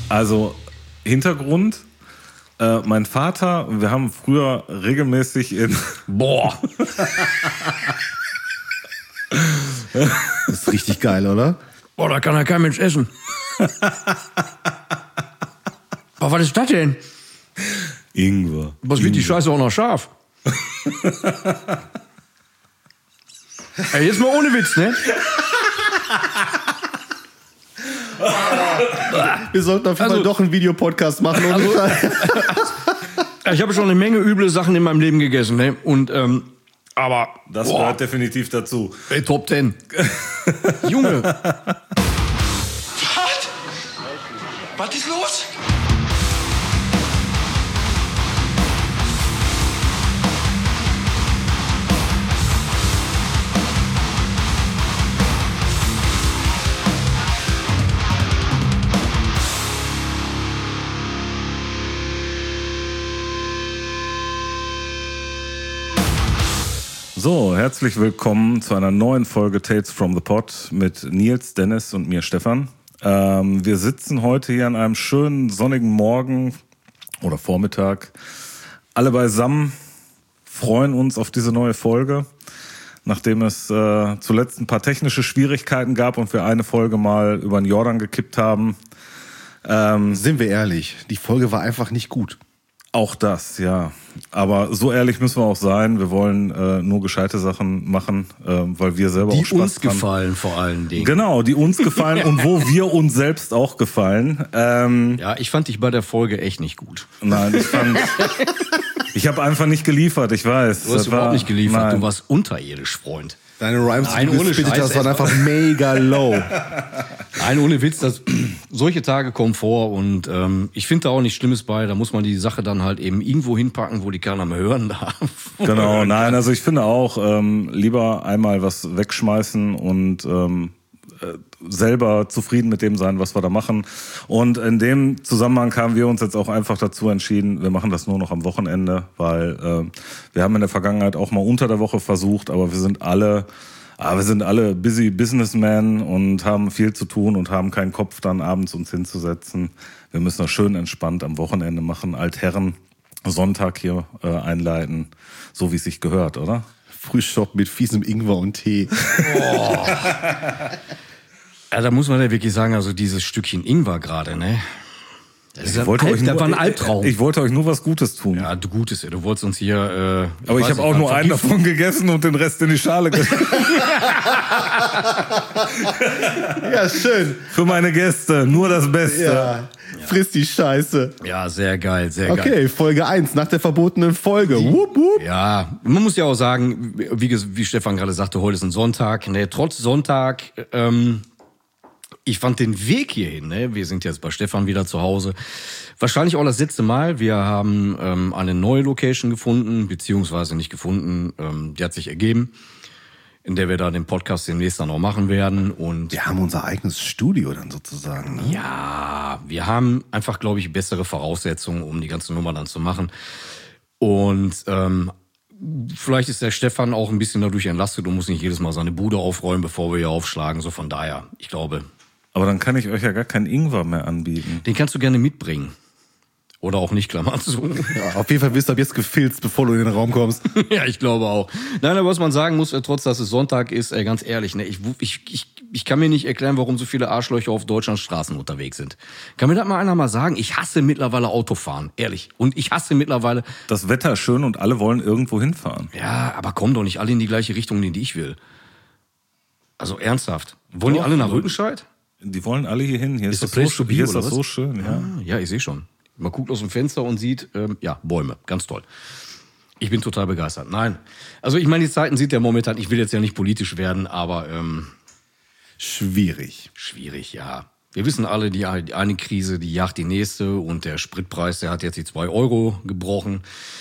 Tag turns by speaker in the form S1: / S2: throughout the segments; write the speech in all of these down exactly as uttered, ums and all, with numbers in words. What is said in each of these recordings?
S1: Also Hintergrund, äh, mein Vater, wir haben früher regelmäßig in...
S2: Boah.
S3: Das ist richtig geil, oder?
S2: Boah, da kann ja kein Mensch essen. Boah, was ist das denn?
S1: Ingwer.
S2: Was wird die Scheiße auch noch scharf? Ey, jetzt mal ohne Witz, ne?
S3: Wir sollten auf jeden Fall
S2: Also-
S3: doch einen Videopodcast machen. Und
S2: Also- Ich habe schon eine Menge üble Sachen in meinem Leben gegessen, ne? Und, ähm, aber.
S1: Das
S2: boah,
S1: gehört definitiv dazu.
S2: ey, Top Ten. Junge.
S4: Was? Was ist los?
S1: So, herzlich willkommen zu einer neuen Folge Tales from the Pod mit Nils, Dennis und mir, Stefan. Ähm, wir sitzen heute hier an einem schönen sonnigen Morgen oder Vormittag, alle beisammen, freuen uns auf diese neue Folge, nachdem es äh, zuletzt ein paar technische Schwierigkeiten gab und wir eine Folge mal über den Jordan gekippt haben. Ähm,
S3: sind wir ehrlich, die Folge war einfach nicht gut.
S1: Auch das, ja. Aber so ehrlich müssen wir auch sein. Wir wollen äh, nur gescheite Sachen machen, äh, weil wir selber
S2: Die
S1: auch Spaß
S2: uns
S1: dran.
S2: gefallen vor allen Dingen.
S1: Genau, die uns gefallen und wo wir uns selbst auch gefallen. Ähm,
S2: Ja, ich fand dich bei der Folge echt nicht gut.
S1: nein, ich fand, ich habe einfach nicht geliefert. Ich weiß.
S2: Du hast
S1: Das war-
S2: überhaupt nicht geliefert.
S1: Nein.
S2: Du warst unterirdisch, Freund.
S3: Deine Rhymes,
S2: Nein,
S3: die du
S2: ohne
S3: gespittet
S2: Scheiß,
S3: hast, waren
S2: ey.
S3: einfach mega low.
S2: Nein, ohne Witz, das, solche Tage kommen vor und ähm, ich finde da auch nichts Schlimmes bei. Da muss man die Sache dann halt eben irgendwo hinpacken, wo die keiner mehr hören darf.
S1: Genau, nein, also ich finde auch, ähm, lieber einmal was wegschmeißen und ähm, äh, selber zufrieden mit dem sein, was wir da machen. Und in dem Zusammenhang haben wir uns jetzt auch einfach dazu entschieden, wir machen das nur noch am Wochenende, weil äh, wir haben in der Vergangenheit auch mal unter der Woche versucht, aber wir sind alle, ah, wir sind alle busy Businessmen und haben viel zu tun und haben keinen Kopf, dann abends uns hinzusetzen. Wir müssen das schön entspannt am Wochenende machen, Altherren Sonntag hier äh, einleiten, so wie es sich gehört, oder?
S3: Frühstopp mit fiesem Ingwer und Tee.
S2: Ja, da muss man ja wirklich sagen, also dieses Stückchen Ingwer gerade, ne? Das ist
S1: Ich
S2: ein
S1: wollte
S2: Alp,
S1: euch
S2: das
S1: nur,
S2: war ein Albtraum.
S1: Ich, ich wollte euch nur was Gutes tun.
S2: Ja, du Gutes, ey. Du wolltest uns hier. Äh,
S1: Aber ich
S2: weiß
S1: habe
S2: nicht,
S1: auch nur einen
S2: vergiften.
S1: davon gegessen und den Rest in die Schale getan.
S3: Ja, schön.
S1: Für meine Gäste, nur das Beste.
S3: Ja, friss die Scheiße.
S2: Ja, sehr geil, sehr geil.
S3: Okay, Folge eins, nach der verbotenen Folge. Wupp, wupp.
S2: Ja, man muss ja auch sagen, wie, ges- wie Stefan gerade sagte, heute ist ein Sonntag. Ne, trotz Sonntag, ähm, ich fand den Weg hierhin, ne, wir sind jetzt bei Stefan wieder zu Hause, wahrscheinlich auch das letzte Mal. Wir haben ähm, eine neue Location gefunden, beziehungsweise nicht gefunden, ähm, die hat sich ergeben, in der wir da den Podcast demnächst dann auch machen werden. Und
S3: Wir haben unser eigenes Studio dann sozusagen. Ne?
S2: ja, wir haben einfach, glaube ich, bessere Voraussetzungen, um die ganze Nummer dann zu machen. Und ähm, vielleicht ist der Stefan auch ein bisschen dadurch entlastet und muss nicht jedes Mal seine Bude aufräumen, bevor wir hier aufschlagen. So von daher, ich glaube,
S1: Aber dann kann ich euch ja gar keinen Ingwer mehr anbieten.
S2: den kannst du gerne mitbringen. Oder auch nicht, Klammer zu.
S3: Ja, auf jeden Fall wirst du ab jetzt gefilzt, bevor du in den Raum kommst.
S2: Ja, ich glaube auch. Nein, aber was man sagen muss, äh, trotz dass es Sonntag ist, äh, ganz ehrlich, ne, ich, ich, ich, ich kann mir nicht erklären, warum so viele Arschlöcher auf Deutschlands Straßen unterwegs sind. Kann mir das mal einer mal sagen? Ich hasse mittlerweile Autofahren, ehrlich. Und ich hasse mittlerweile,
S1: Das Wetter ist schön und alle wollen irgendwo hinfahren.
S2: ja, aber kommen doch nicht alle in die gleiche Richtung, in die ich will. Also ernsthaft. Wollen die
S1: Doch,
S2: alle nach
S1: also-
S2: Rüttenscheid?
S1: Die wollen alle hier hin. Hier ist,
S2: Ist
S1: das
S2: the place
S1: so,
S2: to be,
S1: hier ist
S2: oder
S1: das
S2: was?
S1: so schön. Ja.
S2: Ah, ja, ich sehe schon. Man guckt aus dem Fenster und sieht, ähm, ja, Bäume. Ganz toll. Ich bin total begeistert. Nein. Also ich meine, die Zeiten sind ja momentan, ich will jetzt ja nicht politisch werden, aber ähm,
S3: Schwierig.
S2: schwierig, ja. Wir wissen alle, die, die eine Krise, die jagt die nächste und der Spritpreis, der hat jetzt die zwei Euro gebrochen.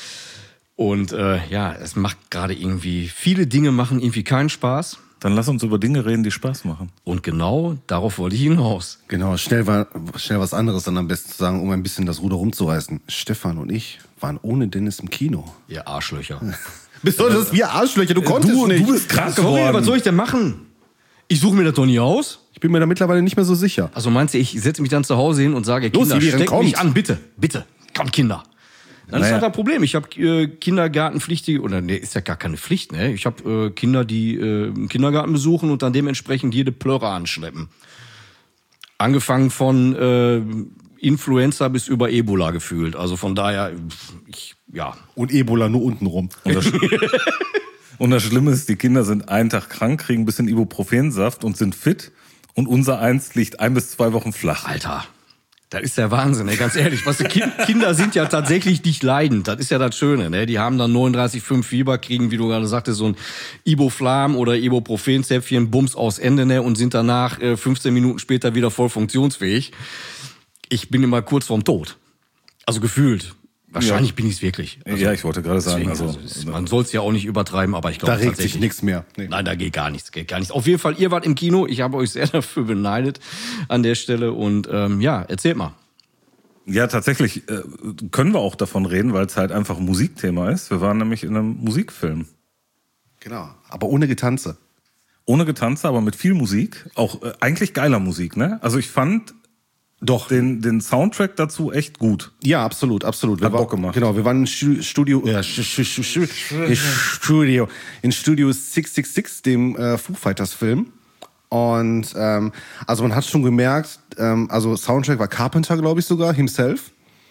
S2: Und äh, ja, es macht gerade irgendwie, viele Dinge machen irgendwie keinen Spaß.
S1: Dann lass uns über Dinge reden, die Spaß machen.
S2: Und genau darauf wollte ich hinaus.
S3: Genau, schnell, war, schnell was anderes dann am besten zu sagen, um ein bisschen das Ruder rumzureißen. Stefan und ich waren ohne Dennis im Kino.
S2: Ihr Arschlöcher.
S3: Besonders wir Arschlöcher, du konntest
S1: du,
S3: nicht.
S1: du bist krank
S2: Sorry,
S1: geworden.
S2: was soll ich denn machen? Ich suche mir das doch nie aus.
S3: Ich bin mir da mittlerweile nicht mehr so sicher.
S2: Also meinst du, ich setze mich dann zu Hause hin und sage,
S3: Los,
S2: Kinder,
S3: die Viren,
S2: steckt
S3: kommt.
S2: mich an, bitte, bitte, kommt Kinder. Dann
S1: Naja.
S2: ist das ein Problem. Ich habe äh, Kindergartenpflichtige, oder nee, ist ja gar keine Pflicht, ne? Ich habe äh, Kinder, die äh, einen Kindergarten besuchen und dann dementsprechend jede Plörre anschleppen. Angefangen von äh, Influenza bis über Ebola gefühlt. Also von daher, ich, ja.
S3: Und Ebola nur unten rum.
S1: Und das, und das Schlimme ist, die Kinder sind einen Tag krank, kriegen ein bisschen Ibuprofensaft und sind fit. Und unser Eins liegt ein bis zwei Wochen flach.
S2: Alter, das ist der Wahnsinn, ey, ganz ehrlich. Was, die kind, Kinder sind ja tatsächlich nicht leidend. Das ist ja das Schöne, ne? Die haben dann neununddreißig Komma fünf Fieber, kriegen, wie du gerade sagtest, so ein Iboflam oder Ibuprofenzäpfchen, Bums aus Ende, ne? Und sind danach äh, fünfzehn Minuten später wieder voll funktionsfähig. Ich bin immer kurz vorm Tod. Also gefühlt. Wahrscheinlich
S1: Ja.
S2: bin ich es wirklich. Also,
S1: Ja, ich wollte gerade sagen,
S2: deswegen,
S1: also,
S2: also ist, man soll es ja auch nicht übertreiben, aber ich
S3: Da
S2: glaube
S3: regt
S2: tatsächlich
S3: sich nichts mehr. Nee.
S2: Nein, da geht gar nichts, geht gar nichts. Auf jeden Fall, ihr wart im Kino. Ich habe euch sehr dafür beneidet an der Stelle. Und ähm, ja, erzählt mal.
S1: Ja, tatsächlich äh, können wir auch davon reden, weil es halt einfach ein Musikthema ist. Wir waren nämlich in einem Musikfilm.
S3: Genau. Aber ohne Getanze.
S1: Ohne Getanze, aber mit viel Musik. Auch äh, eigentlich geiler Musik, ne? Also ich fand
S3: Doch.
S1: den, den Soundtrack dazu echt gut.
S3: Ja, absolut, absolut. Wir
S1: Hat
S3: war-
S1: Bock gemacht.
S3: Genau, wir waren in Stu- Studio, ja, Stu- Stu- Stu- Stu- in Studio, in Studio sechs sechs sechs, dem äh, Foo Fighters Film. Und ähm, also man hat schon gemerkt, ähm, also Soundtrack war Carpenter, glaube ich sogar, himself.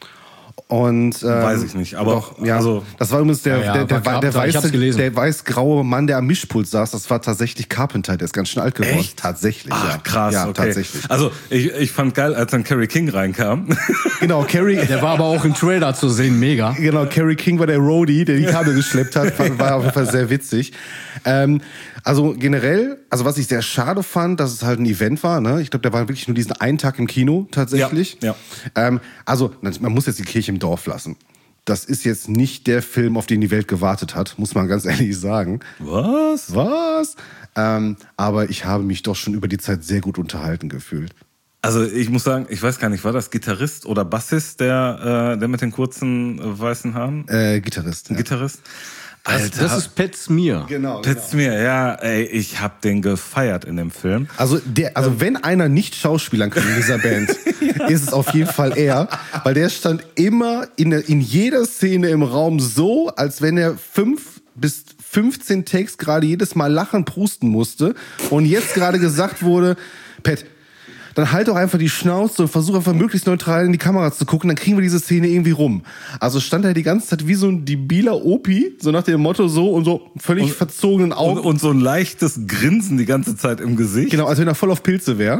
S3: Und ähm,
S1: Weiß ich nicht, aber
S3: doch, ja,
S1: also-
S3: das war übrigens der,
S2: Ja, ja,
S3: der, der,
S2: war
S3: der, der,
S2: Carpenter, ich hab's
S3: weiße,
S2: gelesen.
S3: der weiß-graue Mann, der am Mischpult saß. Das war tatsächlich Carpenter, der ist ganz schön alt geworden.
S1: Echt?
S3: Tatsächlich,
S1: Ah,
S3: ja.
S1: krass,
S3: ja,
S1: okay.
S3: tatsächlich.
S1: Also ich, ich fand geil, als dann Carrie King reinkam.
S3: Genau, Carrie,
S2: Der war aber auch im Trailer zu sehen, mega.
S3: Genau, Carrie King war der Roadie, der die Kabel geschleppt hat. War, war auf jeden Fall sehr witzig. Ähm, also generell, also was ich sehr schade fand, dass es halt ein Event war. Ne? Ich glaube, der war wirklich nur diesen einen Tag im Kino tatsächlich.
S1: Ja,
S3: Ähm, also man muss jetzt die Kirche im Dorf lassen. Das ist jetzt nicht der Film, auf den die Welt gewartet hat, muss man ganz ehrlich sagen.
S1: Was?
S3: Was? Ähm, aber ich habe mich doch schon über die Zeit sehr gut unterhalten gefühlt.
S1: Also ich muss sagen, ich weiß gar nicht, war das Gitarrist oder Bassist, der, äh, der mit den kurzen äh, weißen Haaren?
S3: Äh, Gitarrist. Ja.
S1: Gitarrist?
S2: Das, das ist Pat Smear.
S3: Genau.
S1: Petz mir, ja, ey, ich hab den gefeiert in dem Film.
S3: Also, der, also wenn einer nicht schauspielern kann in dieser Band, ist es auf jeden Fall er, weil der stand immer in, der, in jeder Szene im Raum so, als wenn er fünf bis fünfzehn Takes gerade jedes Mal lachen, prusten musste und jetzt gerade gesagt wurde, Pat, dann halt doch einfach die Schnauze und versuch einfach möglichst neutral in die Kamera zu gucken, dann kriegen wir diese Szene irgendwie rum. Also stand er die ganze Zeit wie so ein debiler Opi, so nach dem Motto so und so völlig
S1: Und-
S3: verzogenen Augen.
S1: Und, und so ein leichtes Grinsen die ganze Zeit im Gesicht.
S3: Genau, als wenn er voll auf Pilze wäre.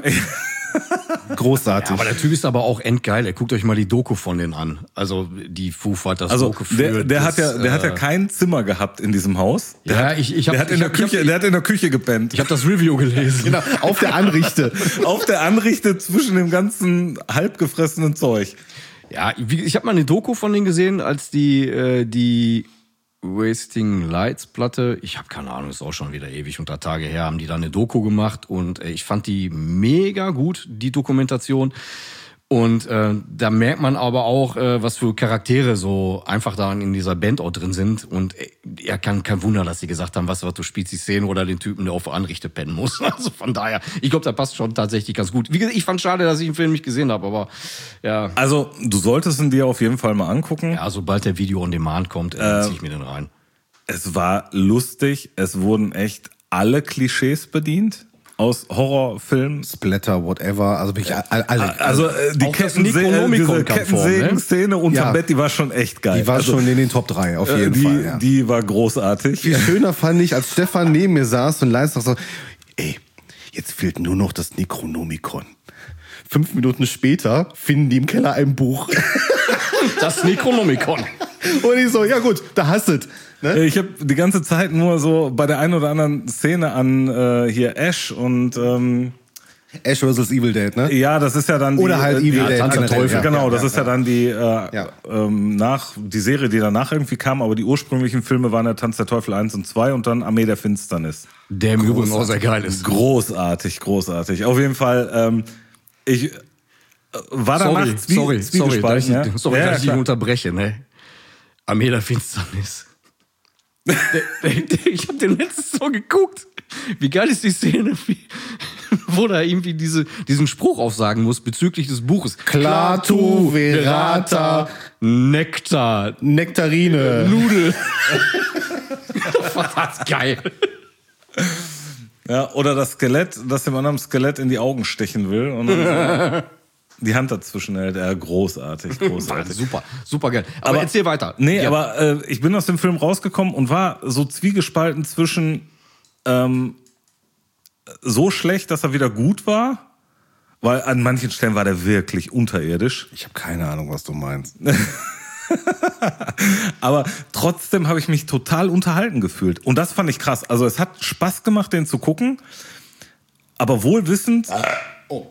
S3: Großartig.
S2: Aber der Typ ist aber auch endgeil. Ey, guckt euch mal die Doku von denen an. Also die Foo Fighters
S1: Also
S2: Doku
S1: der,
S2: für
S1: der hat ja,
S2: das,
S1: der hat ja
S2: äh,
S1: kein Zimmer gehabt in diesem Haus. Der
S2: Ja,
S1: hat,
S2: ich- ich hab-
S1: der hat in
S2: ich
S1: der
S2: hab- ich hab-
S1: Küche, der hat in der Küche gepennt.
S2: Ich habe das Review gelesen.
S3: Genau, auf der Anrichte.
S1: Auf der Anrichte zwischen dem ganzen halbgefressenen Zeug.
S2: Ja, wie- ich habe mal eine Doku von denen gesehen, als die äh, die Wasting Lights Platte, ich habe keine Ahnung, ist auch schon wieder ewig unter Tage her, haben die da eine Doku gemacht und äh, ich fand die mega gut, die Dokumentation. Und äh, da merkt man aber auch, äh, was für Charaktere so einfach da in dieser Band auch drin sind. Und äh, ja, kein, kein Wunder, dass sie gesagt haben, was, was du spielst die Szene oder den Typen, der auf der Anrichte pennen muss. Also von daher, ich glaube, da passt schon tatsächlich ganz gut. Wie gesagt, ich fand schade, dass ich den Film nicht gesehen habe, aber ja.
S1: Also du solltest ihn dir auf jeden Fall mal angucken.
S2: Ja, sobald der Video on Demand kommt, äh, zieh ich mir den rein.
S1: Es war lustig. Es wurden echt alle Klischees bedient aus Horrorfilmen.
S3: Splatter, whatever. Also wirklich alle. alle.
S1: Also äh, die
S2: Auch das
S1: Kettense äh,
S2: Necronomicon
S1: diese
S2: kam vor,
S1: Kettensägen-Szene unterm
S3: Ja.
S1: Bett, die war schon echt geil.
S3: die war
S1: also,
S3: schon in den Top drei auf
S1: äh,
S3: jeden
S1: die,
S3: Fall. Ja.
S1: die war großartig.
S3: Viel schöner fand ich, als Stefan neben mir saß und leise so, ey, jetzt fehlt nur noch das Necronomicon. Fünf Minuten später finden die im Keller ein Buch.
S2: Das Necronomicon.
S3: Und ich so, ja gut, da hast du es. Ne?
S1: Ich habe die ganze Zeit nur so bei der einen oder anderen Szene an äh, hier Ash und ähm,
S3: Ash versus Evil Dead, ne?
S1: ja, das ist ja dann die,
S3: Oder halt
S1: äh,
S3: Evil
S1: die,
S3: Dead.
S2: Tanz der
S3: generell,
S2: Teufel,
S3: ja,
S1: genau,
S3: ja,
S1: das
S3: ja,
S1: ist ja, dann die äh,
S3: Ja.
S1: ähm, nach die Serie, die danach irgendwie kam, aber die ursprünglichen Filme waren ja Tanz der Teufel eins und zwei und dann Armee der Finsternis.
S2: Der im Übrigen auch sehr geil ist.
S1: Großartig, großartig. Auf jeden Fall, ähm, ich äh, war danach
S2: Sorry,
S1: Zwie
S2: sorry, sorry, dass
S1: zwiegespalten,
S2: ich,
S1: ja?
S2: sorry,
S1: ja,
S2: dass ich dich
S1: klar.
S2: unterbreche, ne? Armee der Finsternis. Der- der- der- ich habe den letztens so geguckt. Wie geil ist die Szene, wie, wo er irgendwie diese, diesen Spruch aufsagen muss bezüglich des Buches.
S3: Klaatu, Verata,
S2: Nektar,
S3: Nektarine.
S2: Nudel. Was geil.
S1: Ja, oder das Skelett, das dem anderen Skelett in die Augen stechen will und dann so die Hand dazwischen hält. Ja, großartig, großartig.
S2: Super, super geil. Aber,
S1: Aber
S2: erzähl weiter.
S1: Nee,
S2: Ja.
S1: aber äh, ich bin aus dem Film rausgekommen und war so zwiegespalten zwischen ähm, so schlecht, dass er wieder gut war, weil an manchen Stellen war der wirklich unterirdisch.
S3: Ich habe keine Ahnung, was du meinst.
S1: Aber trotzdem habe ich mich total unterhalten gefühlt. Und das fand ich krass. Also es hat Spaß gemacht, den zu gucken, aber wohl wissend...
S3: Oh.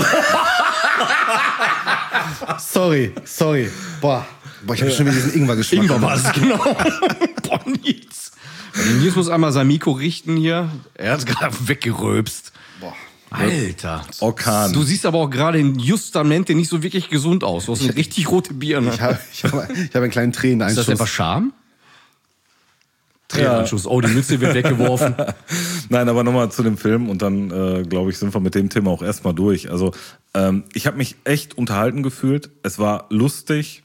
S3: sorry, sorry. Boah, Boah ich habe schon wieder diesen Ingwer-Geschmack.
S2: Ingwer war es, genau. Boah, Nils. Nils muss einmal sein Mikro richten hier. Er hat es gerade weggeröbst.
S3: Boah.
S2: Alter.
S1: Orkan.
S2: Du siehst aber auch gerade in Justamente nicht so wirklich gesund aus. Du hast eine richtig rote Birne.
S3: Ich habe ich hab, ich hab einen kleinen
S2: Ist
S3: Träneneinschuss.
S2: das etwa Scham? Träneneinschuss. Oh, die Mütze wird weggeworfen.
S1: Nein, aber nochmal zu dem Film und dann, äh, glaube ich, sind wir mit dem Thema auch erstmal durch. Also ähm, ich habe mich echt unterhalten gefühlt. Es war lustig,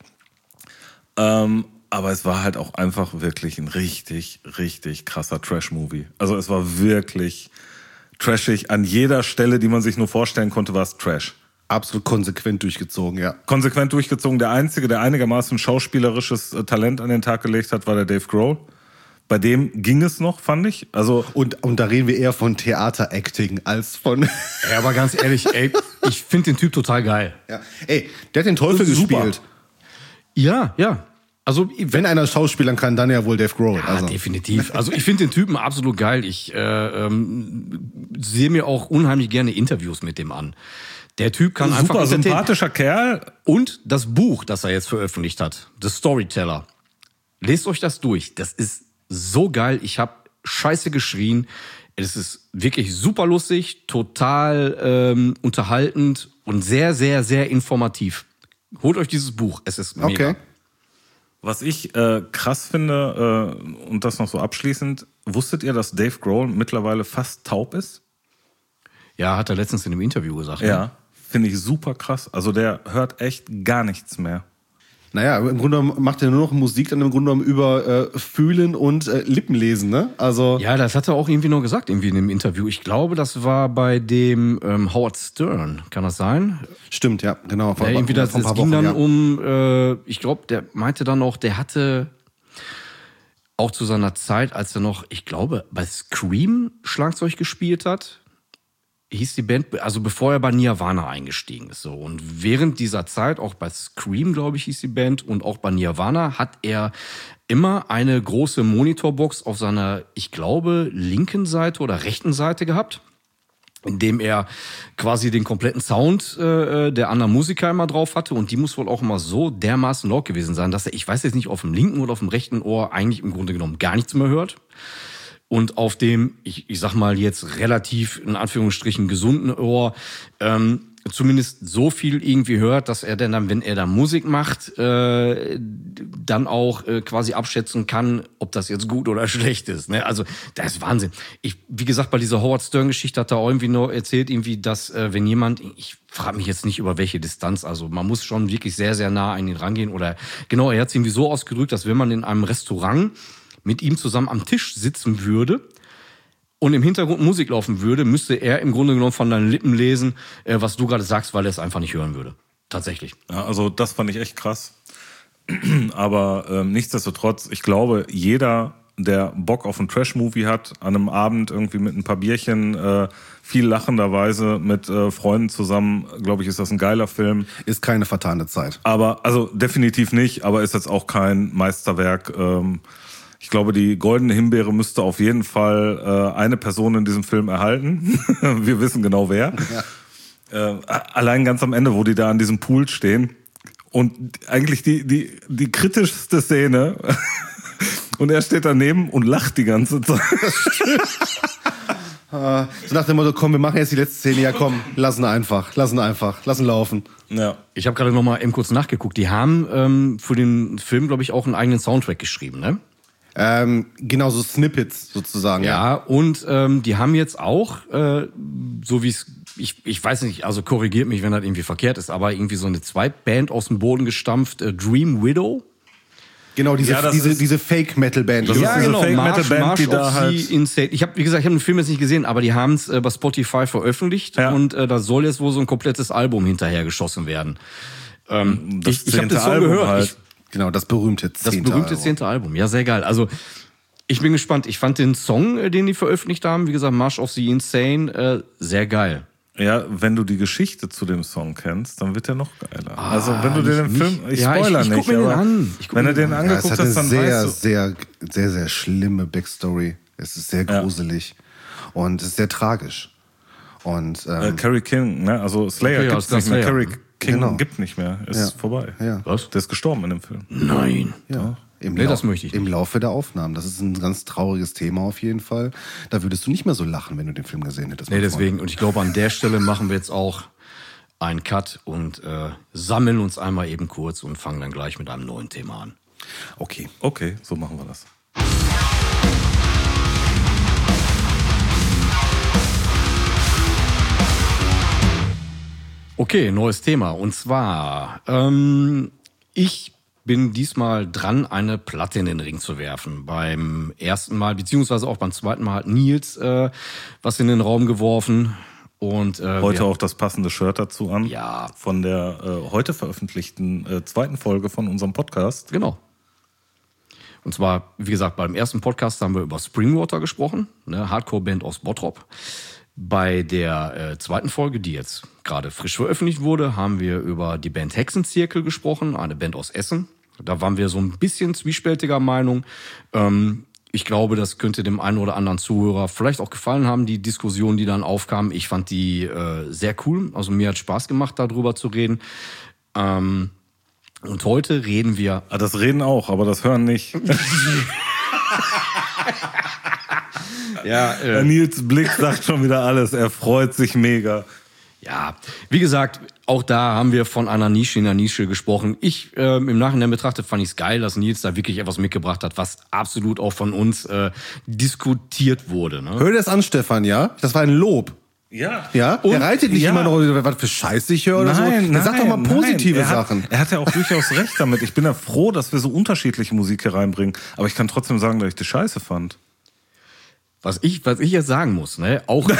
S1: ähm, aber es war halt auch einfach wirklich ein richtig, richtig krasser Trash-Movie. Also es war wirklich trashig. An jeder Stelle, die man sich nur vorstellen konnte, war es Trash.
S3: Absolut konsequent durchgezogen, ja.
S1: Konsequent durchgezogen. Der Einzige, der einigermaßen schauspielerisches äh, Talent an den Tag gelegt hat, war der Dave Grohl. Bei dem ging es noch, fand ich. Also
S3: Und, und da reden wir eher von Theater-Acting als von...
S2: Ja, aber ganz ehrlich, ey, ich finde den Typ total geil.
S3: ja. Ey, der hat den Teufel
S1: Super.
S3: gespielt.
S2: Ja, ja. Also,
S3: Wenn einer Schauspielern kann, dann ja wohl Dave Grohl.
S2: Ja,
S3: also.
S2: definitiv. Also ich finde den Typen absolut geil. Ich äh, ähm, sehe mir auch unheimlich gerne Interviews mit dem an. Der Typ kann einfach
S1: super
S2: entertainen.
S1: sympathischer Kerl.
S2: Und das Buch, das er jetzt veröffentlicht hat, The Storyteller. Lest euch das durch. Das ist so geil. Ich habe scheiße geschrien. Es ist wirklich super lustig, total ähm, unterhaltend und sehr, sehr, sehr informativ. Holt euch dieses Buch. Es ist mega.
S3: Okay.
S1: Was ich äh, krass finde, äh, und das noch so abschließend, wusstet ihr, dass Dave Grohl mittlerweile fast taub ist?
S2: Ja, hat er letztens in einem Interview gesagt.
S1: Ja.
S2: Ne?
S1: Finde ich super krass. Also der hört echt gar nichts mehr.
S3: Naja, im Grunde genommen macht er nur noch Musik, dann im Grunde genommen über äh, Fühlen und äh, Lippenlesen, ne? Also
S2: Ja, das hat er auch irgendwie noch gesagt, irgendwie in dem Interview. Ich glaube, das war bei dem ähm, Howard Stern. Kann das sein?
S3: stimmt, ja, genau. Vor,
S2: Ja, irgendwie das,
S3: vor ein
S2: das
S3: paar
S2: ging
S3: Wochen,
S2: dann
S3: ja.
S2: um, äh, ich glaube, der meinte dann auch, der hatte auch zu seiner Zeit, als er noch, ich glaube, bei Scream Schlagzeug gespielt hat, hieß die Band, also bevor er bei Nirvana eingestiegen ist. So. Und während dieser Zeit, auch bei Scream, glaube ich, hieß die Band, und auch bei Nirvana, hat er immer eine große Monitorbox auf seiner, ich glaube, linken Seite oder rechten Seite gehabt, in dem er quasi den kompletten Sound äh, der anderen Musiker immer drauf hatte. Und die muss wohl auch immer so dermaßen laut gewesen sein, dass er, ich weiß jetzt nicht, auf dem linken oder auf dem rechten Ohr eigentlich im Grunde genommen gar nichts mehr hört. Und auf dem, ich, ich sag mal jetzt relativ in Anführungsstrichen gesunden Ohr, ähm, zumindest so viel irgendwie hört, dass er dann, wenn er da Musik macht, äh, dann auch äh, quasi abschätzen kann, ob das jetzt gut oder schlecht ist. Ne? Also das ist Wahnsinn. Ich, wie gesagt, bei dieser Howard Stern-Geschichte hat er auch irgendwie noch erzählt, irgendwie, dass äh, wenn jemand, ich frage mich jetzt nicht über welche Distanz, also man muss schon wirklich sehr, sehr nah an ihn rangehen. Oder genau, er hat es irgendwie so ausgedrückt, dass wenn man in einem Restaurant mit ihm zusammen am Tisch sitzen würde und im Hintergrund Musik laufen würde, müsste er im Grunde genommen von deinen Lippen lesen, äh, was du gerade sagst, weil er es einfach nicht hören würde. Tatsächlich.
S1: Ja, also das fand ich echt krass. Aber ähm, nichtsdestotrotz, ich glaube, jeder, der Bock auf einen Trash-Movie hat, an einem Abend irgendwie mit ein paar Bierchen, äh, viel lachenderweise mit äh, Freunden zusammen, glaube ich, ist das ein geiler Film.
S3: Ist keine vertane Zeit.
S1: Aber, also definitiv nicht, aber ist jetzt auch kein Meisterwerk. Ähm, ich glaube, die Goldene Himbeere müsste auf jeden Fall äh, eine Person in diesem Film erhalten. Wir wissen genau wer. Ja. Äh, allein ganz am Ende, wo die da an diesem Pool stehen und eigentlich die, die, die kritischste Szene und er steht daneben und lacht die ganze Zeit.
S3: Uh, so nach dem Motto, komm, wir machen jetzt die letzte Szene, ja komm, lassen einfach, lassen einfach, lassen laufen.
S1: Ja.
S2: Ich habe gerade noch mal eben kurz nachgeguckt. Die haben ähm, für den Film, glaube ich, auch einen eigenen Soundtrack geschrieben, ne?
S3: Ähm, genau, so Snippets sozusagen.
S2: Ja, und ähm, die haben jetzt auch, äh, so wie es, ich, ich weiß nicht, also korrigiert mich, wenn das irgendwie verkehrt ist, aber irgendwie so eine Zweitband aus dem Boden gestampft, äh, Dream Widow.
S3: Genau, diese,
S1: Ja, das
S3: diese,
S1: ist-
S3: diese Fake-Metal-Band.
S1: Das ist
S2: Ja,
S1: diese
S2: genau,
S1: Fake-Metal-Band,
S2: March,
S1: die
S2: March
S1: da
S2: of
S1: halt-
S2: the Insane. Ich habe, wie gesagt, ich habe den Film jetzt nicht gesehen, aber die haben es äh, bei Spotify veröffentlicht
S1: Ja.
S2: und äh, da soll jetzt wohl so ein komplettes Album hinterher geschossen werden. Ähm,
S1: Das
S2: ich ich habe
S1: zehnte
S2: den Song
S1: Album
S2: gehört.
S1: halt.
S2: Ich,
S3: Genau, das berühmte
S2: das
S3: zehnte
S2: berühmte
S3: Album.
S2: zehnte Album. Ja, sehr geil. Also ich bin gespannt. Ich fand den Song, äh, den die veröffentlicht haben, wie gesagt, March of the Insane, äh, sehr geil.
S1: Ja, wenn du die Geschichte zu dem Song kennst, dann wird der noch geiler. also wenn du dir den
S2: nicht-
S1: Film, ich
S2: ja, ich-
S1: spoiler
S2: ich guck
S1: nicht,
S2: mir den
S1: aber
S2: an. Ich guck
S1: wenn
S2: mir
S1: du
S2: den
S1: den
S2: an.
S3: Ja, es
S1: angeguckt
S3: hat
S1: hast,
S3: eine
S1: dann
S3: sehr,
S1: weißt du,
S3: sehr, sehr, sehr schlimme Backstory. Es ist sehr gruselig und es ist sehr tragisch. Und
S1: äh,
S3: ähm,
S1: Carrie King, ne? Also Slayer
S2: Okay, ja,
S1: gibt's
S2: ist das
S1: nicht mehr,
S2: Slayer.
S1: Carrie King
S3: Genau.
S1: gibt nicht mehr, ist
S3: Ja.
S1: vorbei.
S3: Ja.
S2: Was?
S1: Der ist gestorben in dem Film.
S2: Nein.
S3: ja, im,
S2: Nee,
S3: Lau-
S2: das möchte ich
S3: im Laufe der Aufnahmen. Das ist ein ganz trauriges Thema auf jeden Fall. Da würdest du nicht mehr so lachen, wenn du den Film gesehen hättest.
S2: Nee,
S3: mein
S2: deswegen. Und ich glaube, an der Stelle machen wir jetzt auch einen Cut und äh, sammeln uns einmal eben kurz und fangen dann gleich mit einem neuen Thema an.
S3: Freund. Okay.
S1: Okay, so machen wir das.
S2: Okay, neues Thema. Und zwar, ähm, ich bin diesmal dran, eine Platte in den Ring zu werfen. Beim ersten Mal, beziehungsweise auch beim zweiten Mal hat Nils äh, was in den Raum geworfen. Und äh,
S1: Heute
S2: wir-
S1: auch das passende Shirt dazu an.
S2: Ja.
S1: Von der äh, heute veröffentlichten äh, zweiten Folge von unserem Podcast.
S2: Genau. Und zwar, wie gesagt, beim ersten Podcast haben wir über Springwater gesprochen, ne, Hardcore-Band aus Bottrop. Bei der äh, zweiten Folge, die jetzt gerade frisch veröffentlicht wurde, haben wir über die Band Hexenzirkel gesprochen, eine Band aus Essen. Da waren wir so ein bisschen zwiespältiger Meinung. Ähm, ich glaube, das könnte dem einen oder anderen Zuhörer vielleicht auch gefallen haben, die Diskussion, die dann aufkam. Ich fand die äh, sehr cool. Also mir hat Spaß gemacht, darüber zu reden. Ähm, und heute reden wir
S1: Ah, das Reden auch, aber das Hören nicht.
S2: ja,
S1: Äh, Nils Blick sagt schon wieder alles. Er freut sich mega.
S2: Ja, wie gesagt, auch da haben wir von einer Nische in der Nische gesprochen. Ich, ähm, im Nachhinein betrachtet, fand ich es geil, dass Nils da wirklich etwas mitgebracht hat, was absolut auch von uns äh, diskutiert wurde. Ne?
S3: Hör dir das an, Stefan, ja? Das war ein Lob.
S1: Ja.
S3: Ja? er reitet nicht
S1: ja.
S3: immer noch, was für Scheiße ich höre oder
S1: Nein,
S3: so.
S1: nein,
S3: Sag doch mal positive
S1: nein. Er
S3: Sachen.
S1: Hat, er hat ja auch durchaus recht damit. Ich bin ja froh, dass wir so unterschiedliche Musik hier reinbringen. Aber ich kann trotzdem sagen, dass ich die Scheiße fand.
S2: Was ich, was ich jetzt sagen muss, ne, auch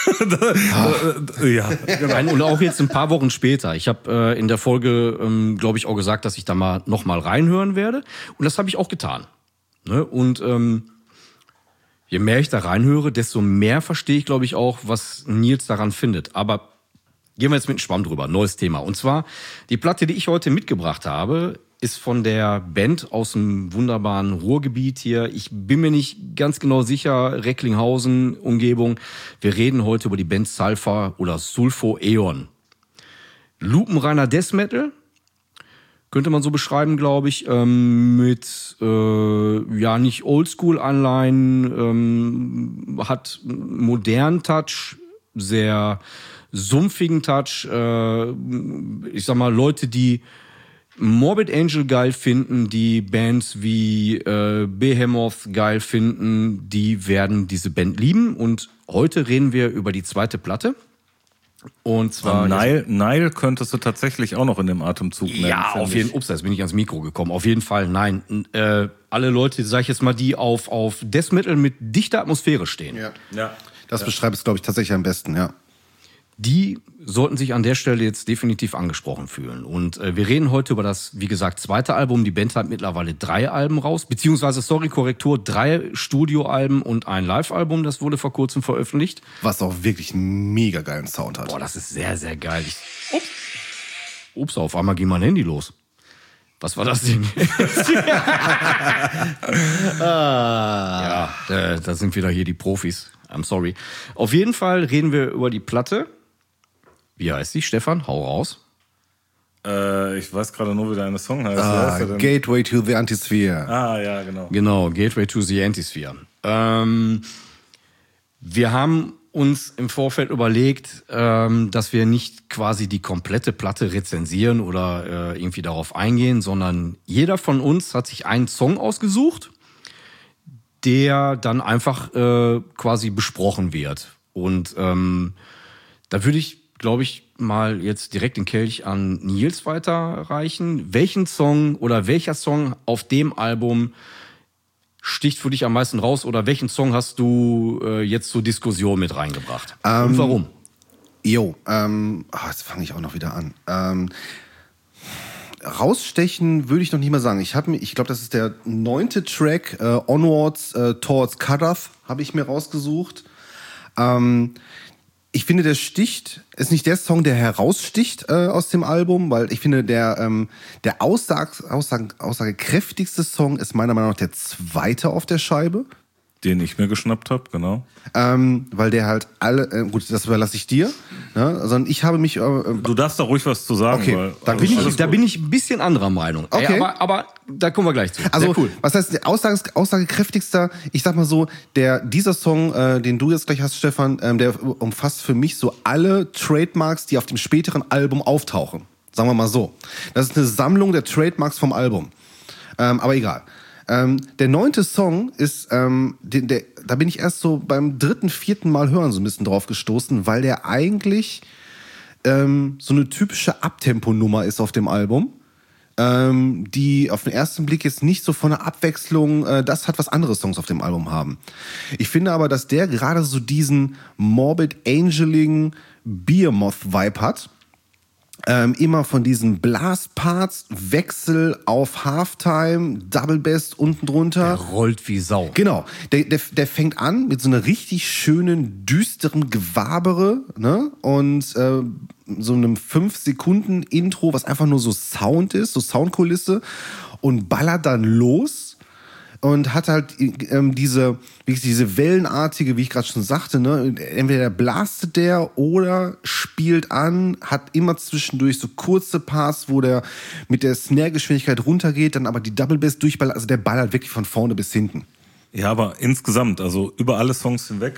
S1: Ja,
S2: Nein, und auch jetzt ein paar Wochen später. Ich habe äh, in der Folge, ähm, glaube ich, auch gesagt, dass ich da mal noch mal reinhören werde. Und das habe ich auch getan. Ne? Und ähm, je mehr ich da reinhöre, desto mehr verstehe ich, glaube ich, auch, was Nils daran findet. Aber gehen wir jetzt mit dem Schwamm drüber. Neues Thema. Und zwar, die Platte, die ich heute mitgebracht habe, ist von der Band aus dem wunderbaren Ruhrgebiet hier. Ich bin mir nicht ganz genau sicher, Recklinghausen, Umgebung. Wir reden heute über die Band Sulfur oder Sulfo Aeon. Lupenreiner Death Metal, könnte man so beschreiben, glaube ich, ähm, mit äh, ja nicht Oldschool-Anleihen, ähm, hat modernen Touch, sehr sumpfigen Touch. Äh, ich sag mal, Leute, die Morbid Angel geil finden, die Bands wie äh, Behemoth geil finden, die werden diese Band lieben. Und heute reden wir über die zweite Platte. Und zwar
S1: Nile, Nile könntest du tatsächlich auch noch in dem Atemzug nennen.
S2: ja,
S1: finde
S2: auf jeden
S1: ich.
S2: Fall. Ups, jetzt bin ich ans Mikro gekommen. Auf jeden Fall, nein. Äh, alle Leute, sag ich jetzt mal, die auf, auf Death Metal mit dichter Atmosphäre stehen,
S3: Ja.
S1: Ja.
S3: Das beschreibt es, glaube ich, tatsächlich am besten, ja.
S2: die sollten sich an der Stelle jetzt definitiv angesprochen fühlen. Und äh, wir reden heute über das, wie gesagt, zweite Album. Die Band hat mittlerweile drei Alben raus, beziehungsweise, sorry, Korrektur, drei Studioalben und ein Live-Album. Das wurde vor kurzem veröffentlicht.
S3: Was auch wirklich einen mega geilen Sound hat.
S2: Boah, das ist sehr, sehr geil. Ich, ups. ups, auf einmal ging mein Handy los. Was war das Ding? Ja, da, da sind wieder hier die Profis. I'm sorry. Auf jeden Fall reden wir über die Platte. Wie heißt sie, Stefan? Hau raus.
S1: Äh, ich weiß gerade nur, wie deine Song heißt. Wie
S3: Ah,
S1: heißt der denn?
S3: Gateway to the Antisphere.
S1: Ah, ja, genau.
S2: Genau, Gateway to the Antisphere. Ähm, wir haben uns im Vorfeld überlegt, ähm, dass wir nicht quasi die komplette Platte rezensieren oder äh, irgendwie darauf eingehen, sondern jeder von uns hat sich einen Song ausgesucht, der dann einfach äh, quasi besprochen wird. Und ähm, da würde ich, glaube ich, mal jetzt direkt den Kelch an Nils weiterreichen. Welchen Song oder welcher Song auf dem Album sticht für dich am meisten raus oder welchen Song hast du äh, jetzt zur Diskussion mit reingebracht?
S3: Ähm,
S2: Und warum?
S3: Jo, ähm, oh, jetzt fange ich auch noch wieder an. Ähm, rausstechen würde ich noch nicht mal sagen. Ich habe mir, ich glaube, das ist der neunte Track, äh, Onwards äh, Towards Kadath, habe ich mir rausgesucht. Ähm, ich finde, der sticht, ist nicht der Song, der heraussticht äh, aus dem Album, weil ich finde, der, ähm, der Aussag, Aussag, aussagekräftigste Song ist meiner Meinung nach der zweite auf der Scheibe.
S1: Den ich mir geschnappt habe, genau.
S3: Ähm, weil der halt alle, äh, gut, das überlasse ich dir, ne? Sondern ich habe mich... Äh,
S1: Du darfst da ruhig was zu sagen.
S3: Okay,
S1: weil,
S3: dann
S2: Bin
S1: also,
S2: ich, da bin ich ein bisschen anderer Meinung.
S3: Okay.
S2: Ey, aber, aber da kommen wir gleich zu.
S3: Also,
S2: Sehr cool.
S3: was heißt der Aussage, aussagekräftigster? Ich sag mal so, der, dieser Song, äh, den du jetzt gleich hast, Stefan, ähm, der umfasst für mich so alle Trademarks, die auf dem späteren Album auftauchen. Sagen wir mal so. Das ist eine Sammlung der Trademarks vom Album. Ähm, aber egal. Ähm, der neunte Song ist, ähm, den, der, da bin ich erst so beim dritten, vierten Mal hören so ein bisschen drauf gestoßen, weil der eigentlich ähm, so eine typische Abtempo-Nummer ist auf dem Album, ähm, die auf den ersten Blick jetzt nicht so von der Abwechslung äh, das hat, was andere Songs auf dem Album haben. Ich finde aber, dass der gerade so diesen Morbid Angeling Behemoth-Vibe hat. Ähm, immer von diesen Blast-Parts, Wechsel auf Halftime, Double Bass unten drunter.
S2: Der rollt wie Sau.
S3: Genau, der, der, der fängt an mit so einer richtig schönen, düsteren Gewabere, ne? Und äh, so einem fünf Sekunden Intro, was einfach nur so Sound ist, so Soundkulisse, und ballert dann los. Und hat halt ähm, diese, wie diese wellenartige, wie ich gerade schon sagte, ne, entweder blastet der oder spielt an, hat immer zwischendurch so kurze Parts, wo der mit der Snare-Geschwindigkeit runtergeht, dann aber die Double Bass durchballert, also der ballert wirklich von vorne bis hinten.
S1: Ja, aber insgesamt, also über alle Songs hinweg,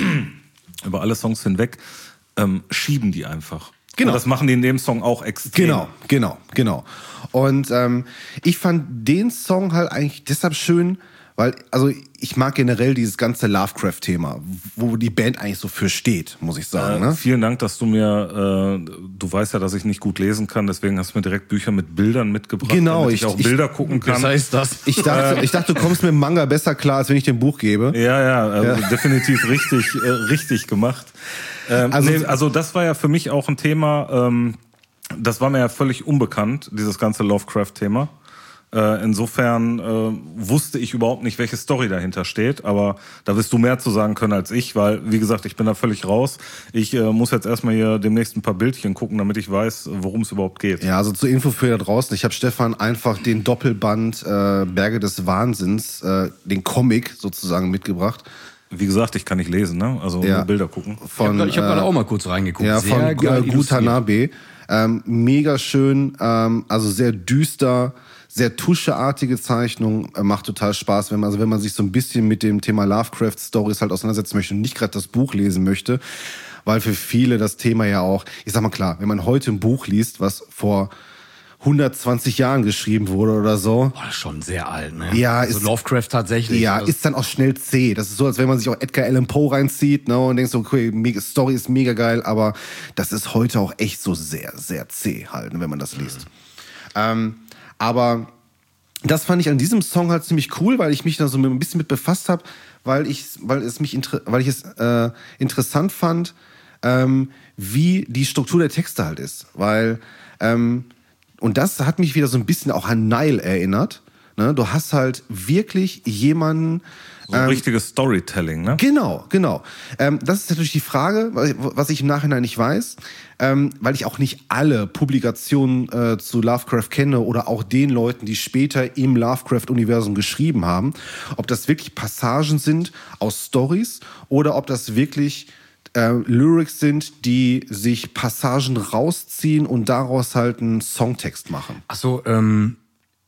S1: über alle Songs hinweg, ähm, schieben die einfach.
S3: Genau.
S1: Und das machen die in dem Song auch extrem.
S3: Genau, genau, genau. Und ähm, ich fand den Song halt eigentlich deshalb schön, weil, also ich mag generell dieses ganze Lovecraft-Thema, wo die Band eigentlich so für steht, muss ich sagen.
S1: Äh,
S3: Ne?
S1: vielen Dank, dass du mir, äh, du weißt ja, dass ich nicht gut lesen kann, deswegen hast du mir direkt Bücher mit Bildern mitgebracht,
S3: Genau,
S1: damit ich,
S3: ich-
S1: auch
S3: ich-
S1: Bilder gucken kann.
S2: Was heißt das?
S3: Ich dachte, ich dachte, du kommst mit dem Manga besser klar, als wenn ich dir ein Buch gebe.
S1: Ja, ja, also definitiv richtig, äh, richtig gemacht. Ähm,
S3: Also-
S1: also, nee, also das war ja für mich auch ein Thema, ähm, das war mir ja völlig unbekannt, dieses ganze Lovecraft-Thema. Äh, insofern äh, wusste ich überhaupt nicht, welche Story dahinter steht, aber da wirst du mehr zu sagen können als ich, weil, wie gesagt, ich bin da völlig raus. Ich äh, muss jetzt erstmal hier demnächst ein paar Bildchen gucken, damit ich weiß, worum es überhaupt geht.
S3: Ja, also zur Info für da draußen. Ich habe Stefan einfach den Doppelband äh, Berge des Wahnsinns, äh, den Comic sozusagen mitgebracht.
S1: Wie gesagt, ich kann nicht lesen, ne? Also
S3: Ja.
S1: nur Bilder gucken.
S3: Von,
S2: ich habe
S3: äh,
S2: gerade auch mal kurz reingeguckt.
S3: Ja,
S2: Sehr
S3: von
S2: geil
S3: äh,
S2: illustriert.
S3: Gutanabe. Ähm, mega schön, ähm, also sehr düster, sehr tuscheartige Zeichnung, äh, macht total Spaß, wenn man, also wenn man sich so ein bisschen mit dem Thema Lovecraft-Stories halt auseinandersetzen möchte und nicht gerade das Buch lesen möchte, weil für viele das Thema ja auch, ich sag mal klar, wenn man heute ein Buch liest, was vor hundertzwanzig Jahren geschrieben wurde oder so,
S2: Boah, das ist schon sehr alt, ne?
S3: Ja,
S2: also
S3: ist-
S2: Lovecraft tatsächlich.
S3: ja,
S2: Also,
S3: ist dann auch schnell zäh. Das ist so, als wenn man sich auch Edgar Allan Poe reinzieht, ne, und denkt so, okay, mega, Story ist mega geil, aber das ist heute auch echt so sehr, sehr zäh halt, ne, wenn man das liest. Ähm, aber das fand ich an diesem Song halt ziemlich cool, weil ich mich da so ein bisschen mit befasst habe, weil ich, weil es mich, inter- weil ich es äh, interessant fand, ähm, wie die Struktur der Texte halt ist, weil ähm, und das hat mich wieder so ein bisschen auch an Nile erinnert. Ne? Du hast halt wirklich jemanden.
S1: So ein richtiges Storytelling, ne?
S3: Genau, genau. Ähm, das ist natürlich die Frage, was ich im Nachhinein nicht weiß, ähm, weil ich auch nicht alle Publikationen äh, zu Lovecraft kenne oder auch den Leuten, die später im Lovecraft-Universum geschrieben haben, ob das wirklich Passagen sind aus Stories oder ob das wirklich äh, Lyrics sind, die sich Passagen rausziehen und daraus halt einen Songtext machen.
S2: Ach so, ähm,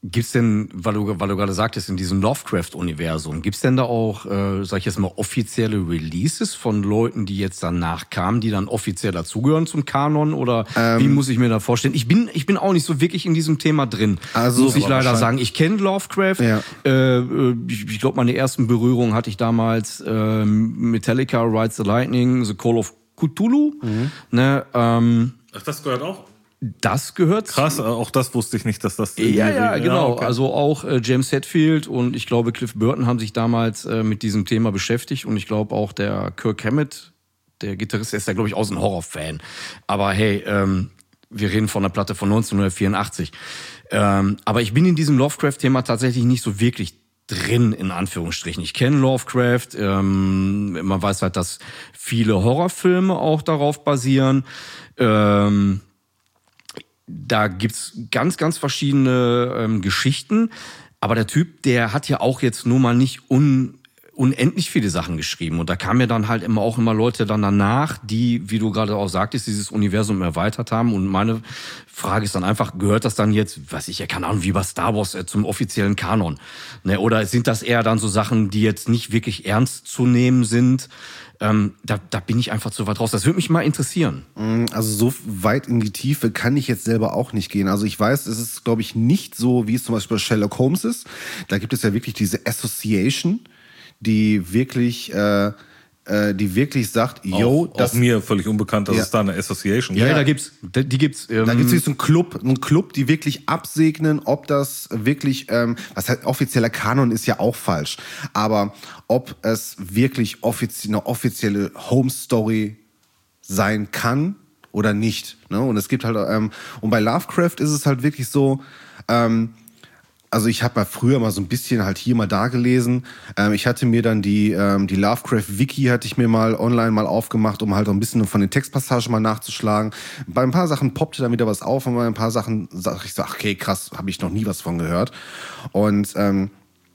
S2: Gibt's denn, weil du, weil du gerade sagtest, in diesem Lovecraft-Universum, gibt's denn da auch, äh, sag ich jetzt mal, offizielle Releases von Leuten, die jetzt danach kamen, die dann offiziell dazugehören zum Kanon? Oder ähm, wie muss ich mir da vorstellen? Ich bin, ich bin auch nicht so wirklich in diesem Thema drin. Also, muss ich leider sagen. Ich kenne Lovecraft. Ja. Äh, ich ich glaube, meine ersten Berührungen hatte ich damals äh, Metallica, Ride the Lightning, The Call of Cthulhu. Mhm. Ne, ähm,
S1: Ach, das gehört auch?
S2: Das gehört.
S1: Krass, auch das wusste ich nicht, dass das.
S2: Ja, ja, genau. Ja, okay. Also auch äh, James Hetfield und ich glaube Cliff Burton haben sich damals äh, mit diesem Thema beschäftigt und ich glaube auch der Kirk Hammett, der Gitarrist, der ist ja glaube ich auch so ein Horrorfan. Aber hey, ähm, wir reden von einer Platte von neunzehnhundertvierundachtzig. Ähm, aber ich bin in diesem Lovecraft-Thema tatsächlich nicht so wirklich drin, in Anführungsstrichen. Ich kenne Lovecraft, ähm, man weiß halt, dass viele Horrorfilme auch darauf basieren. Ähm, Da gibt's ganz, ganz verschiedene ähm, Geschichten. Aber der Typ, der hat ja auch jetzt nur mal nicht un, unendlich viele Sachen geschrieben. Und da kamen ja dann halt immer auch immer Leute dann danach, die, wie du gerade auch sagtest, dieses Universum erweitert haben. Und meine Frage ist dann einfach, gehört das dann jetzt, weiß ich ja, keine Ahnung, wie bei Star Wars äh, zum offiziellen Kanon? Ne? Oder sind das eher dann so Sachen, die jetzt nicht wirklich ernst zu nehmen sind? Ähm, da, da bin ich einfach zu weit raus. Das würde mich mal interessieren.
S3: Also so weit in die Tiefe kann ich jetzt selber auch nicht gehen. Also ich weiß, es ist, glaube ich, nicht so, wie es zum Beispiel bei Sherlock Holmes ist. Da gibt es ja wirklich diese Association, die wirklich, äh, äh, die wirklich sagt, yo,
S1: auch, das auch mir völlig unbekannt, dass
S3: ja.
S1: es da eine Association
S2: gibt. Ja, ja, da gibt's, die gibt's.
S3: Ähm, da gibt's jetzt einen Club, einen Club, die wirklich absegnen, ob das wirklich, ähm, was halt offizieller Kanon ist ja auch falsch, aber ob es wirklich offizie- eine offizielle Home-Story sein kann oder nicht. Ne? Und es gibt halt, ähm, und bei Lovecraft ist es halt wirklich so, ähm, also ich habe mal früher mal so ein bisschen halt hier mal da gelesen. Ähm, ich hatte mir dann die ähm, die Lovecraft-Wiki hatte ich mir mal online mal aufgemacht, um halt auch ein bisschen von den Textpassagen mal nachzuschlagen. Bei ein paar Sachen poppte dann wieder was auf und bei ein paar Sachen sag ich so, ach, okay, krass, habe ich noch nie was von gehört. Und ähm,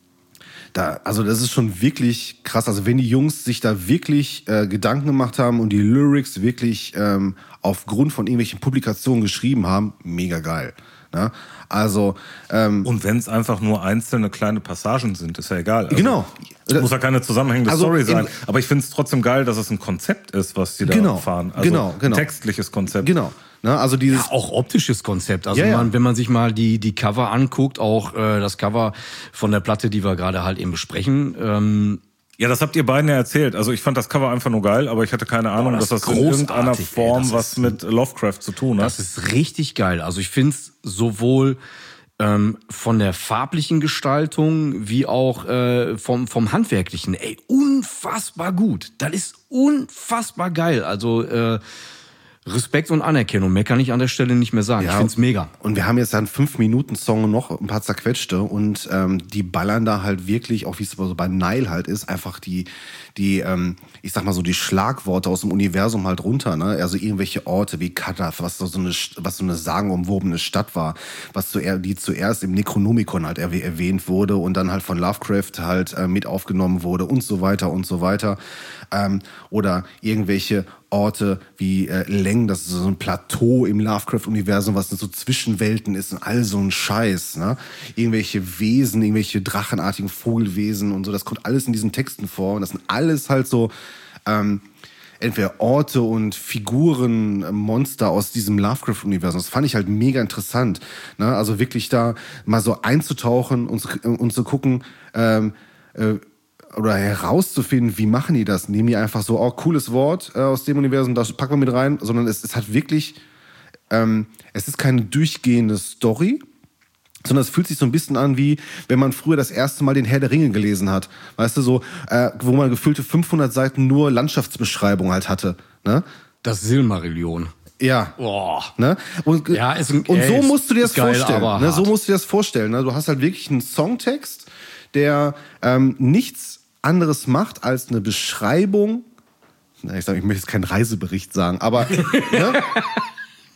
S3: da, also das ist schon wirklich krass. Also wenn die Jungs sich da wirklich äh, Gedanken gemacht haben und die Lyrics wirklich ähm, aufgrund von irgendwelchen Publikationen geschrieben haben, mega geil. Ne? Also ähm,
S1: und wenn es einfach nur einzelne kleine Passagen sind, ist ja egal. Also,
S3: genau.
S1: Es muss ja keine zusammenhängende
S3: also
S1: Story sein. Aber ich finde es trotzdem geil, dass es ein Konzept ist, was die da
S3: genau,
S1: fahren. Also
S3: genau, genau.
S1: Ein textliches Konzept.
S3: Genau. Ne, also dieses
S2: ja, auch optisches Konzept. Also
S3: ja, ja.
S2: Man, wenn man sich mal die die Cover anguckt, auch äh, das Cover von der Platte, die wir gerade halt eben besprechen. Ähm,
S1: ja, das habt ihr beiden ja erzählt. Also ich fand das Cover einfach nur geil, aber ich hatte keine Ahnung, oh, das dass das in irgendeiner Form ey, was ist, mit Lovecraft zu tun hat.
S2: Das ist richtig geil. Also ich finde es sowohl ähm, von der farblichen Gestaltung wie auch äh, vom vom handwerklichen, ey, unfassbar gut. Das ist unfassbar geil. Also äh, Respekt und Anerkennung, mehr kann ich an der Stelle nicht mehr sagen. Ja, ich find's mega.
S3: Und wir haben jetzt einen fünf Minuten Song noch ein paar zerquetschte und ähm, die ballern da halt wirklich, auch wie es so bei Nile halt ist, einfach die, die ähm, ich sag mal so die Schlagworte aus dem Universum halt runter, ne? Also irgendwelche Orte wie Kadath, was so eine, was so eine sagenumwobene Stadt war, was zuer, die zuerst im Necronomicon halt erwäh- erwähnt wurde und dann halt von Lovecraft halt äh, mit aufgenommen wurde und so weiter und so weiter. Ähm, oder irgendwelche Orte wie äh, Leng, das ist so ein Plateau im Lovecraft-Universum, was so Zwischenwelten ist und all so ein Scheiß, ne? Irgendwelche Wesen, irgendwelche drachenartigen Vogelwesen und so, das kommt alles in diesen Texten vor und das sind alles halt so ähm, entweder Orte und Figuren, äh, Monster aus diesem Lovecraft-Universum. Das fand ich halt mega interessant, ne? Also wirklich da mal so einzutauchen und, und zu gucken, ähm, äh, oder herauszufinden, wie machen die das? Nehmen die einfach so, oh, cooles Wort äh, aus dem Universum, das packen wir mit rein, sondern es, es hat wirklich, ähm, es ist keine durchgehende Story, sondern es fühlt sich so ein bisschen an, wie wenn man früher das erste Mal den Herr der Ringe gelesen hat. Weißt du, so, äh, wo man gefühlte fünfhundert Seiten nur Landschaftsbeschreibung halt hatte. Ne?
S2: Das Silmarillion.
S3: Ja.
S2: Oh.
S3: Ne? Und,
S2: ja, ist ein,
S3: und
S2: ey,
S3: so
S2: ist,
S3: musst du dir das
S2: geil,
S3: vorstellen. Ne? So musst du dir das vorstellen. Ne? Du hast halt wirklich einen Songtext, der ähm, nichts anderes macht als eine Beschreibung. Na, ich sag, ich möchte jetzt keinen Reisebericht sagen, aber ne?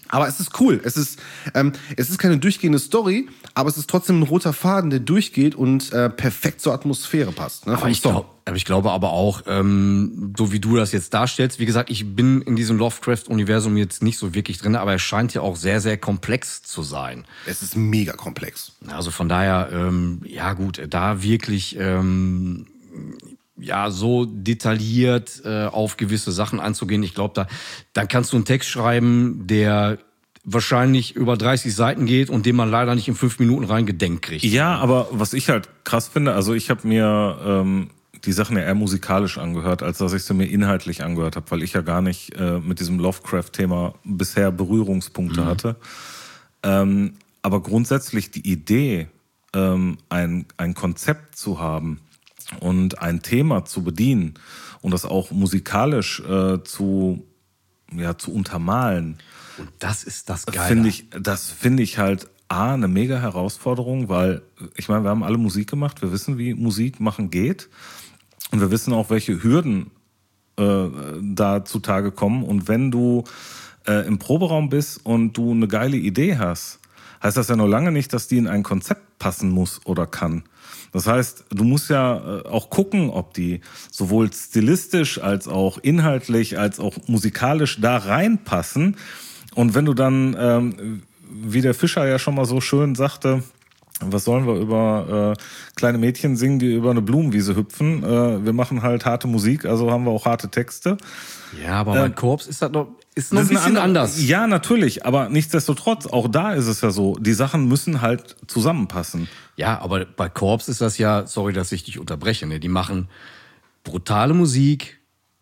S3: Aber es ist cool. Es ist, ähm, es ist keine durchgehende Story, aber es ist trotzdem ein roter Faden, der durchgeht und äh, perfekt zur Atmosphäre passt. Ne,
S2: aber, ich glaub, aber ich glaube aber auch, ähm, so wie du das jetzt darstellst, wie gesagt, ich bin in diesem Lovecraft-Universum jetzt nicht so wirklich drin, aber es scheint ja auch sehr, sehr komplex zu sein.
S3: Es ist mega komplex.
S2: Also von daher, ähm, ja gut, da wirklich... Ähm, ja, so detailliert äh, auf gewisse Sachen anzugehen. Ich glaube, da dann kannst du einen Text schreiben, der wahrscheinlich über dreißig Seiten geht und den man leider nicht in fünf Minuten reingedenkt kriegt.
S1: Ja, aber was ich halt krass finde, also ich habe mir ähm, die Sachen ja eher musikalisch angehört, als dass ich sie mir inhaltlich angehört habe, weil ich ja gar nicht äh, mit diesem Lovecraft-Thema bisher Berührungspunkte mhm. hatte. Ähm, aber grundsätzlich die Idee, ähm, ein, ein Konzept zu haben, und ein Thema zu bedienen und das auch musikalisch äh, zu, ja, zu untermalen.
S2: Und das ist das Geile.
S1: Finde ich, das finde ich halt A, eine mega Herausforderung, weil ich meine, wir haben alle Musik gemacht, wir wissen, wie Musik machen geht und wir wissen auch, welche Hürden äh, da zutage kommen. Und wenn du äh, im Proberaum bist und du eine geile Idee hast, heißt das ja noch lange nicht, dass die in ein Konzept passen muss oder kann. Das heißt, du musst ja auch gucken, ob die sowohl stilistisch als auch inhaltlich als auch musikalisch da reinpassen. Und wenn du dann, ähm, wie der Fischer ja schon mal so schön sagte, was sollen wir über äh, kleine Mädchen singen, die über eine Blumenwiese hüpfen? Äh, wir machen halt harte Musik, also haben wir auch harte Texte.
S2: Ja, aber bei äh, Korps ist das noch, ist noch ein bisschen andere, anders.
S1: Ja, natürlich, aber nichtsdestotrotz, auch da ist es ja so, die Sachen müssen halt zusammenpassen.
S2: Ja, aber bei Korps ist das ja, sorry, dass ich dich unterbreche, ne? Die machen brutale Musik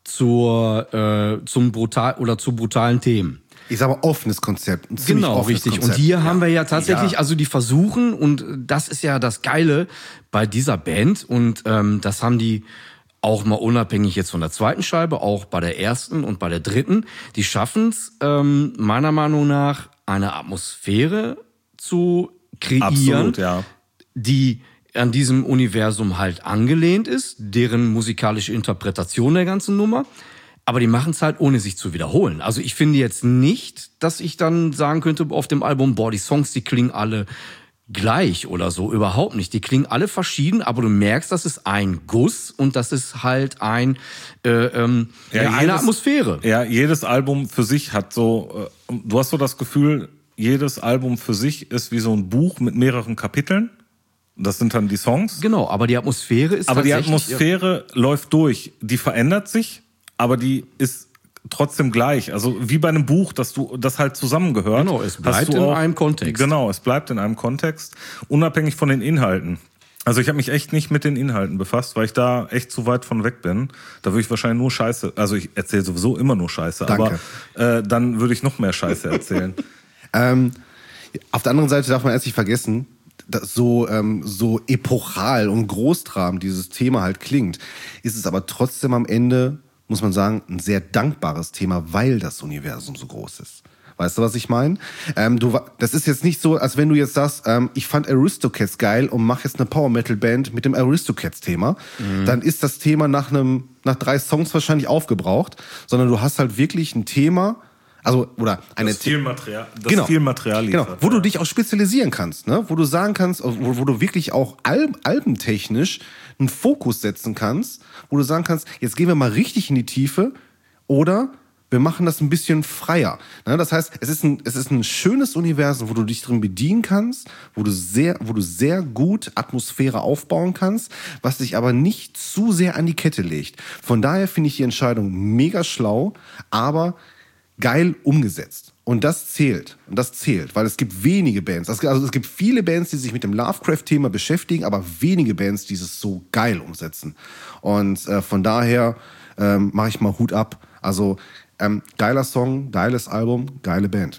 S2: zur, äh, zum brutal oder zu brutalen Themen.
S3: Ich sage mal, offenes Konzept. Ein
S2: genau, richtig. Konzept. Und hier ja. haben wir ja tatsächlich, ja. also die versuchen, und das ist ja das Geile bei dieser Band, und ähm, das haben die auch mal unabhängig jetzt von der zweiten Scheibe, auch bei der ersten und bei der dritten, die schaffen es ähm, meiner Meinung nach, eine Atmosphäre zu kreieren,
S1: Absolut, ja.
S2: die an diesem Universum halt angelehnt ist, deren musikalische Interpretation der ganzen Nummer. Aber die machen es halt, ohne sich zu wiederholen. Also ich finde jetzt nicht, dass ich dann sagen könnte auf dem Album, boah, die Songs, die klingen alle gleich oder so. Überhaupt nicht. Die klingen alle verschieden, aber du merkst, das ist ein Guss und das ist halt ein äh, ähm, ja, ja, eine jedes, Atmosphäre.
S1: Ja, jedes Album für sich hat so, äh, du hast so das Gefühl, jedes Album für sich ist wie so ein Buch mit mehreren Kapiteln. Das sind dann die Songs.
S2: Genau, aber die Atmosphäre ist
S1: Aber die Atmosphäre ja, läuft durch. Die verändert sich, aber die ist trotzdem gleich. Also wie bei einem Buch, dass du das halt zusammengehört.
S2: Genau, es bleibt in auch, einem Kontext.
S1: Genau, es bleibt in einem Kontext, unabhängig von den Inhalten. Also ich habe mich echt nicht mit den Inhalten befasst, weil ich da echt zu weit von weg bin. Da würde ich wahrscheinlich nur Scheiße, also ich erzähle sowieso immer nur Scheiße,
S3: Danke.
S1: aber äh, dann würde ich noch mehr Scheiße erzählen.
S3: ähm, auf der anderen Seite darf man erst nicht vergessen, dass so, ähm, so epochal und großtrabend dieses Thema halt klingt, ist es aber trotzdem am Ende, muss man sagen, ein sehr dankbares Thema, weil das Universum so groß ist. Weißt du, was ich meine? Ähm, du, das ist jetzt nicht so, als wenn du jetzt sagst, ähm, ich fand Aristocats geil und mach jetzt eine Power-Metal-Band mit dem Aristocats-Thema. Mhm. Dann ist das Thema nach einem, nach drei Songs wahrscheinlich aufgebraucht, sondern du hast halt wirklich ein Thema, also, oder eine
S1: das viel Material, das
S3: genau,
S1: viel Material liefert,
S3: genau, wo ja. du dich auch spezialisieren kannst, ne? Wo du sagen kannst, wo, wo du wirklich auch alb, albentechnisch einen Fokus setzen kannst, wo du sagen kannst, jetzt gehen wir mal richtig in die Tiefe oder wir machen das ein bisschen freier. Ne? Das heißt, es ist ein, es ist ein schönes Universum, wo du dich drin bedienen kannst, wo du sehr, wo du sehr gut Atmosphäre aufbauen kannst, was dich aber nicht zu sehr an die Kette legt. Von daher finde ich die Entscheidung mega schlau, aber geil umgesetzt. Und das zählt. Und das zählt, weil es gibt wenige Bands. Also es gibt viele Bands, die sich mit dem Lovecraft-Thema beschäftigen, aber wenige Bands, die es so geil umsetzen. Und äh, von daher ähm, mache ich mal Hut ab. Also ähm, geiler Song, geiles Album, geile Band.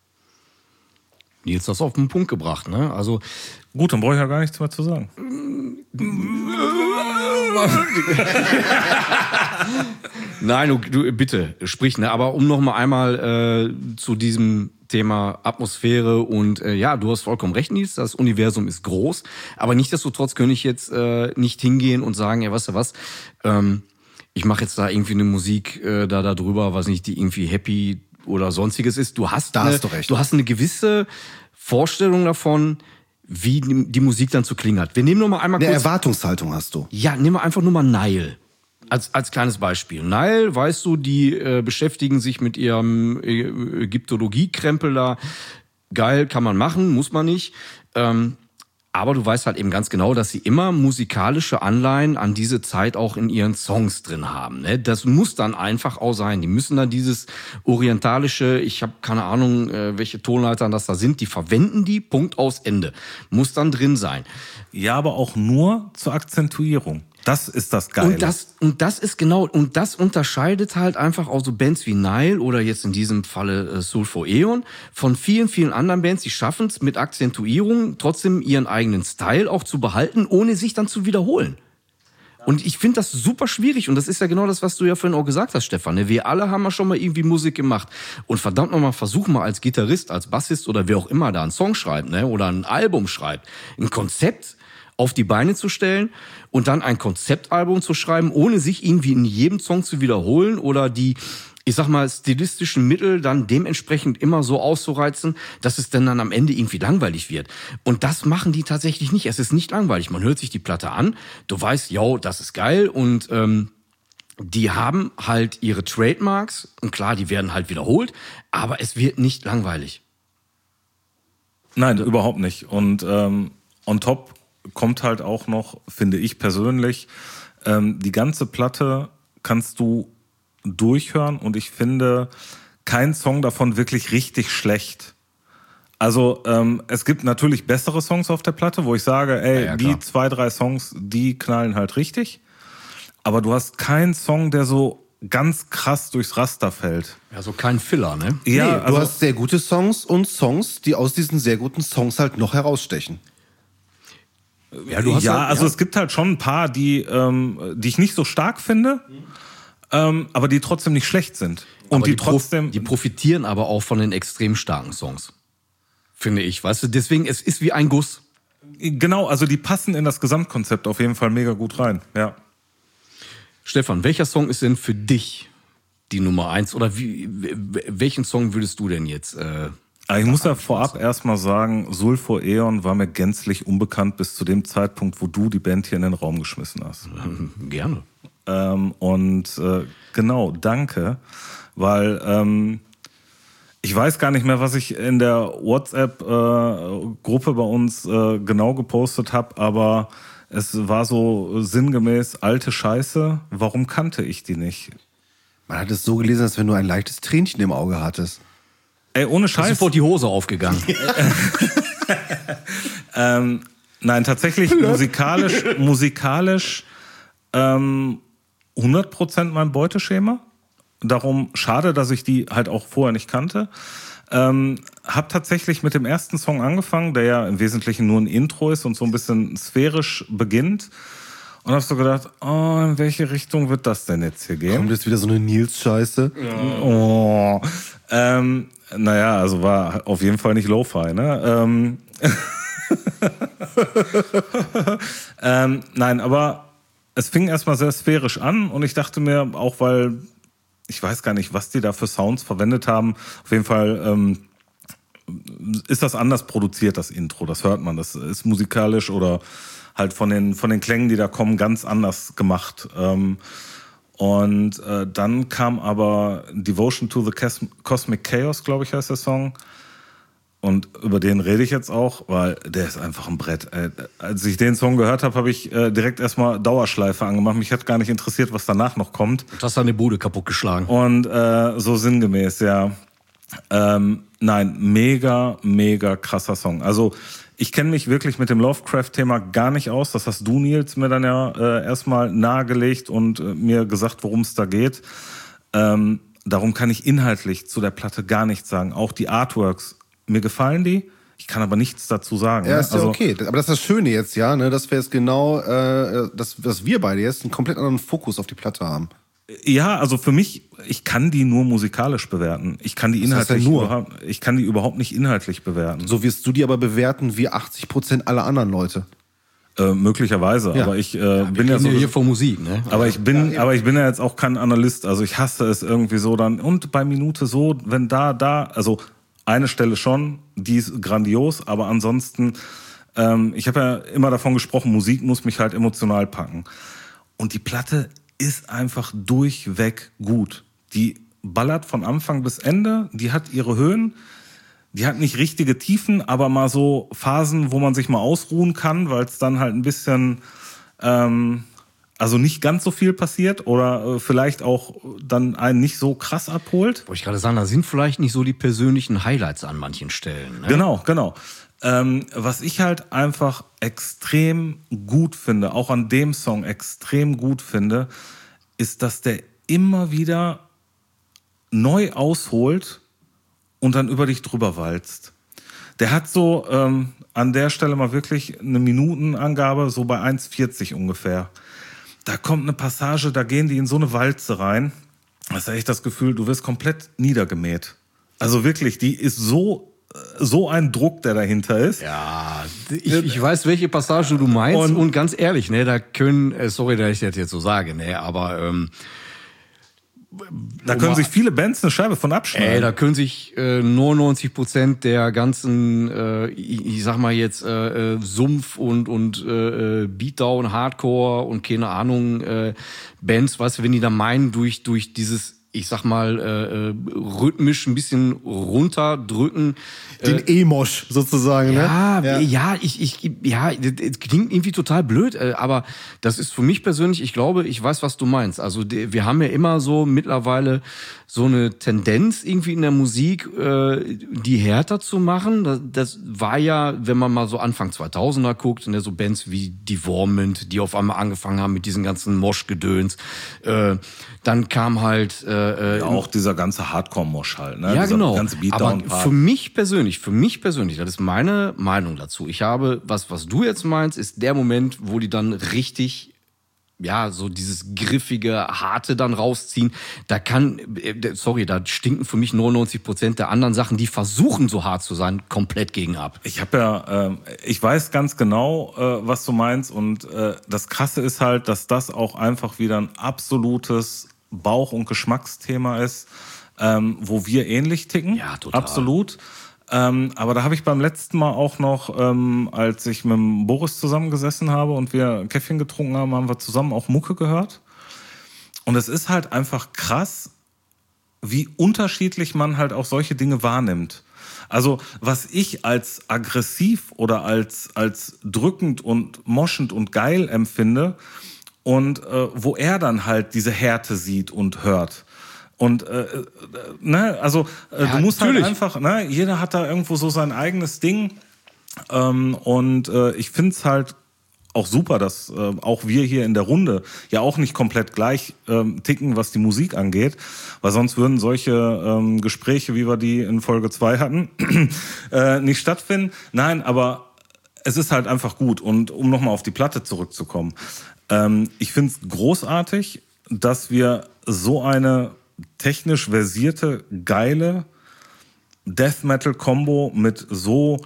S2: Nils, das auf den Punkt gebracht, ne? Also
S1: gut, dann brauche ich ja gar nichts mehr zu sagen.
S2: Nein, du, du bitte, sprich, ne? Aber um noch mal einmal äh, zu diesem Thema Atmosphäre und äh, ja, du hast vollkommen recht, Nils, das Universum ist groß, aber nichtsdestotrotz könnte ich jetzt äh, nicht hingehen und sagen, ja, weißt du was, ähm, ich mache jetzt da irgendwie eine Musik äh, da da drüber, was nicht, die irgendwie happy oder sonstiges ist. Du hast,
S3: Da
S2: eine,
S3: hast du recht.
S2: du hast eine gewisse Vorstellung davon, wie die, die Musik dann zu klingen hat. Wir nehmen nur mal einmal
S3: Eine
S2: kurz...
S3: Erwartungshaltung hast du.
S2: Ja, nehmen wir einfach nur mal Nile. Als, als kleines Beispiel. Nile, weißt du, die äh, beschäftigen sich mit ihrem äh, Ägyptologie-Krempel da. Geil, kann man machen, muss man nicht. Ähm, aber du weißt halt eben ganz genau, dass sie immer musikalische Anleihen an diese Zeit auch in ihren Songs drin haben. Ne? Das muss dann einfach auch sein. Die müssen dann dieses orientalische, ich habe keine Ahnung, äh, welche Tonleitern das da sind, die verwenden die, Punkt aus Ende. Muss dann drin sein.
S1: Ja, aber auch nur zur Akzentuierung. Das ist das Geile.
S2: Und das, und das ist genau, und das unterscheidet halt einfach auch so Bands wie Nile oder jetzt in diesem Falle äh, Sulfur Aeon von vielen, vielen anderen Bands, die schaffen es mit Akzentuierung trotzdem ihren eigenen Style auch zu behalten, ohne sich dann zu wiederholen. Und ich finde das super schwierig und das ist ja genau das, was du ja vorhin auch gesagt hast, Stefan. Ne? Wir alle haben ja schon mal irgendwie Musik gemacht und verdammt nochmal, versuch mal als Gitarrist, als Bassist oder wer auch immer da einen Song schreibt, ne? Oder ein Album schreibt, ein Konzept auf die Beine zu stellen und dann ein Konzeptalbum zu schreiben, ohne sich irgendwie in jedem Song zu wiederholen oder die, ich sag mal, stilistischen Mittel dann dementsprechend immer so auszureizen, dass es dann, dann am Ende irgendwie langweilig wird. Und das machen die tatsächlich nicht. Es ist nicht langweilig. Man hört sich die Platte an, du weißt, yo, das ist geil und ähm, die haben halt ihre Trademarks und klar, die werden halt wiederholt, aber es wird nicht langweilig.
S1: Nein, überhaupt nicht. Und ähm, on top kommt halt auch noch, finde ich persönlich, ähm, die ganze Platte kannst du durchhören und ich finde kein Song davon wirklich richtig schlecht. Also ähm, es gibt natürlich bessere Songs auf der Platte, wo ich sage, ey,
S2: Ja, ja,
S1: die
S2: klar.
S1: zwei, drei Songs, die knallen halt richtig. Aber du hast keinen Song, der so ganz krass durchs Raster fällt.
S2: Also kein Filler, ne?
S1: Ja,
S3: nee,
S1: also,
S3: du hast sehr gute Songs und Songs, die aus diesen sehr guten Songs halt noch herausstechen.
S2: Ja, du hast
S1: ja,
S2: halt,
S1: also
S2: ja.
S1: es gibt halt schon ein paar, die, ähm, die ich nicht so stark finde, ähm, aber die trotzdem nicht schlecht sind. Und
S2: Aber
S1: die,
S2: die,
S1: trotzdem.
S2: Prof, die profitieren aber auch von den extrem starken Songs. Finde ich, weißt du? Deswegen, es ist wie ein Guss.
S1: Genau, also die passen in das Gesamtkonzept auf jeden Fall mega gut rein. Ja.
S2: Stefan, welcher Song ist denn für dich die Nummer eins? Oder wie, w- welchen Song würdest du denn jetzt... Äh,
S1: Aber ich muss ja vorab erstmal sagen, Sulfur Aeon war mir gänzlich unbekannt bis zu dem Zeitpunkt, wo du die Band hier in den Raum geschmissen hast.
S2: gerne.
S1: Ähm, und äh, genau, danke, weil ähm, ich weiß gar nicht mehr, was ich in der WhatsApp-Gruppe äh, bei uns äh, genau gepostet habe, aber es war so sinngemäß alte Scheiße. Warum kannte ich die nicht?
S3: Man hat es so gelesen, als wenn du ein leichtes Tränchen im Auge hattest.
S1: Ey, ohne
S2: Ist
S1: Scheiß.
S2: sofort die Hose aufgegangen.
S1: ähm, nein, tatsächlich musikalisch, musikalisch ähm, hundert Prozent mein Beuteschema. Darum schade, dass ich die halt auch vorher nicht kannte. Ähm, hab tatsächlich mit dem ersten Song angefangen, der ja im Wesentlichen nur ein Intro ist und so ein bisschen sphärisch beginnt. Und hab so gedacht, oh, in welche Richtung wird das denn jetzt hier gehen?
S3: Kommt jetzt wieder so eine Nils-Scheiße?
S1: Oh. Ähm, naja, also war auf jeden Fall nicht Lo-Fi, ne? Ähm, ähm, nein, aber es fing erstmal sehr sphärisch an und ich dachte mir, auch weil ich weiß gar nicht, was die da für Sounds verwendet haben, auf jeden Fall ähm, ist das anders produziert, das Intro, das hört man, das ist musikalisch oder halt von den, von den Klängen, die da kommen, ganz anders gemacht. Ähm, und äh, dann kam aber Devotion to the Cas- Cosmic Chaos, glaube ich, heißt der Song. Und über den rede ich jetzt auch, weil der ist einfach ein Brett. Äh, als ich den Song gehört habe, habe ich äh, direkt erstmal Dauerschleife angemacht. Mich hat gar nicht interessiert, was danach noch kommt.
S2: Du hast deine Bude kaputtgeschlagen.
S1: Und äh, so sinngemäß, ja. Ähm, nein, mega, mega krasser Song. Also ich kenne mich wirklich mit dem Lovecraft-Thema gar nicht aus. Das hast du, Nils, mir dann ja äh, erstmal nahegelegt und äh, mir gesagt, worum es da geht. Ähm, darum kann ich inhaltlich zu der Platte gar nichts sagen. Auch die Artworks, mir gefallen die. Ich kann aber nichts dazu sagen.
S3: Ja,
S1: ne?
S3: ist ja
S1: also,
S3: okay. Aber das ist das Schöne jetzt, ja, ne, dass wir jetzt genau, äh, dass, dass wir beide jetzt einen komplett anderen Fokus auf die Platte haben.
S1: Ja, also für mich, ich kann die nur musikalisch bewerten. Ich kann die
S3: Was heißt denn
S1: inhaltlich
S3: nur?
S1: überhaupt, ich kann die überhaupt nicht inhaltlich bewerten.
S3: So wirst du die aber bewerten wie achtzig Prozent aller anderen Leute.
S1: Äh, möglicherweise,
S3: Ja.
S1: aber ich äh,
S2: Wir
S1: bin ja
S2: reden
S1: so.
S2: hier von Musik, ne?
S1: Aber ich bin, aber ich bin ja jetzt auch kein Analyst. Also ich hasse es irgendwie so dann und bei Minute so, wenn da, da, also eine Stelle schon, die ist grandios, aber ansonsten, ähm, ich habe ja immer davon gesprochen, Musik muss mich halt emotional packen. Und die Platte ist einfach durchweg gut. Die ballert von Anfang bis Ende, die hat ihre Höhen. Die hat nicht richtige Tiefen, aber mal so Phasen, wo man sich mal ausruhen kann, weil es dann halt ein bisschen, ähm, also nicht ganz so viel passiert oder äh, vielleicht auch dann einen nicht so krass abholt.
S2: Wollte ich gerade sagen, da sind vielleicht nicht so die persönlichen Highlights an manchen Stellen. Ne?
S1: Genau, genau. Ähm, was ich halt einfach extrem gut finde, auch an dem Song extrem gut finde, ist, dass der immer wieder neu ausholt und dann über dich drüber walzt. Der hat so ähm, an der Stelle mal wirklich eine Minutenangabe, so bei eins vierzig ungefähr. Da kommt eine Passage, da gehen die in so eine Walze rein. Da hast du echt das Gefühl, du wirst komplett niedergemäht. Also wirklich, die ist so, so ein Druck, der dahinter ist.
S2: Ja, ich, ich weiß, welche Passage du meinst und, und ganz ehrlich, ne, da können, äh, sorry, dass ich das jetzt so sage, ne, aber ähm,
S1: Da können sich viele Bands eine Scheibe von abschneiden.
S2: Ey, da können sich äh, neunundneunzig Prozent der ganzen, äh, ich, ich sag mal jetzt, äh, äh, Sumpf und, und äh, Beatdown, Hardcore und keine Ahnung, äh, Bands, weißt du, wenn die da meinen, durch, durch dieses, ich sag mal, äh, rhythmisch ein bisschen runterdrücken.
S3: Den
S2: äh,
S3: E-Mosch sozusagen,
S2: ja,
S3: ne? Ja,
S2: ja, ich, ich, ja, das klingt irgendwie total blöd, aber das ist für mich persönlich, ich glaube, ich weiß, was du meinst. Also wir haben ja immer so mittlerweile so eine Tendenz irgendwie in der Musik, die härter zu machen. Das, das war ja, wenn man mal so Anfang zweitausender guckt, ne, so Bands wie Devorment, die auf einmal angefangen haben mit diesen ganzen Mosh-Gedöns. Dann kam halt äh,
S1: ja, auch dieser ganze Hardcore-Mosh halt, ne?
S2: Ja,
S1: dieser
S2: genau.
S1: ganze
S2: Aber
S1: Beatdown-Part.
S2: für mich persönlich, für mich persönlich, das ist meine Meinung dazu. Ich habe, was, was du jetzt meinst, ist der Moment, wo die dann richtig, ja, so dieses griffige, harte dann rausziehen. Da kann, sorry, da stinken für mich neunundneunzig Prozent der anderen Sachen, die versuchen so hart zu sein, komplett gegen ab.
S1: Ich habe ja, äh, ich weiß ganz genau, äh, was du meinst und äh, das Krasse ist halt, dass das auch einfach wieder ein absolutes Bauch- und Geschmacksthema ist, ähm, wo wir ähnlich ticken.
S2: Ja, total.
S1: Absolut. Ähm, aber da habe ich beim letzten Mal auch noch, ähm, als ich mit dem Boris zusammengesessen habe und wir Käffchen getrunken haben, haben wir zusammen auch Mucke gehört. Und es ist halt einfach krass, wie unterschiedlich man halt auch solche Dinge wahrnimmt. Also was ich als aggressiv oder als, als drückend und moschend und geil empfinde und äh, wo er dann halt diese Härte sieht und hört. Und äh, äh, ne, also äh,
S2: Ja,
S1: du musst
S2: natürlich.
S1: halt einfach, ne, jeder hat da irgendwo so sein eigenes Ding. Ähm, und äh, ich find's halt auch super, dass äh, auch wir hier in der Runde ja auch nicht komplett gleich ähm, ticken, was die Musik angeht, weil sonst würden solche ähm, Gespräche, wie wir die in Folge zwei hatten, äh, nicht stattfinden. Nein, aber es ist halt einfach gut. Und um nochmal auf die Platte zurückzukommen, ähm, ich find's großartig, dass wir so eine technisch versierte, geile Death-Metal-Kombo mit so,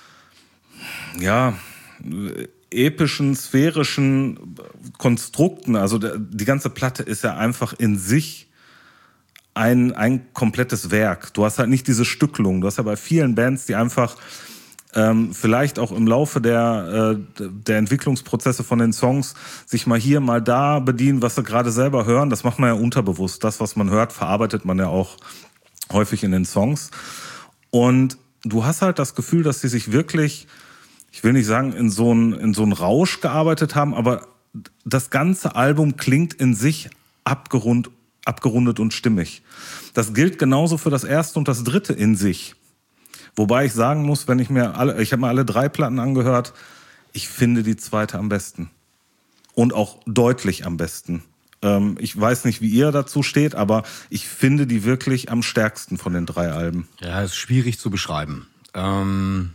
S1: ja, epischen, sphärischen Konstrukten, also die ganze Platte ist ja einfach in sich ein, ein komplettes Werk. Du hast halt nicht diese Stückelung. Du hast ja bei vielen Bands, die einfach ähm, vielleicht auch im Laufe der, äh, der Entwicklungsprozesse von den Songs sich mal hier, mal da bedienen, was sie gerade selber hören. Das macht man ja unterbewusst. Das, was man hört, verarbeitet man ja auch häufig in den Songs. Und du hast halt das Gefühl, dass sie sich wirklich, ich will nicht sagen, in so einen, in so einen Rausch gearbeitet haben, aber das ganze Album klingt in sich abgerund, abgerundet und stimmig. Das gilt genauso für das erste und das dritte in sich. Wobei ich sagen muss, wenn ich mir alle, ich habe mir alle drei Platten angehört, ich finde die zweite am besten. Und auch deutlich am besten. Ähm, ich weiß nicht, wie ihr dazu steht, aber ich finde die wirklich am stärksten von den drei Alben.
S2: Ja, ist schwierig zu beschreiben. Ähm,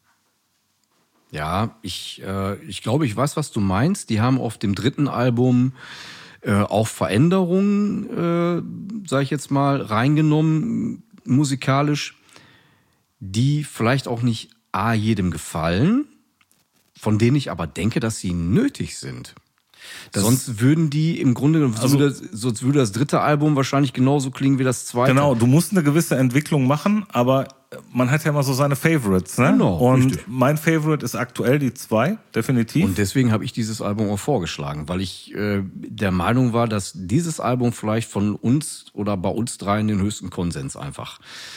S2: ja, ich, äh, ich glaube, ich weiß, was du meinst. Die haben auf dem dritten Album äh, auch Veränderungen, äh, sage ich jetzt mal, reingenommen, musikalisch, die vielleicht auch nicht A, jedem gefallen. von denen ich aber denke, dass sie nötig sind. Das sonst würden die im Grunde, also, würde, sonst würde das dritte Album wahrscheinlich genauso klingen wie das zweite.
S1: Genau, du musst eine gewisse Entwicklung machen, aber man hat ja immer so seine Favorites, ne?
S2: Genau,
S1: und
S2: richtig.
S1: Mein Favorite ist aktuell die zwei, definitiv.
S2: Und deswegen habe ich dieses Album auch vorgeschlagen, weil ich äh, der Meinung war, dass dieses Album vielleicht von uns oder bei uns dreien den höchsten Konsens einfach.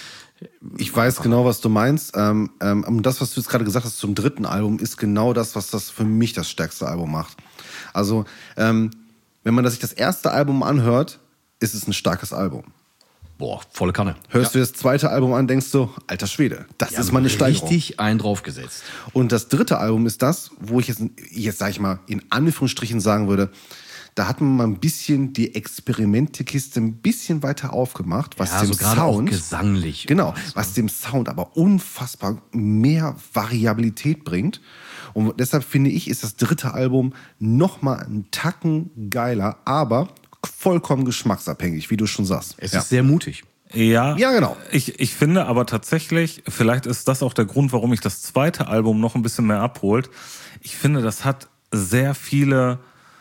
S3: Ich weiß genau, was du meinst. Ähm, ähm, und das, was du jetzt gerade gesagt hast zum dritten Album, ist genau das, was das für mich das stärkste Album macht. Also, ähm, wenn man sich das erste Album anhört, ist es ein starkes Album.
S2: Boah, volle Kanne.
S3: Hörst ja. du das zweite Album an, denkst du, alter Schwede, das
S2: Die
S3: ist
S2: haben
S3: mal eine Steigerung.
S2: Richtig einen draufgesetzt.
S3: Und das dritte Album ist das, wo ich jetzt, jetzt sag ich mal, in Anführungsstrichen sagen würde, da hat man mal ein bisschen die Experimentekiste ein bisschen weiter aufgemacht, was
S2: Ja,
S3: dem
S2: so gerade
S3: Sound
S2: auch gesanglich.
S3: Genau, was dem Sound aber unfassbar mehr Variabilität bringt. Und deshalb finde ich, ist das dritte Album noch mal einen Tacken geiler, aber vollkommen geschmacksabhängig, wie du schon sagst.
S2: Es
S3: ja.
S2: ist sehr mutig.
S1: Ja,
S3: Ja, genau.
S1: Ich, ich finde aber tatsächlich, vielleicht ist das auch der Grund, warum mich das zweite Album noch ein bisschen mehr abholt. Ich finde, das hat sehr viele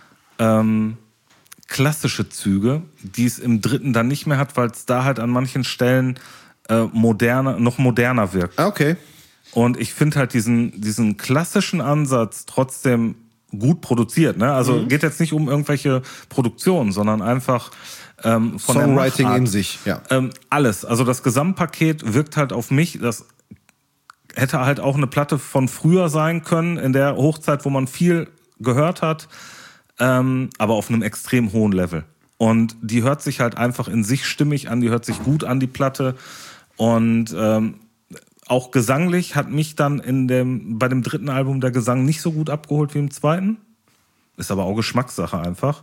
S1: ähm, klassische Züge, die es im dritten dann nicht mehr hat, weil es da halt an manchen Stellen äh, moderner, noch moderner wirkt.
S3: Okay.
S1: Und ich finde halt diesen, diesen klassischen Ansatz trotzdem gut produziert. Ne? Also mhm. geht jetzt nicht um irgendwelche Produktionen, sondern einfach ähm, von
S3: Songwriting
S1: der Machart.
S3: in sich. Ja.
S1: Ähm, alles. Also das Gesamtpaket wirkt halt auf mich, das hätte halt auch eine Platte von früher sein können, in der Hochzeit, wo man viel gehört hat, ähm, aber auf einem extrem hohen Level. Und die hört sich halt einfach in sich stimmig an, die hört sich gut an, die Platte. Und ähm, auch gesanglich hat mich dann in dem, bei dem dritten Album der Gesang nicht so gut abgeholt wie im zweiten. Ist aber auch Geschmackssache einfach.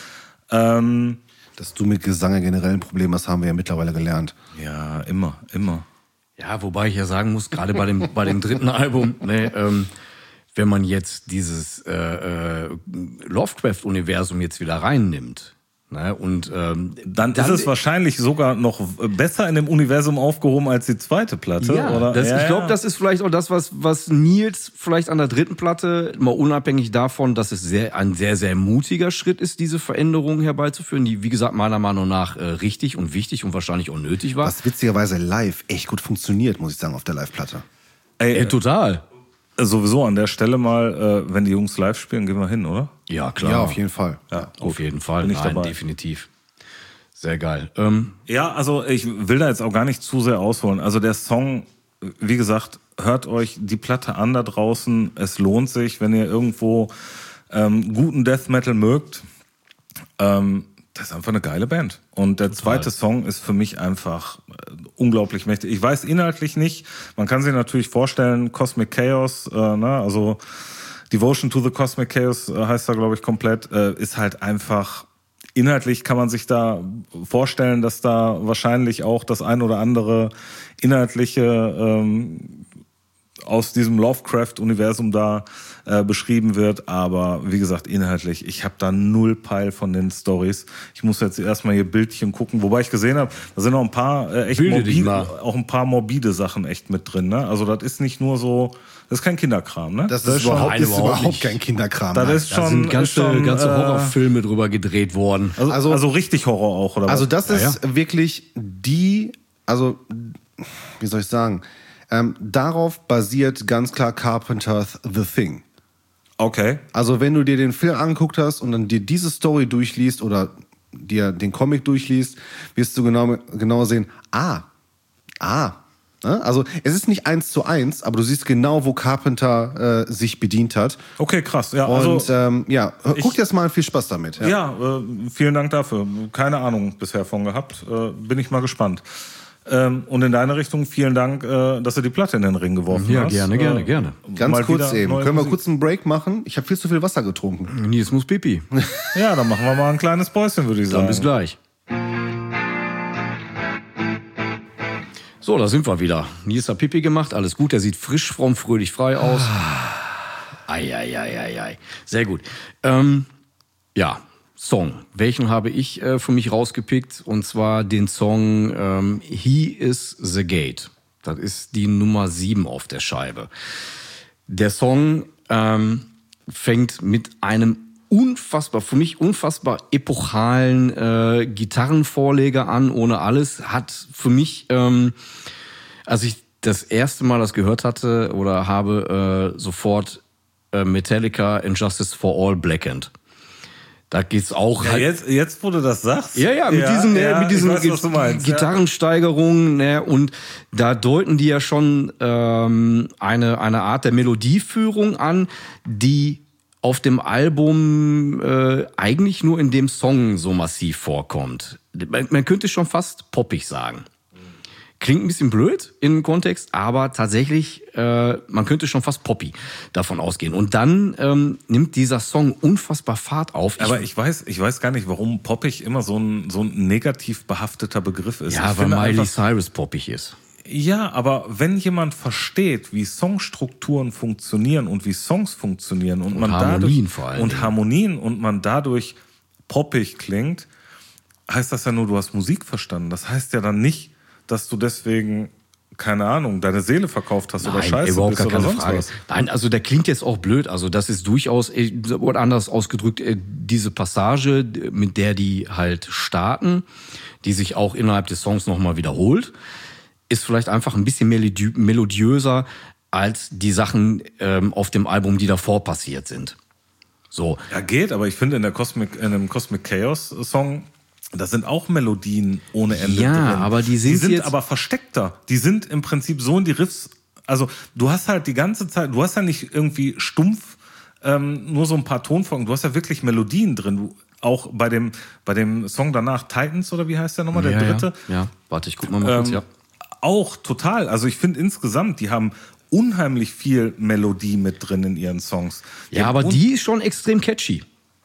S1: Ähm,
S3: Dass du mit Gesang generell ein Problem hast, haben wir ja mittlerweile gelernt.
S1: ja, immer, immer.
S2: Ja, wobei ich ja sagen muss, gerade bei dem, bei dem dritten Album, ne, ähm, wenn man jetzt dieses äh, äh, Lovecraft-Universum jetzt wieder reinnimmt, ne, und ähm,
S1: Dann, dann ist es wahrscheinlich sogar noch besser in dem Universum aufgehoben als die zweite Platte,
S2: ja,
S1: oder?
S2: Das,
S1: ja,
S2: ich glaube,
S1: ja.
S2: das ist vielleicht auch das, was, was Nils vielleicht an der dritten Platte, mal unabhängig davon, dass es sehr, ein sehr, sehr mutiger Schritt ist, diese Veränderungen herbeizuführen, die, wie gesagt, meiner Meinung nach äh, richtig und wichtig und wahrscheinlich auch nötig war.
S3: Was witzigerweise live echt gut funktioniert, muss ich sagen, auf der Live-Platte.
S1: Ey,
S2: Ey, total.
S1: sowieso an der Stelle mal, äh, wenn die Jungs live spielen, gehen wir hin, oder?
S2: Ja, klar.
S3: Ja, auf jeden Fall.
S1: Ja,
S2: Auf jeden Fall.
S1: Bin ich
S2: Nein,
S1: dabei.
S2: definitiv. Sehr geil. Ähm,
S1: Ja, also ich will da jetzt auch gar nicht zu sehr ausholen. Also der Song, wie gesagt, hört euch die Platte an da draußen. Es lohnt sich, wenn ihr irgendwo ähm, guten Death Metal mögt. Ähm, das ist einfach eine geile Band. Und der zweite Song ist für mich einfach äh, unglaublich mächtig. Ich weiß inhaltlich nicht. Man kann sich natürlich vorstellen, Cosmic Chaos, äh, ne, also Devotion to the Cosmic Chaos äh, heißt da, glaube ich, komplett, äh, ist halt einfach. Inhaltlich kann man sich da vorstellen, dass da wahrscheinlich auch das ein oder andere inhaltliche ähm, aus diesem Lovecraft-Universum da äh, beschrieben wird. Aber wie gesagt, inhaltlich, ich habe da null Peil von den Stories. Ich muss jetzt erstmal hier Bildchen gucken, wobei ich gesehen habe, da sind noch ein paar äh, echt
S2: Bilde dich mal.
S1: morbide, auch ein paar morbide Sachen echt mit drin. Ne? Also das ist nicht nur so, das ist kein Kinderkram. Ne?
S3: Das,
S1: Das
S3: ist,
S1: ist schon-
S3: überhaupt,
S2: Nein,
S3: ist
S2: überhaupt
S3: überhaupt
S2: nicht.
S3: kein Kinderkram.
S1: Das
S3: nein.
S1: ist
S2: da
S1: schon,
S2: sind ganze,
S1: ist schon,
S2: ganze
S1: äh,
S2: Horrorfilme drüber gedreht worden.
S1: Also,
S3: Also-
S1: also richtig Horror auch, oder was?
S3: Also das
S2: Ja,
S3: ist wirklich die, also wie soll ich sagen, ähm, darauf basiert ganz klar Carpenter's The Thing.
S1: Okay.
S3: Also wenn du dir den Film angeguckt hast und dann dir diese Story durchliest oder dir den Comic durchliest, wirst du genau, genau sehen, ah, ah. Ne? Also es ist nicht eins zu eins, aber du siehst genau, wo Carpenter äh, sich bedient hat.
S1: Okay, krass. Ja,
S3: Und
S1: also,
S3: ähm, ja,
S1: ich-
S3: guck dir das mal an, viel Spaß damit. Ja.
S1: ja, äh, vielen Dank dafür. Keine Ahnung bisher von gehabt. Äh, bin ich mal gespannt. Ähm, und in deine Richtung vielen Dank, äh, dass du die Platte in den Ring geworfen
S2: Ja,
S1: hast.
S2: gerne, gerne, gerne.
S3: Ganz
S1: mal
S3: kurz
S1: wieder
S3: eben.
S1: neue
S3: Können wir
S1: Musik.
S3: kurz einen Break machen? Ich habe viel zu viel Wasser getrunken.
S2: Nils muss Pipi.
S1: Ja, dann machen wir mal ein kleines Päuschen, würde ich
S2: Dann
S1: sagen.
S2: bis gleich. So, da sind wir wieder. Nils hat Pipi gemacht, alles gut. Er sieht frisch, fromm, fröhlich, frei aus. Eieieiei. Sehr gut. Ähm, ja, Song. Welchen habe ich äh, für mich rausgepickt? Und zwar den Song ähm, He is the Gate. Das ist die Nummer sieben auf der Scheibe. Der Song ähm, fängt mit einem unfassbar, für mich unfassbar epochalen äh, Gitarrenvorleger an, ohne alles. Hat für mich, ähm, als ich das erste Mal das gehört hatte oder habe, äh, sofort äh, Metallica and Justice for All Blackened. Da geht's auch
S1: Ja,
S2: halt.
S1: jetzt, jetzt, wo du das sagst.
S2: Ja, ja, mit diesen,
S1: ja,
S2: äh, mit diesen
S1: ich weiß, was du meinst, ja.
S2: Gitarrensteigerungen, ne, und da deuten die ja schon ähm, eine eine Art der Melodieführung an, die auf dem Album äh, eigentlich nur in dem Song so massiv vorkommt. Man, man könnte schon fast poppig sagen. Klingt ein bisschen blöd im Kontext, aber tatsächlich, äh, man könnte schon fast poppy davon ausgehen. Und dann ähm, nimmt dieser Song unfassbar Fahrt auf. Ich,
S1: Aber ich weiß, ich weiß gar nicht, warum poppig immer so ein, so ein negativ behafteter Begriff ist.
S2: ja,
S1: ich
S2: weil
S1: finde
S2: Miley
S1: einfach,
S2: Cyrus poppig ist.
S1: Ja, aber wenn jemand versteht, wie Songstrukturen funktionieren und wie Songs funktionieren und,
S2: Und
S1: man
S2: Harmonien
S1: dadurch
S2: vor allen
S1: und
S2: Dingen.
S1: Harmonien und man dadurch poppig klingt, heißt das ja nur, du hast Musik verstanden. Das heißt ja dann nicht, dass du deswegen, keine Ahnung, deine Seele verkauft hast oder
S2: Nein,
S1: Scheiße
S2: überhaupt
S1: bist
S2: gar
S1: oder
S2: keine
S1: sonst
S2: Frage.
S1: was.
S2: Nein, also der klingt jetzt auch blöd. Also das ist durchaus, äh, oder anders ausgedrückt, äh, diese Passage, mit der die halt starten, die sich auch innerhalb des Songs nochmal wiederholt, ist vielleicht einfach ein bisschen melodi- melodiöser als die Sachen ähm, auf dem Album, die davor passiert sind. So.
S1: Ja, geht, aber ich finde in der Cosmic, in einem Cosmic Chaos Song, da sind auch Melodien ohne Ende
S2: Ja,
S1: drin.
S2: aber die sind
S1: die sind
S2: jetzt-
S1: aber versteckter. Die sind im Prinzip so in die Riffs. Also du hast halt die ganze Zeit, du hast ja nicht irgendwie stumpf ähm, nur so ein paar Tonfolgen. Du hast ja wirklich Melodien drin. Du, auch bei dem bei dem Song danach Titans oder wie heißt der nochmal, der
S2: ja,
S1: dritte?
S2: Ja. ja, warte, ich guck mal, mal kurz,
S1: Ähm,
S2: ja.
S1: Auch total. Also ich finde insgesamt, die haben unheimlich viel Melodie mit drin in ihren Songs. Die
S2: Ja,
S1: haben
S2: aber
S1: un-
S2: die ist schon extrem catchy.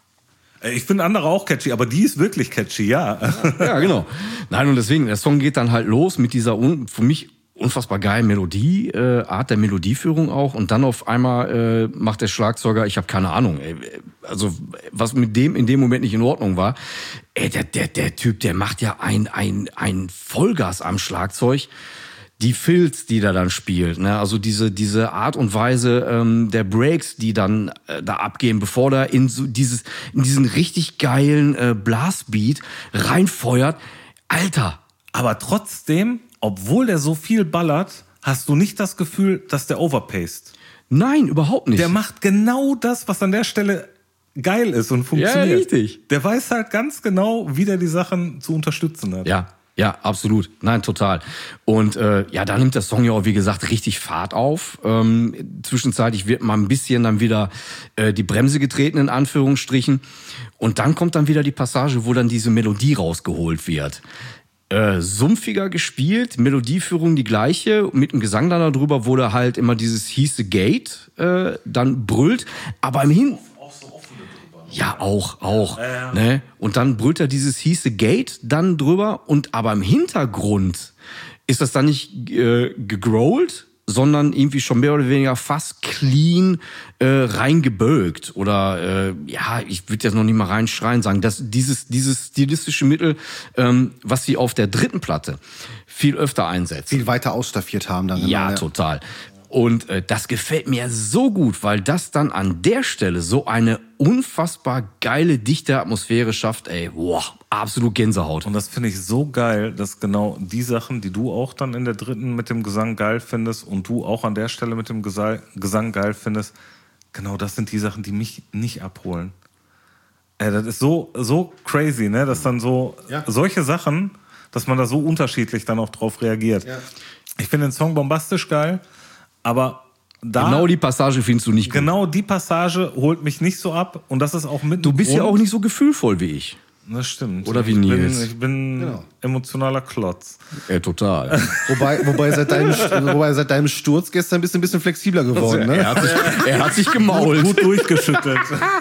S1: Ich finde andere auch catchy, aber die ist wirklich catchy, ja.
S2: Ja, genau. Nein, und deswegen, der Song geht dann halt los mit dieser un, für mich unfassbar geilen Melodie, äh, Art der Melodieführung auch. Und dann auf einmal äh, macht der Schlagzeuger, ich habe keine Ahnung, ey, also was mit dem in dem Moment nicht in Ordnung war. Ey, der, der, der Typ, der macht ja ein, ein, ein Vollgas am Schlagzeug. Die Fills, die da dann spielt, ne, also diese diese Art und Weise ähm, der Breaks, die dann äh, da abgehen, bevor da in so dieses in diesen richtig geilen äh, Blastbeat reinfeuert, Alter.
S1: Aber trotzdem, obwohl der so viel ballert, hast du nicht das Gefühl, dass der overpaced.
S2: Nein, überhaupt nicht.
S1: Der macht genau das, was an der Stelle geil ist und funktioniert.
S2: Ja, richtig.
S1: Der weiß halt ganz genau, wie der die Sachen zu unterstützen hat.
S2: Ja, ja, absolut. Nein, total. Und äh, ja, da nimmt der Song ja auch, wie gesagt, richtig Fahrt auf. Ähm, zwischenzeitlich wird mal ein bisschen dann wieder äh, die Bremse getreten, in Anführungsstrichen. Und dann kommt dann wieder die Passage, wo dann diese Melodie rausgeholt wird. Äh, sumpfiger gespielt, Melodieführung die gleiche, mit dem Gesang dann darüber, wo da halt immer dieses He's the Gate äh, dann brüllt. Aber im Hin... Ja, auch, auch.
S1: Ja, ja.
S2: Ne? Und dann brüllt er dieses He's the Gate dann drüber. Und aber im Hintergrund ist das dann nicht äh, gegrowlt, sondern irgendwie schon mehr oder weniger fast clean äh, reingebölkt. Oder äh, ja, ich würde jetzt noch nicht mal reinschreien sagen, dass dieses dieses stilistische Mittel, ähm, was sie auf der dritten Platte viel öfter einsetzen.
S3: Viel weiter ausstaffiert haben dann.
S2: Ja,
S3: immer,
S2: total. Und äh, das gefällt mir so gut, weil das dann an der Stelle so eine unfassbar geile, dichte Atmosphäre schafft. Ey, wow, absolut Gänsehaut.
S1: Und das finde ich so geil, dass genau die Sachen, die du auch dann in der dritten mit dem Gesang geil findest und du auch an der Stelle mit dem Gesa- Gesang geil findest, genau das sind die Sachen, die mich nicht abholen. Ey, das ist so, so crazy, ne? Dass dann so
S3: Ja.
S1: solche Sachen, dass man da so unterschiedlich dann auch drauf reagiert.
S3: Ja.
S1: Ich finde den Song bombastisch geil, aber da
S2: Genau die Passage findest du nicht gut.
S1: genau die Passage holt mich nicht so ab und das ist auch mit
S2: Du bist ja
S1: Grund-
S2: auch nicht so gefühlvoll wie ich.
S1: Das stimmt.
S2: Oder wie
S1: ich
S2: Nils.
S1: Bin, ich bin
S3: Genau.
S1: emotionaler Klotz.
S2: Ja, total.
S3: Wobei, wobei, seit deinem, wobei seit deinem Sturz gestern bist du ein bisschen flexibler geworden. Ne?
S2: er, hat sich, er hat sich gemault.
S1: Gut durchgeschüttelt.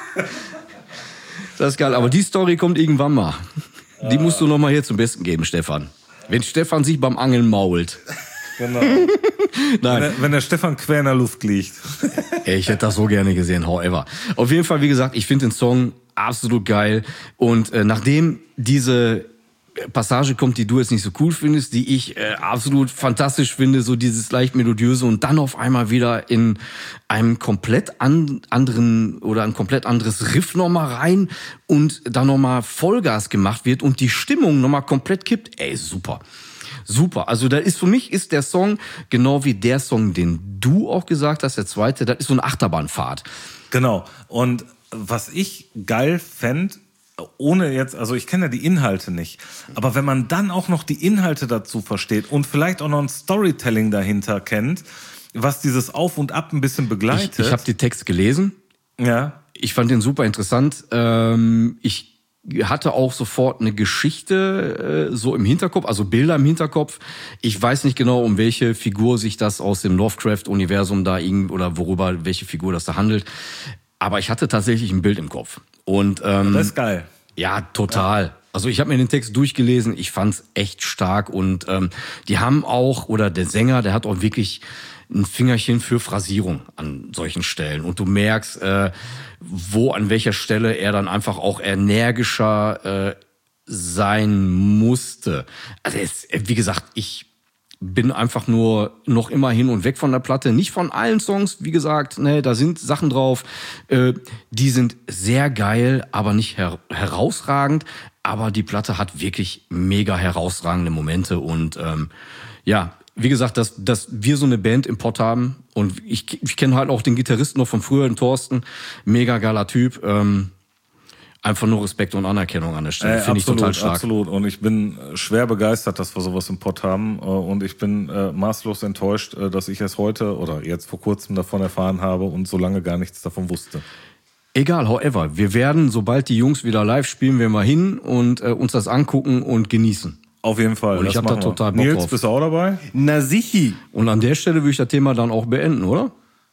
S2: Das ist geil. Aber die Story kommt irgendwann mal. Die musst du noch mal hier zum Besten geben, Stefan. Wenn Stefan sich beim Angeln mault.
S1: Genau.
S2: Nein.
S1: Wenn der, wenn der Stefan quer in der Luft liegt.
S2: Ey, ich hätte das so gerne gesehen, however. Auf jeden Fall, wie gesagt, ich finde den Song absolut geil. Und äh, nachdem diese Passage kommt, die du jetzt nicht so cool findest, die ich äh, absolut fantastisch finde, so dieses leicht melodiöse und dann auf einmal wieder in einem komplett an, anderen oder ein komplett anderes Riff nochmal rein und dann nochmal Vollgas gemacht wird und die Stimmung nochmal komplett kippt. Ey, super. Super. Also da ist für mich ist der Song genau wie der Song, den du auch gesagt hast, der zweite, das ist so eine Achterbahnfahrt.
S1: Genau. Und was ich geil fänd, ohne jetzt, also ich kenne ja die Inhalte nicht, aber wenn man dann auch noch die Inhalte dazu versteht und vielleicht auch noch ein Storytelling dahinter kennt, was dieses Auf und Ab ein bisschen begleitet.
S2: Ich, ich habe die Text gelesen.
S1: Ja.
S2: Ich fand den super interessant. Ähm, ich hatte auch sofort eine Geschichte äh, so im Hinterkopf, also Bilder im Hinterkopf. Ich weiß nicht genau, um welche Figur sich das aus dem Lovecraft-Universum da irgend oder worüber welche Figur das da handelt. Aber ich hatte tatsächlich ein Bild im Kopf. Und ähm,
S1: Das ist geil.
S2: Ja, total. Ja. Also ich habe mir den Text durchgelesen, ich fand's echt stark und ähm, die haben auch, oder der Sänger, der hat auch wirklich ein Fingerchen für Phrasierung an solchen Stellen. Und du merkst, äh, wo, an welcher Stelle er dann einfach auch energischer äh, sein musste. Also es, wie gesagt, ich bin einfach nur noch immer hin und weg von der Platte. Nicht von allen Songs, wie gesagt, ne, da sind Sachen drauf, äh, die sind sehr geil, aber nicht her- herausragend. Aber die Platte hat wirklich mega herausragende Momente und ähm, ja, wie gesagt, dass, dass wir so eine Band im Pott haben und ich, ich kenne halt auch den Gitarristen noch von früher, den Thorsten, mega geiler Typ. Ähm, Einfach nur Respekt und Anerkennung an der Stelle.
S1: Äh,
S2: Finde ich total stark.
S1: Absolut. Und ich bin schwer begeistert, dass wir sowas im Pott haben. Und ich bin äh, maßlos enttäuscht, äh, dass ich es heute oder jetzt vor kurzem davon erfahren habe und so lange gar nichts davon wusste.
S2: Egal, however, wir werden, sobald die Jungs wieder live spielen, wir mal hin und äh, uns das angucken und genießen.
S1: Auf jeden Fall.
S2: Und ich habe da total Bock
S1: Nils,
S2: drauf.
S1: bist du auch dabei?
S3: Na sichi.
S2: Und an der Stelle würde ich das Thema dann auch beenden, oder?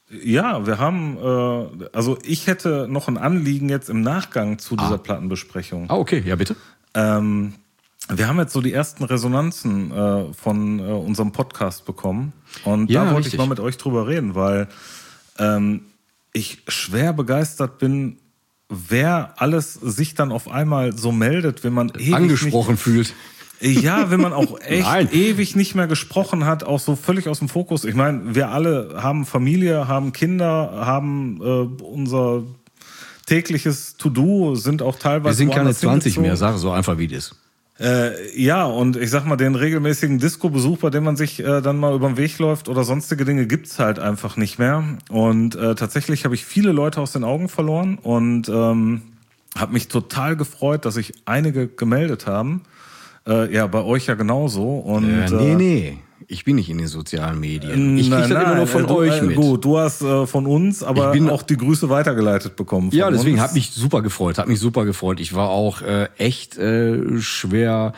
S1: Ja, wir haben, äh, also ich hätte noch ein Anliegen jetzt im Nachgang zu dieser
S2: Ah.
S1: Plattenbesprechung.
S2: Ah, okay, ja bitte.
S1: Ähm, wir haben jetzt so die ersten Resonanzen äh, von äh, unserem Podcast bekommen. Und
S2: Ja,
S1: da wollte
S2: richtig.
S1: ich mal mit euch drüber reden, weil ähm, ich schwer begeistert bin, wer alles sich dann auf einmal so meldet, wenn man ewig
S2: Angesprochen fühlt.
S1: Nicht, ja, wenn man auch echt
S2: Nein.
S1: ewig nicht mehr gesprochen hat, auch so völlig aus dem Fokus. Ich meine, wir alle haben Familie, haben Kinder, haben äh, unser tägliches To-Do, sind auch teilweise
S2: Wir sind keine
S1: woanders
S2: zwanzig
S1: hingezogen.
S2: mehr, sag so einfach wie das ist.
S1: Äh, ja, und ich sag mal, den regelmäßigen Disco-Besuch, bei dem man sich äh, dann mal über den Weg läuft oder sonstige Dinge, gibt's halt einfach nicht mehr. Und äh, tatsächlich habe ich viele Leute aus den Augen verloren und ähm, habe mich total gefreut, dass sich einige gemeldet haben. Äh, ja, bei euch ja genauso. Und,
S2: Äh, nee,
S1: äh,
S2: nee, ich bin nicht in den sozialen Medien. Ich krieg
S1: nein,
S2: das immer nur von
S1: nein, du,
S2: euch
S1: äh,
S2: mit.
S1: Gut, du hast äh, von uns, aber
S2: Ich bin-
S1: auch die Grüße weitergeleitet bekommen. Von
S2: Ja, deswegen
S1: uns.
S2: hat mich super gefreut, hat mich super gefreut. Ich war auch äh, echt äh, schwer,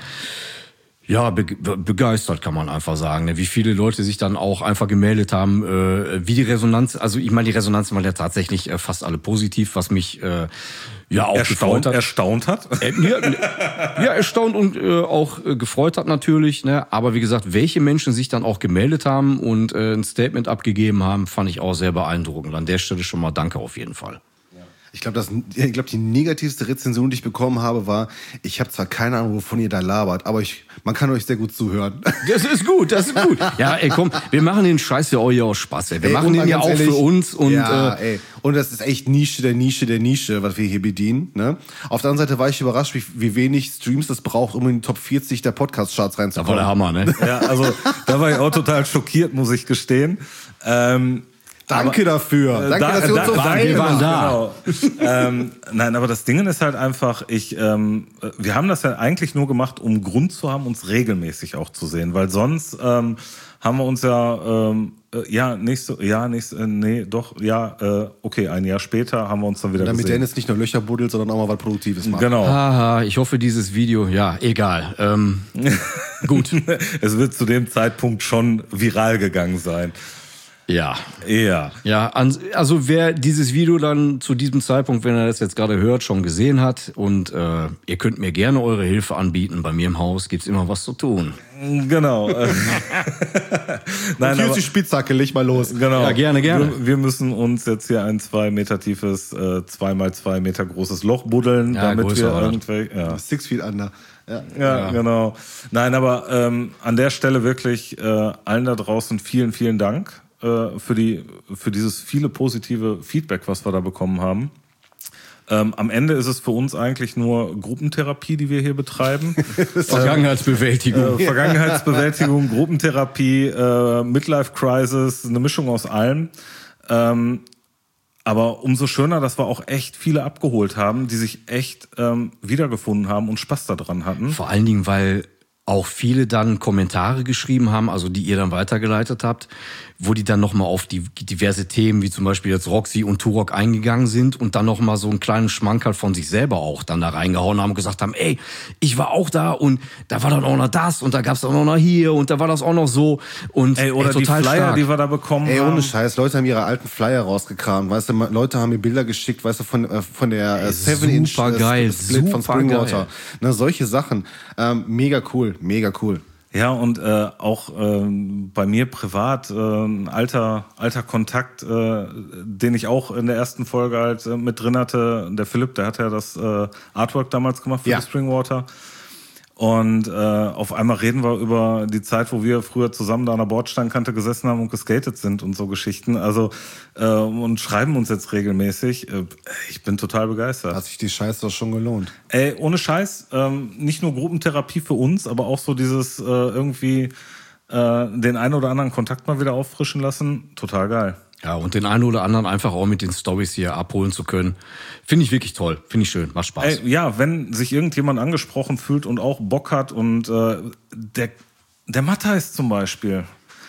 S2: ja, be be begeistert, kann man einfach sagen. Ne? Wie viele Leute sich dann auch einfach gemeldet haben, äh, wie die Resonanz, also ich meine, die Resonanz war ja tatsächlich äh, fast alle positiv, was mich äh, ja auch gefreut
S1: erstaunt,
S2: hat.
S1: erstaunt hat.
S2: Äh, ja, ja, erstaunt und äh, auch äh, gefreut hat natürlich, ne? Aber wie gesagt, welche Menschen sich dann auch gemeldet haben und äh, ein Statement abgegeben haben, fand ich auch sehr beeindruckend. An der Stelle schon mal danke auf jeden Fall.
S3: Ich glaube, das, ich glaube, die negativste Rezension, die ich bekommen habe, war: Ich habe zwar keine Ahnung, wovon ihr da labert, aber ich, man kann euch sehr gut zuhören.
S2: Das ist gut, das ist gut. Ja, ey, komm, wir machen den Scheiß ja auch hier aus Spaß, ey. Wir
S3: Ey,
S2: machen
S3: und
S2: den
S3: mal
S2: ja
S3: ganz
S2: auch
S3: ehrlich,
S2: für uns und
S3: ja,
S2: äh,
S3: ey. Und das ist echt Nische der Nische der Nische, was wir hier bedienen. Ne? Auf der anderen Seite war ich überrascht, wie, wie wenig Streams das braucht, um in die Top vierzig der Podcast-Charts
S2: da war
S3: reinzukommen.
S2: der Hammer, ne?
S1: Ja, also da war ich auch total schockiert, muss ich gestehen. Ähm,
S3: Danke
S1: aber,
S3: dafür.
S1: äh,
S3: Danke,
S1: da-
S3: dass ihr uns
S1: da-
S3: so
S1: da-
S2: wir waren da.
S1: Genau. ähm, nein, aber das Ding ist halt einfach, ich, ähm, wir haben das ja eigentlich nur gemacht, um Grund zu haben, uns regelmäßig auch zu sehen, weil sonst ähm, haben wir uns ja, ähm, äh, ja, nächste, ja, nächste, äh, nee, doch, ja, äh, okay, ein Jahr später haben wir uns dann wieder
S3: Damit
S1: gesehen.
S3: Dennis nicht nur Löcher buddelt, sondern auch mal was Produktives macht.
S1: Genau.
S2: Haha, ich hoffe, dieses Video, ja, egal. Ähm, gut.
S1: Es wird zu dem Zeitpunkt schon viral gegangen sein.
S2: Ja.
S1: Ja.
S2: Ja, an, also wer dieses Video dann zu diesem Zeitpunkt, wenn er das jetzt gerade hört, schon gesehen hat und äh, ihr könnt mir gerne eure Hilfe anbieten. Bei mir im Haus gibt's immer was zu tun.
S1: Genau. Nein,
S3: Hier ist
S1: aber,
S3: die Spitzhacke, leg mal los.
S1: genau.
S2: Ja, gerne, gerne.
S1: Wir, wir müssen uns jetzt hier ein zwei Meter tiefes, äh, zwei mal zwei Meter großes Loch buddeln,
S2: Ja,
S1: damit
S2: größer
S1: wir
S2: war das.
S1: irgendwie, ja.
S3: Six Feet Under. Ja.
S1: Ja,
S2: Ja.
S1: genau. Nein, aber ähm, an der Stelle wirklich äh, allen da draußen vielen, vielen Dank äh, für die, für dieses viele positive Feedback, was wir da bekommen haben. Ähm, am Ende ist es für uns eigentlich nur Gruppentherapie, die wir hier betreiben.
S2: Vergangenheitsbewältigung.
S1: Äh, Vergangenheitsbewältigung, Gruppentherapie, äh, Midlife Crisis, eine Mischung aus allem. Ähm, aber umso schöner, dass wir auch echt viele abgeholt haben, die sich echt ähm, wiedergefunden haben und Spaß daran hatten.
S2: Vor allen Dingen, weil auch viele dann Kommentare geschrieben haben, also die ihr dann weitergeleitet habt, wo die dann nochmal auf die diverse Themen, wie zum Beispiel jetzt Roxy und Turok eingegangen sind und dann nochmal so einen kleinen Schmankerl von sich selber auch dann da reingehauen haben und gesagt haben, ey, ich war auch da und da war dann auch noch das und da gab's auch noch nach hier und da war das auch noch so und
S1: Ey, oder
S2: ey, total
S1: die Flyer,
S2: stark.
S1: die wir da bekommen
S3: Ey,
S1: haben.
S3: ohne Scheiß, Leute haben ihre alten Flyer rausgekramt, weißt du, ma- Leute haben mir Bilder geschickt, weißt du, von, äh, von der äh, seven Inch
S2: super geil,
S3: Split von
S2: super
S3: Springwater.
S2: geil.
S3: Na, solche Sachen, ähm, mega cool, mega cool.
S1: Ja, und äh, auch ähm, bei mir privat äh, ein alter alter Kontakt, äh, den ich auch in der ersten Folge halt äh, mit drin hatte. Der Philipp, der hat ja das äh, Artwork damals gemacht für
S3: Ja.
S1: die Springwater. Und äh, auf einmal reden wir über die Zeit, wo wir früher zusammen da an der Bordsteinkante gesessen haben und geskatet sind und so Geschichten. Also äh, und schreiben uns jetzt regelmäßig. Äh, ich bin total begeistert.
S3: Hat sich die Scheiße doch schon gelohnt.
S1: Ey, ohne Scheiß, ähm, nicht nur Gruppentherapie für uns, aber auch so dieses äh, irgendwie äh, den einen oder anderen Kontakt mal wieder auffrischen lassen. Total geil.
S2: Ja, und den einen oder anderen einfach auch mit den Storys hier abholen zu können. Finde ich wirklich toll. Finde ich schön. Macht Spaß.
S1: Ey, ja, wenn sich irgendjemand angesprochen fühlt und auch Bock hat und äh, der, der Matthijs zum Beispiel.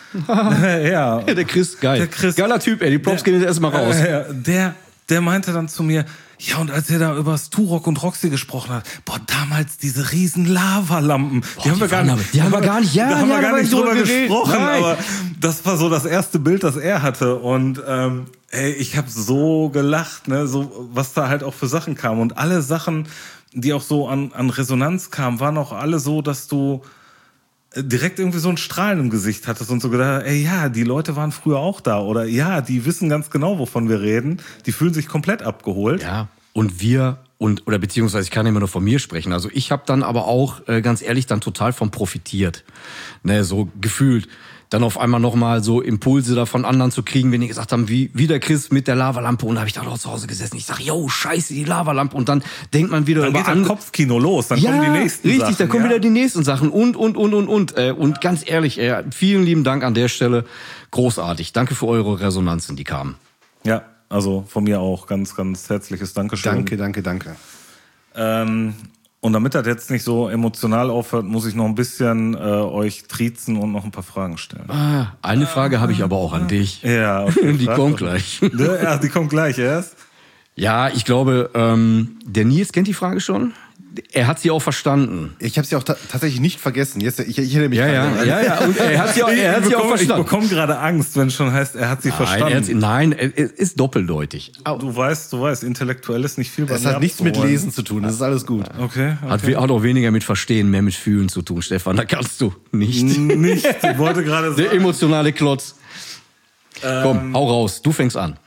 S1: ja.
S2: der Chris, geil.
S1: Der Chris.
S2: Geiler Typ, ey. Die Props
S1: Der-
S2: gehen jetzt erstmal raus.
S1: Äh, der, der meinte dann zu mir, ja, und als er da über Turok und Roxy gesprochen hat, boah, damals diese riesen Lavalampen, die haben wir
S2: die
S1: gar
S2: waren
S1: nicht,
S2: aber- die haben wir gar nicht- ja,
S1: da haben
S2: ja,
S1: wir
S2: da
S1: gar
S2: war
S1: nicht
S2: ich drüber
S1: drüber
S2: geredet.
S1: gesprochen,
S2: Nein.
S1: aber das war so das erste Bild, das er hatte und ähm, ey, ich habe so gelacht, ne, so was da halt auch für Sachen kamen und alle Sachen, die auch so an, an Resonanz kamen, waren auch alle so, dass du direkt irgendwie so ein Strahlen im Gesicht hattest und so gedacht, ey, ja, die Leute waren früher auch da oder ja, die wissen ganz genau, wovon wir reden, die fühlen sich komplett abgeholt.
S2: Ja, und wir, und oder beziehungsweise ich kann immer nur von mir sprechen. Also ich habe dann aber auch, äh, ganz ehrlich, dann total von profitiert. Ne, so gefühlt. Dann auf einmal nochmal so Impulse da von anderen zu kriegen, wenn die gesagt haben, wie, wie der Chris mit der Lavalampe. Und da habe ich da auch zu Hause gesessen. Ich sage, yo, scheiße, die Lavalampe. Und dann denkt man wieder
S1: Dann
S2: über
S1: geht das
S2: andere...
S1: Kopfkino los, dann
S2: Ja,
S1: kommen die nächsten
S2: richtig,
S1: Sachen.
S2: da kommen
S1: ja.
S2: wieder die nächsten Sachen und, und, und, und, und. Äh, Und ganz ehrlich, äh, vielen lieben Dank an der Stelle. Großartig. Danke für eure Resonanzen, die kamen.
S1: Ja, also von mir auch ganz, ganz herzliches Dankeschön.
S3: Danke, danke, danke.
S1: Ähm, und damit das jetzt nicht so emotional aufhört, muss ich noch ein bisschen äh, euch triezen und noch ein paar Fragen stellen.
S2: Ah, eine Frage habe ich aber auch an dich.
S1: Ja, okay,
S2: Die
S1: frag
S2: kommt
S1: doch.
S2: gleich.
S1: Ja, die kommt gleich erst.
S2: Ja, ich glaube, ähm, der Nils kennt die Frage schon. Er hat sie auch verstanden.
S3: Ich habe sie auch ta tatsächlich nicht vergessen. Jetzt, ich, ich erinnere mich
S2: Ja,
S3: gerade
S2: ja,
S3: dran.
S2: ja, ja. Und er hat sie auch, er hat
S1: ich
S2: sie auch
S1: bekomme, ich
S2: verstanden.
S1: bekomme gerade Angst, wenn es schon heißt, er hat sie
S2: Nein, er
S1: verstanden.
S2: hat sie, nein, es ist doppeldeutig.
S1: Du weißt, du weißt, intellektuell ist nicht viel bei
S3: Das
S1: mir
S3: hat nichts mit
S1: abzuholen.
S3: Lesen zu tun, das ist alles gut.
S1: Okay, okay.
S2: Hat, we- hat auch weniger mit Verstehen, mehr mit Fühlen zu tun, Stefan. Da kannst du nicht.
S1: Nicht, ich wollte gerade
S2: Der
S1: sagen.
S2: emotionale Klotz. Komm, hau raus. Du fängst an.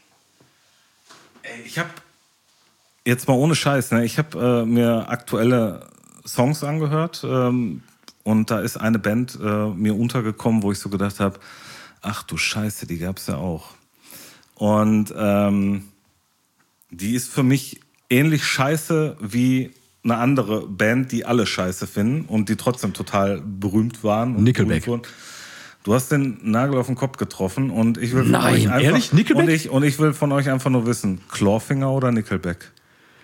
S1: Ich habe jetzt mal ohne Scheiß, ne? Ich habe äh, mir aktuelle Songs angehört ähm, und da ist eine Band äh, mir untergekommen, wo ich so gedacht habe, ach du Scheiße, die gab's ja auch. Und ähm, die ist für mich ähnlich scheiße wie eine andere Band, die alle scheiße finden und die trotzdem total berühmt waren. Und
S2: Nickelback.
S1: berühmt wurden. Du hast den Nagel auf den Kopf getroffen und ich will von
S2: Nein,
S1: euch einfach,
S2: ehrlich? Nickelback?
S1: Und ich, und ich will von euch einfach nur wissen, Clawfinger oder Nickelback?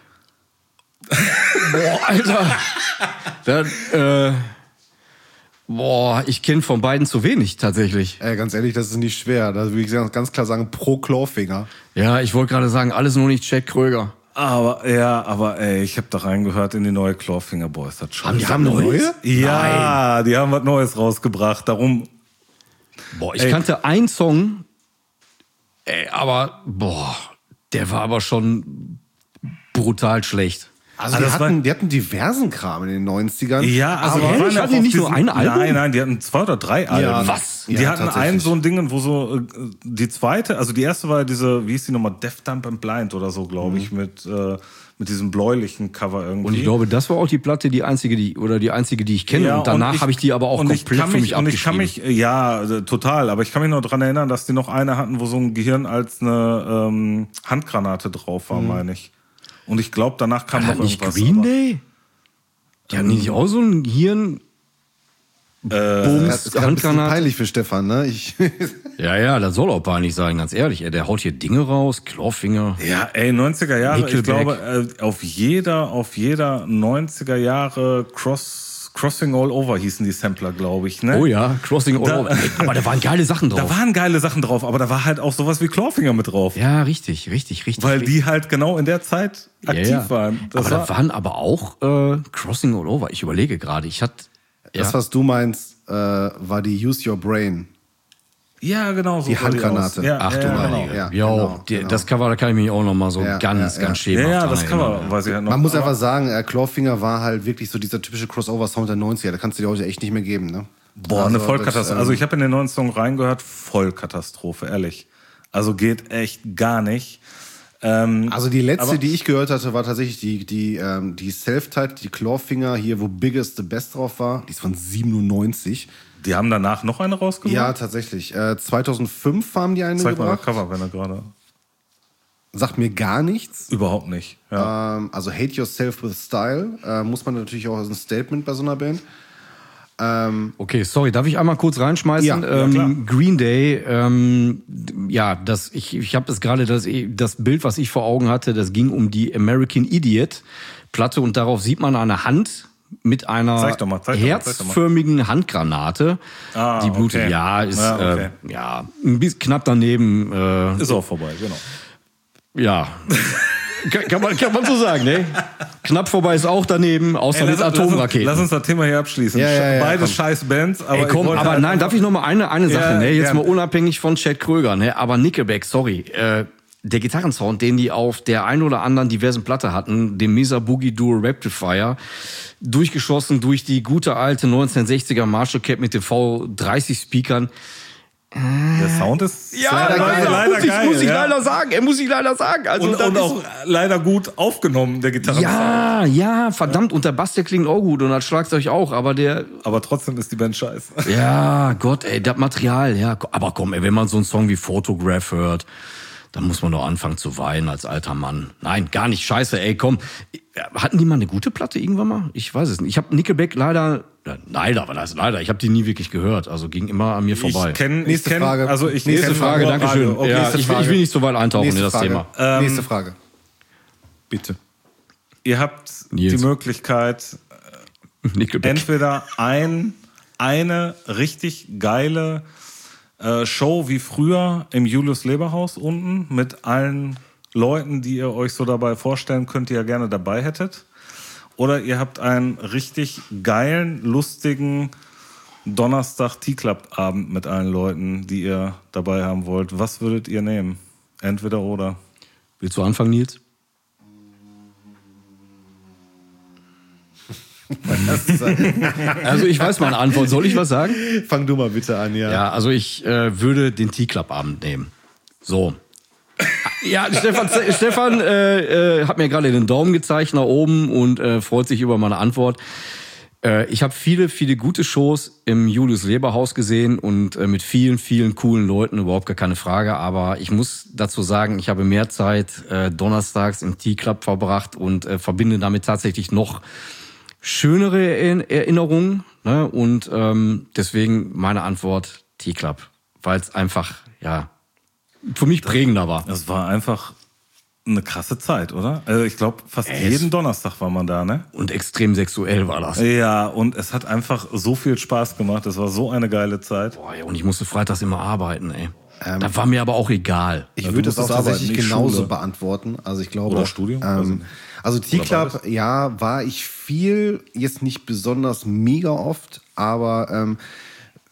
S2: Boah, Alter. Dann, äh, boah, ich kenne von beiden zu wenig tatsächlich.
S3: Ey, ganz ehrlich, das ist nicht schwer. Da würde ich ganz klar sagen, pro Clawfinger.
S2: Ja, ich wollte gerade sagen, alles nur nicht Jack Kröger.
S1: Aber, ja, aber ey, ich habe da reingehört in die neue Clawfinger Boys. Das schon.
S2: Haben die haben eine neue?
S1: Ja, die haben was Neues rausgebracht. Darum,
S2: Boah, ich
S1: Ey.
S2: kannte einen Song Ey, aber, boah, der war aber schon brutal schlecht.
S3: Also,
S1: Also
S3: die,
S1: das war-
S3: hatten, die hatten diversen Kram in den neunzigern.
S1: Ja, also
S3: aber
S1: die waren ja
S2: hatten die
S1: auf
S2: nicht nur
S1: diesen-
S2: ein Album?
S1: Nein, nein, die hatten zwei oder drei Alben.
S3: Ja,
S2: Was?
S1: Die
S3: ja,
S1: hatten
S3: tatsächlich.
S1: ein so ein Ding, wo so äh, die zweite, also die erste war ja diese, wie hieß die nochmal, Deaf, Dumb and Blind oder so, glaube ich, mit äh, mit diesem bläulichen Cover irgendwie.
S2: Und ich glaube, das war auch die Platte, die einzige, die oder die einzige, die ich kenne.
S1: Ja,
S2: und danach habe ich die aber auch
S1: und ich
S2: komplett
S1: kann
S2: für
S1: mich,
S2: mich
S1: und ich kann
S2: abgeschrieben.
S1: mich, ja, äh, total, aber ich kann mich noch dran erinnern, dass die noch eine hatten, wo so ein Gehirn als eine ähm, Handgranate drauf war, meine ich. Und ich glaube, danach kam
S2: Hat
S1: noch
S2: nicht
S1: irgendwas.
S2: Green
S1: aber-
S2: Day? Die hatten nicht auch so ein Hirn?
S1: Äh,
S3: Das
S2: Bums,
S3: ist ein bisschen
S2: Handgranate?
S3: peinlich für Stefan, ne? Ich,
S2: Ja, ja, das soll auch peinlich sein, ganz ehrlich. Ey, der haut hier Dinge raus, Clawfinger.
S1: Ja, ey, neunziger Jahre, ich
S2: Nickelback.
S1: glaube, äh, auf jeder, auf jeder neunziger Jahre Cross, Crossing All Over hießen die Sampler, glaube ich, ne?
S2: Oh ja, Crossing All
S1: Da-
S2: Over. Ey, aber da waren geile Sachen drauf.
S1: Da waren geile Sachen drauf, aber da war halt auch sowas wie Clawfinger mit drauf.
S2: Ja, richtig, richtig, richtig.
S1: Weil
S2: richtig.
S1: die halt genau in der Zeit aktiv
S2: ja, ja.
S1: waren. Das
S2: aber
S1: war,
S2: da waren aber auch äh, Crossing All Over. Ich überlege gerade, ich hatte... Ja.
S3: Das, was du meinst, äh, war die Use Your Brain.
S1: ja, genau so.
S3: Die
S1: sah
S3: Handgranate.
S1: aus. Ja,
S2: Ach du
S1: ja,
S2: meine
S1: genau.
S2: Güte.
S3: Ja,
S2: Jo,
S3: genau,
S2: die,
S3: genau.
S2: das Cover, da kann ich mich auch noch mal so
S3: Ja,
S2: ganz,
S3: ja, ja.
S2: ganz
S1: Ja,
S2: schemenhaft
S1: ja,
S2: dran
S1: das kann
S2: erinnern.
S1: man, weiß ich halt noch.
S3: Man muss
S1: aber-
S3: einfach sagen, äh, Clawfinger war halt wirklich so dieser typische Crossover-Sound der neunziger. Da kannst du dir heute echt nicht mehr geben, ne?
S1: Boah, eine
S3: Also,
S1: Vollkatastrophe.
S3: das,
S1: Also
S3: ähm,
S1: ich habe in den neuen Song reingehört, Vollkatastrophe, ehrlich. Also geht echt gar nicht. Ähm,
S3: Also die letzte,
S1: aber-
S3: die ich gehört hatte, war tatsächlich die, die, ähm, die Self-Title, die Clawfinger, hier, wo Biggest the Best drauf war. Die ist von siebenundneunzig.
S1: die haben danach noch eine rausgebracht?
S3: Ja, tatsächlich. Äh, zweitausendfünf haben die eine
S1: Zeig mal das
S3: gebracht.
S1: Cover, wenn er gerade...
S3: Sagt mir gar nichts.
S1: Überhaupt nicht. Ja.
S3: Ähm, also Hate Yourself with Style. Äh, muss man natürlich auch als ein Statement bei so einer Band. Ähm,
S2: Okay, sorry, darf ich einmal kurz reinschmeißen?
S3: Ja, ja,
S2: ähm,
S1: klar.
S2: Green Day, ähm, ja, das, ich, ich habe es gerade, das, das Bild, was ich vor Augen hatte, das ging um die American Idiot Platte und darauf sieht man eine Hand mit einer
S1: Zeig doch mal, zeig doch mal, zeig doch mal.
S2: herzförmigen Handgranate,
S1: Ah,
S2: die blutet.
S1: okay.
S2: Ja, ist
S1: Ja, okay.
S2: äh, ja ein bisschen knapp daneben. Äh,
S1: Ist auch vorbei, genau.
S2: ja, kann, kann, man, kann man so sagen, ne? Knapp vorbei ist auch daneben, außer
S1: Ey,
S2: mit
S1: lass,
S2: Atomraketen.
S1: Lass uns, lass uns das Thema hier abschließen.
S3: Ja, ja, ja,
S1: Beide
S3: komm.
S1: scheiß Bands, aber
S2: Ey,
S1: ich
S2: komm,
S1: wollte
S2: aber
S1: einfach-
S2: nein, darf ich noch mal eine, eine Sache,
S1: Ja,
S2: ne? Jetzt
S1: gern.
S2: mal unabhängig von Chad Kröger, ne? Aber Nickelback, sorry, äh, der Gitarrensound, den die auf der ein oder anderen diversen Platte hatten, dem Mesa Boogie Duo Rectifier, durchgeschossen durch die gute alte neunzehnhundertsechziger Marshall Cap mit den V dreißig Speakern.
S1: Der Sound ist
S2: Ja,
S1: leider,
S2: leider,
S1: leider
S2: muss ich,
S1: geil.
S2: muss ich
S1: ja.
S2: leider sagen, er muss ich leider sagen. Also,
S1: Und,
S2: das
S1: und
S2: ist-
S1: auch leider gut aufgenommen, der Gitarre.
S2: ja, ja, verdammt, und der Bass, der klingt auch gut und das Schlagzeug auch, aber der,
S1: Aber trotzdem ist die Band scheiße.
S2: ja, Gott, ey, das Material, ja. Aber komm, ey, wenn man so einen Song wie Photograph hört, dann muss man doch anfangen zu weinen als alter Mann. Nein, gar nicht scheiße, ey, komm. Hatten die mal eine gute Platte irgendwann mal? Ich weiß es nicht. Ich habe Nickelback leider, ja, leider, was heißt leider? Ich habe die nie wirklich gehört. Also ging immer an mir vorbei.
S1: Ich kenne, ich
S3: Nächste
S1: kenn,
S3: Frage.
S1: also ich
S3: Nächste
S1: kenn
S2: Frage,
S1: nur
S2: danke schön.
S1: Radio. Okay,
S2: Ja,
S1: nächste
S2: ich, will, ich
S1: Frage.
S2: will nicht so weit eintauchen
S3: nächste
S2: in das
S3: Frage.
S2: Thema.
S1: Ähm,
S3: Nächste Frage. Bitte.
S1: Ihr habt
S2: Nils.
S1: die Möglichkeit,
S2: Nickelback.
S1: entweder ein, eine richtig geile äh, Show wie früher im Julius Leberhaus unten mit allen Leuten, die ihr euch so dabei vorstellen könnt, die ihr gerne dabei hättet. Oder ihr habt einen richtig geilen, lustigen Donnerstag-T-Club-Abend mit allen Leuten, die ihr dabei haben wollt. Was würdet ihr nehmen? Entweder oder.
S2: Willst du anfangen, Nils? Also ich weiß meine Antwort. Soll ich was sagen?
S3: Fang du mal bitte an, ja.
S2: Ja, also ich äh, würde den T-Club-Abend nehmen. So. Ja, Stefan, Stefan äh, äh, hat mir gerade den Daumen gezeigt nach oben und äh, freut sich über meine Antwort. Äh, ich habe viele, viele gute Shows im Julius Leberhaus gesehen und äh, mit vielen, vielen coolen Leuten, überhaupt gar keine Frage. Aber ich muss dazu sagen, ich habe mehr Zeit äh, donnerstags im T-Club verbracht und äh, verbinde damit tatsächlich noch schönere Erinner- Erinnerungen. Ne? Und ähm, deswegen meine Antwort T-Club, weil es einfach, ja, für mich prägender war.
S1: Das war einfach eine krasse Zeit, oder? Also ich glaube, fast jeden Donnerstag war man da, ne?
S2: Und extrem sexuell war das.
S1: Ja, und es hat einfach so viel Spaß gemacht. Es war so eine geile Zeit.
S2: Boah, ja, und ich musste freitags immer arbeiten, ey. das war mir aber auch egal.
S3: Ich
S1: Ja,
S3: würde
S1: du
S3: das auch
S1: musstest
S3: tatsächlich
S1: arbeiten, nicht
S3: genauso
S1: Schule.
S3: beantworten. Also ich glaube.
S1: Oder Studium, weiß ich
S3: Ähm,
S1: nicht.
S3: also
S1: Oder
S3: T-Club,
S1: beides.
S3: ja, war ich viel, jetzt nicht besonders mega oft, aber ähm,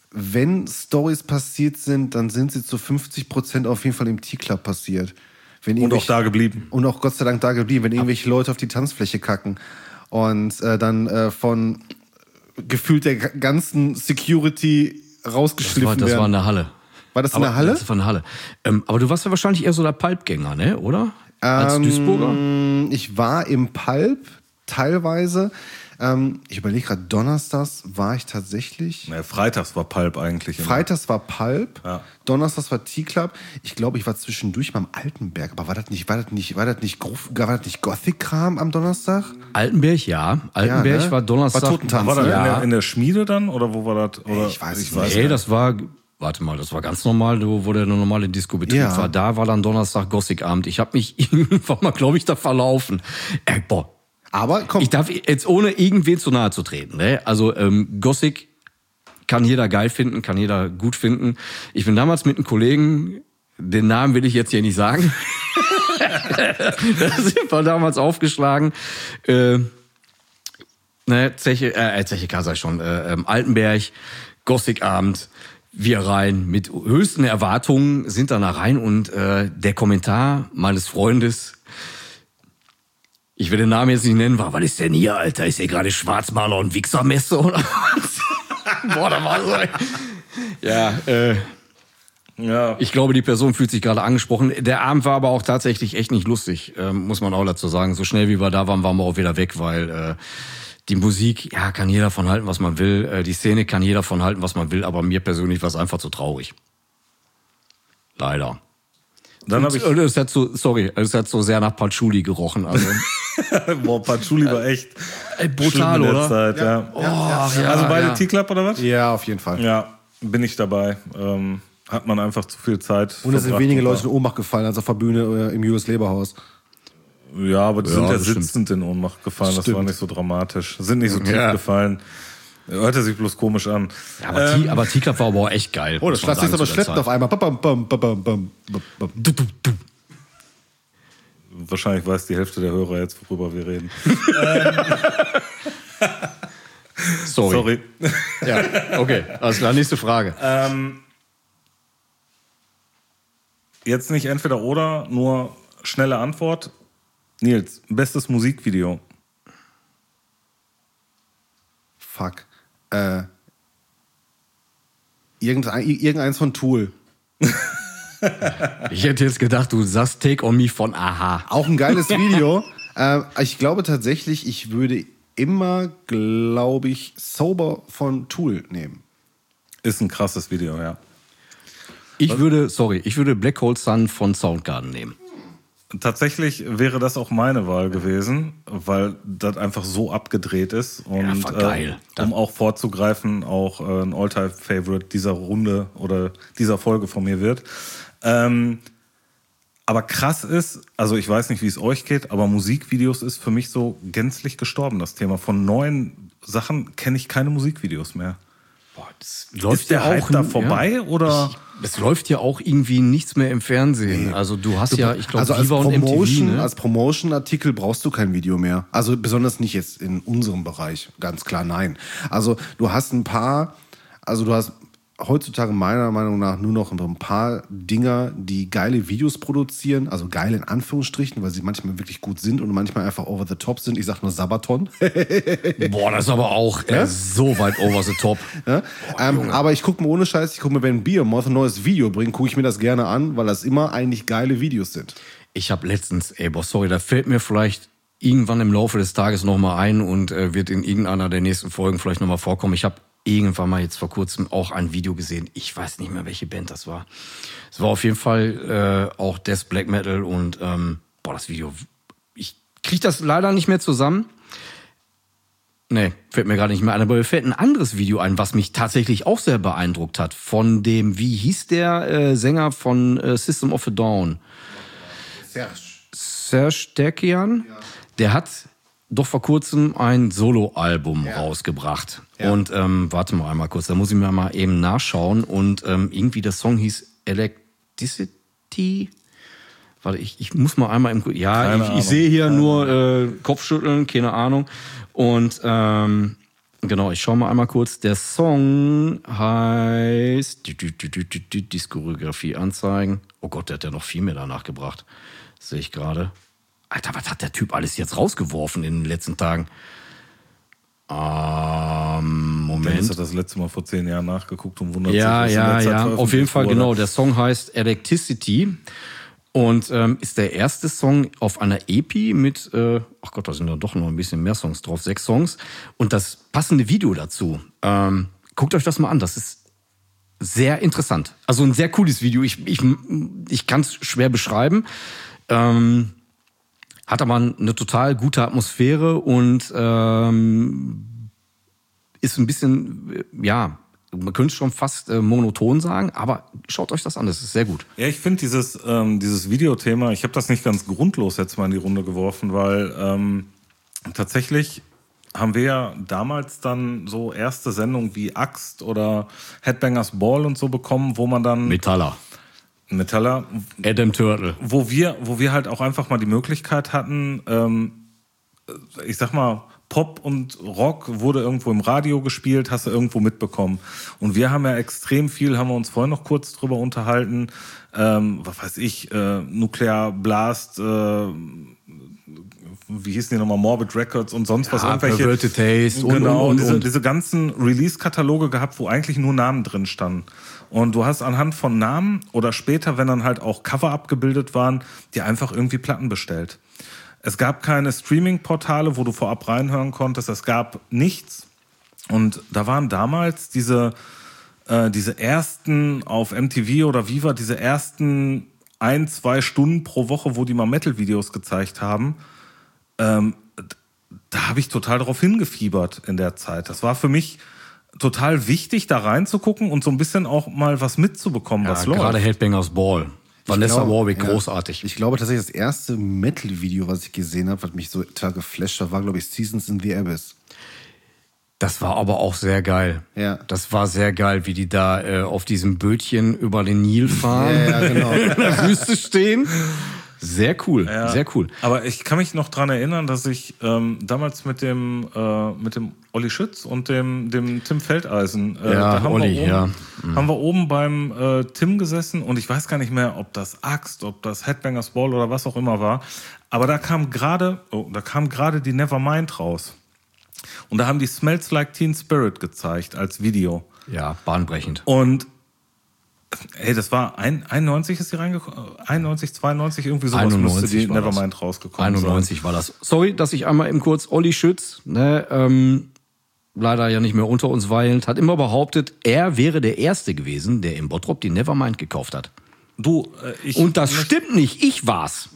S3: wenn Stories passiert sind, dann sind sie zu fünfzig Prozent auf jeden Fall im T-Club passiert. Wenn
S1: Und auch da geblieben.
S3: Und auch Gott sei Dank da geblieben, wenn irgendwelche Leute auf die Tanzfläche kacken und äh, dann äh, von gefühlt der ganzen Security rausgeschliffen
S2: Das war, das
S3: werden.
S2: war in der Halle.
S3: War das in
S2: Aber,
S3: der Halle?
S2: Das war in der Halle. Ähm, aber du warst ja wahrscheinlich eher so der Pulp-Gänger, ne? Oder? Als Duisburger?
S3: Ähm, ich war im Pulp teilweise. Ähm, ich überlege gerade, donnerstags war ich tatsächlich.
S1: Nee, freitags war Pulp eigentlich. immer.
S3: Freitags war Pulp,
S1: Ja.
S3: donnerstags war T-Club. Ich glaube, ich war zwischendurch beim Altenberg. Aber war das nicht, war das nicht, war das nicht, Grof- war das nicht Gothic-Kram am Donnerstag?
S2: Altenberg, ja. Altenberg
S3: ne?
S2: war Donnerstag.
S3: War Totentanz,
S1: War das
S2: ja.
S1: in, der, in der Schmiede dann? Oder wo war das? Oder,
S3: Ich weiß es
S1: weiß
S2: Nee, das war, warte mal, das war ganz normal, wo wo der normale Disco-Betrieb
S3: Ja.
S2: war. Da war dann Donnerstag Gothic-Abend. Ich habe mich irgendwann mal, glaube ich, da verlaufen. Äh, boah,
S3: Aber komm,
S2: ich darf jetzt ohne irgendwen zu nahe zu treten. Ne? Also ähm, Gothic kann jeder geil finden, kann jeder gut finden. Ich bin damals mit einem Kollegen, den Namen will ich jetzt hier nicht sagen, da sind wir damals aufgeschlagen. Äh, ne, Zeche, äh, Zeche K sag ich schon, äh, ähm, Altenberg, Gothic-Abend, wir rein mit höchsten Erwartungen sind da rein und äh, der Kommentar meines Freundes, ich will den Namen jetzt nicht nennen, war, was ist denn hier, Alter? Ist hier gerade Schwarzmaler und Wichsermesse oder was? Boah, da war so. Ja, äh,
S1: Ja.
S2: ich glaube, die Person fühlt sich gerade angesprochen. Der Abend war aber auch tatsächlich echt nicht lustig, ähm, muss man auch dazu sagen. So schnell wie wir da waren, waren wir auch wieder weg, weil äh, die Musik, ja, kann jeder von halten, was man will. Äh, die Szene kann jeder von halten, was man will. Aber mir persönlich war es einfach zu traurig. Leider.
S1: Dann habe ich.
S2: Und es hat so, sorry, es hat so sehr nach Patchouli gerochen. Also.
S1: Boah, Patchouli war echt
S2: Ey, brutal,
S1: schlimm in der
S2: oder?
S1: Zeit, ja.
S2: Oh, ja,
S1: Also beide
S2: ja.
S1: T-Club oder was?
S3: ja, auf jeden Fall.
S1: Ja, bin ich dabei. Ähm, hat man einfach zu viel Zeit.
S3: Und es sind
S1: verbracht
S3: wenige
S1: und
S3: Leute
S1: war-
S3: in Ohnmacht gefallen, als auf der Bühne äh, im U S Leberhaus.
S1: Ja, aber die
S2: Ja,
S1: sind ja
S2: das stimmt.
S1: sitzend in Ohnmacht gefallen. Das
S3: Stimmt.
S1: war nicht so dramatisch. Sind nicht so tief
S2: Ja.
S1: gefallen. Hörte sich bloß komisch an.
S2: Ja, aber, T- aber T-Club war aber auch echt geil.
S3: Oh, das
S2: muss man
S3: Schlagzeug ist
S2: sagen,
S3: aber
S2: zu der
S3: schleppend
S2: Zeit.
S3: auf einmal. Bam, bam, bam, bam, bam, bam, bam.
S1: Wahrscheinlich weiß die Hälfte der Hörer jetzt, worüber wir reden.
S2: Sorry.
S1: Sorry.
S2: Ja, okay. Alles klar, nächste Frage.
S1: Ähm, jetzt nicht entweder oder, nur schnelle Antwort. Nils, bestes Musikvideo.
S3: Fuck. Äh, irgendein, irgendeins von Tool.
S2: Ich hätte jetzt gedacht, du sagst Take On Me von Aha.
S3: Auch ein geiles Video. äh, ich glaube tatsächlich, ich würde immer, glaube ich, Sober von Tool nehmen.
S1: Ist ein krasses Video, ja.
S2: Ich würde, sorry, ich würde Black Hole Sun von Soundgarden nehmen.
S1: Tatsächlich wäre das auch meine Wahl gewesen, weil das einfach so abgedreht ist. Und
S2: war geil.
S1: Äh, um auch vorzugreifen, auch äh, ein All-Time-Favorite dieser Runde oder dieser Folge von mir wird. Ähm, aber krass ist, also ich weiß nicht, wie es euch geht, aber Musikvideos ist für mich so gänzlich gestorben, das Thema. Von neuen Sachen kenne ich keine Musikvideos mehr.
S2: Boah, das
S1: Ist der Hype da vorbei, oder?
S2: Es läuft ja auch irgendwie nichts mehr im Fernsehen. Also du hast ja, ich glaube,
S3: also als
S2: Viva und M T V,
S3: Promotion,
S2: ne?
S3: als Promotion-Artikel brauchst du kein Video mehr. Also besonders nicht jetzt in unserem Bereich. Ganz klar nein. Also du hast ein paar, also du hast heutzutage meiner Meinung nach nur noch ein paar Dinger, die geile Videos produzieren, also geil in Anführungsstrichen, weil sie manchmal wirklich gut sind und manchmal einfach over the top sind. Ich sag nur Sabaton.
S2: Boah, das ist aber auch äh, so weit over the top.
S3: Ja? ähm, aber ich gucke mir ohne Scheiß, ich gucke mir, wenn Behemoth ein neues Video bringt, gucke ich mir das gerne an, weil das immer eigentlich geile Videos sind.
S2: Ich habe letztens, ey, boah, sorry, da fällt mir vielleicht irgendwann im Laufe des Tages nochmal ein und äh, wird in irgendeiner der nächsten Folgen vielleicht nochmal vorkommen. Ich habe irgendwann mal jetzt vor kurzem auch ein Video gesehen. Ich weiß nicht mehr, welche Band das war. Es war auf jeden Fall äh, auch Death Black Metal und ähm, boah, das Video, ich krieg das leider nicht mehr zusammen. Nee, fällt mir gerade nicht mehr ein. Aber mir fällt ein anderes Video ein, was mich tatsächlich auch sehr beeindruckt hat. Von dem, wie hieß der äh, Sänger von äh, System of a Down?
S3: Serge.
S2: Serge Terkian. Ja. Der hat doch vor kurzem ein Soloalbum ja. rausgebracht. Ja. Und ähm, warte mal einmal kurz, da muss ich mir mal eben nachschauen. Und ähm, irgendwie der Song hieß Electricity. Warte, ich, ich muss mal einmal im... Ja, ich, ich sehe hier keine nur äh, Kopfschütteln, keine Ahnung. Und ähm, Genau, ich schaue mal einmal kurz. Der Song heißt Diskografie anzeigen. Oh Gott, der hat ja noch viel mehr danach gebracht. Das sehe ich gerade. Alter, was hat der Typ alles jetzt rausgeworfen in den letzten Tagen? Ähm, Moment.
S1: Ich habe das letzte Mal vor zehn Jahren nachgeguckt und wundert
S2: ja,
S1: sich, was
S2: ja,
S1: in der Zeit
S2: ja.
S1: veröffentlicht
S2: Auf jeden Fall,
S1: wurde.
S2: genau. Der Song heißt Electricity und ähm, ist der erste Song auf einer E P mit, äh, ach Gott, da sind ja doch noch ein bisschen mehr Songs drauf, sechs Songs. Und das passende Video dazu, ähm, guckt euch das mal an, das ist sehr interessant. Also ein sehr cooles Video, ich, ich, ich kann es schwer beschreiben. Ähm, hat aber eine total gute Atmosphäre und ähm, ist ein bisschen, ja, man könnte schon fast äh, monoton sagen, aber schaut euch das an, das ist sehr gut.
S1: Ja, ich finde dieses, ähm, dieses Videothema, ich habe das nicht ganz grundlos jetzt mal in die Runde geworfen, weil ähm, tatsächlich haben wir ja damals dann so erste Sendungen wie Axt oder Headbangers Ball und so bekommen, wo man dann...
S2: Metaller.
S1: Metaller.
S2: Adam Turtle.
S1: Wo wir, wo wir halt auch einfach mal die Möglichkeit hatten, ähm, ich sag mal, Pop und Rock wurde irgendwo im Radio gespielt, hast du irgendwo mitbekommen. Und wir haben ja extrem viel, haben wir uns vorhin noch kurz drüber unterhalten, ähm, was weiß ich, äh, Nuclear Blast, äh, wie hießen die nochmal, Morbid Records und sonst was.
S2: Ja,
S1: irgendwelche,
S2: Perverted Taste und,
S1: genau,
S2: und, und,
S1: diese,
S2: und.
S1: diese ganzen Release-Kataloge gehabt, wo eigentlich nur Namen drin standen. Und du hast anhand von Namen oder später, wenn dann halt auch Cover abgebildet waren, dir einfach irgendwie Platten bestellt. Es gab keine Streaming-Portale, wo du vorab reinhören konntest. Es gab nichts. Und da waren damals diese, äh, diese ersten auf M T V oder Viva, diese ersten ein, zwei Stunden pro Woche, wo die mal Metal-Videos gezeigt haben. Ähm, da habe ich total darauf hingefiebert in der Zeit. Das war für mich total wichtig, da reinzugucken und so ein bisschen auch mal was mitzubekommen,
S2: Ja,
S1: was läuft.
S2: gerade Headbangers Ball. Vanessa
S3: glaube,
S2: Warwick,
S3: ja.
S2: großartig.
S3: Ich glaube tatsächlich, das erste Metal-Video, was ich gesehen habe, was mich so total geflasht hat, war, glaube ich, Seasons in the Abyss.
S2: Das war aber auch sehr geil.
S3: Ja.
S2: Das war sehr geil, wie die da äh, auf diesem Bötchen über den Nil fahren,
S3: Ja, ja, genau.
S2: in der Wüste stehen. Sehr cool,
S1: Ja,
S2: sehr cool.
S1: Aber ich kann mich noch dran erinnern, dass ich ähm, damals mit dem äh, mit dem Olli Schütz und dem dem Tim Feldeisen, äh,
S2: Ja,
S1: da haben,
S2: Olli,
S1: wir oben,
S2: ja.
S1: haben wir oben beim äh, Tim gesessen und ich weiß gar nicht mehr, ob das Axt, ob das Headbangers Ball oder was auch immer war. Aber da kam gerade, oh, da kam gerade die Nevermind raus. Und da haben die Smells Like Teen Spirit gezeigt als Video.
S2: Ja, bahnbrechend.
S1: Und ey, das war ein, einundneunzig ist die reingekommen, einundneunzig, zweiundneunzig, irgendwie sowas müsste die
S2: war
S1: Nevermind
S2: das.
S1: rausgekommen
S2: einundneunzig
S1: sein.
S2: war das. Sorry, dass ich einmal eben kurz, Olli Schütz, ne, ähm, leider ja nicht mehr unter uns weilend, hat immer behauptet, er wäre der Erste gewesen, der im Bottrop die Nevermind gekauft hat.
S1: Du, äh, ich,
S2: Und das stimmt nicht, ich war's.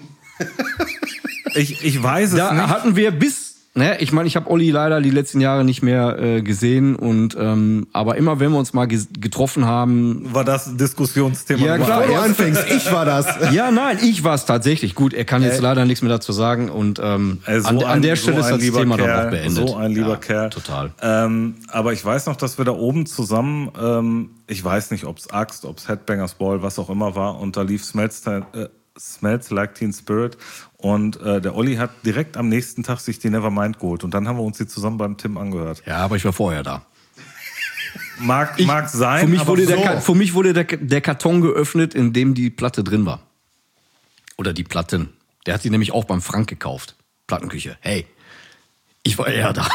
S1: ich, ich weiß es
S2: Da
S1: nicht.
S2: hatten wir bis, ne, ich meine, ich habe Olli leider die letzten Jahre nicht mehr äh, gesehen und ähm, aber immer wenn wir uns mal ges- getroffen haben,
S1: War das Diskussionsthema?
S2: Ja,
S1: Nummer
S2: klar,
S1: eins?
S3: Bevor du anfängst, ich war das.
S2: ja, nein, ich war's tatsächlich. Gut, er kann jetzt
S1: Äh,
S2: leider nichts mehr dazu sagen und ähm,
S1: Ey, so
S2: an,
S1: ein-
S2: an der Stelle
S1: so
S2: ist
S1: ein
S2: das
S1: lieber
S2: Thema dann
S1: Kerl,
S2: auch beendet.
S1: So ein lieber
S2: ja,
S1: Kerl.
S2: Total.
S1: Ähm, aber ich weiß noch, dass wir da oben zusammen, ähm, ich weiß nicht, ob's Axt, ob's Headbangers Ball, was auch immer war, und da lief Smells, äh, Smells Like Teen Spirit und äh, der Olli hat direkt am nächsten Tag sich die Nevermind geholt und dann haben wir uns die zusammen beim Tim angehört.
S2: Ja, aber ich war vorher da.
S1: Mag,
S2: Ich,
S1: mag sein,
S2: für mich
S1: aber
S2: wurde,
S1: so.
S2: der, Ka- für mich wurde der, der Karton geöffnet, in dem die Platte drin war. Oder die Platten. Der hat sie nämlich auch beim Frank gekauft. Plattenküche. Hey, ich war eher da.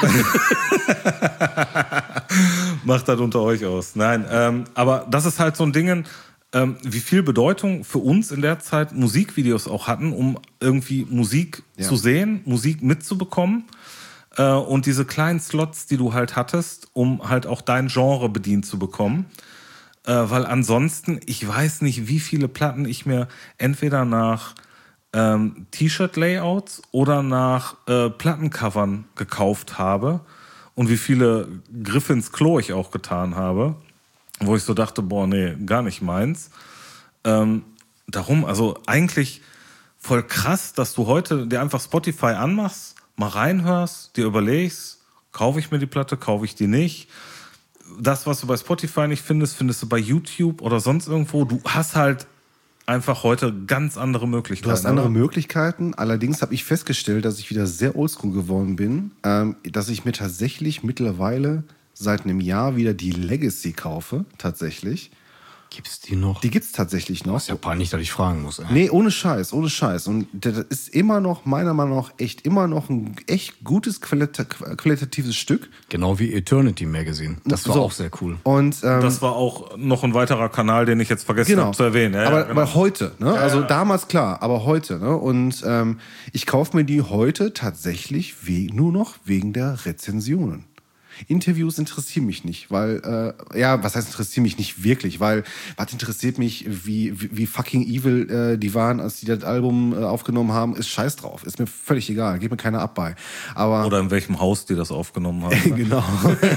S1: Macht das unter euch aus. Nein, ähm, aber das ist halt so ein Ding, ähm, wie viel Bedeutung für uns in der Zeit Musikvideos auch hatten, um irgendwie Musik
S3: Ja.
S1: zu sehen, Musik mitzubekommen. Äh, und diese kleinen Slots, die du halt hattest, um halt auch dein Genre bedient zu bekommen. Äh, weil ansonsten, ich weiß nicht, wie viele Platten ich mir entweder nach ähm, T-Shirt-Layouts oder nach äh, Plattencovern gekauft habe und wie viele Griffe ins Klo ich auch getan habe, wo ich so dachte, boah, nee, gar nicht meins. Ähm, darum, also eigentlich voll krass, dass du heute dir einfach Spotify anmachst, mal reinhörst, dir überlegst, kaufe ich mir die Platte, kaufe ich die nicht. Das, was du bei Spotify nicht findest, findest du bei YouTube oder sonst irgendwo. Du hast halt einfach heute ganz andere Möglichkeiten.
S3: Du hast andere
S1: oder?
S3: Möglichkeiten. Allerdings habe ich festgestellt, dass ich wieder sehr oldschool geworden bin, ähm, dass ich mir tatsächlich mittlerweile seit einem Jahr wieder die Legacy kaufe, tatsächlich.
S2: Gibt's die noch?
S3: Die gibt's tatsächlich noch.
S2: Ist ja peinlich, dass ich fragen muss. Ey.
S3: Nee, ohne Scheiß, ohne Scheiß. Und das ist immer noch, meiner Meinung nach, echt immer noch ein echt gutes qualita- qualitatives Stück.
S2: Genau wie Eternity Magazine. Das war
S3: So.
S2: auch sehr cool.
S3: Und ähm,
S1: Das war auch noch ein weiterer Kanal, den ich jetzt vergessen
S3: genau.
S1: habe zu erwähnen. Ja,
S3: aber,
S1: ja, genau.
S3: aber heute, ne? Also damals klar, aber heute, ne? Und ähm, ich kaufe mir die heute tatsächlich we- nur noch wegen der Rezensionen. Interviews interessieren mich nicht, weil, äh, ja, was heißt interessieren mich nicht wirklich, weil, was interessiert mich, wie, wie, wie fucking evil äh, die waren, als die das Album äh, aufgenommen haben, ist scheiß drauf, ist mir völlig egal, geht mir keiner ab bei. Aber,
S1: Oder in welchem Haus die das aufgenommen haben. Ne?
S3: genau.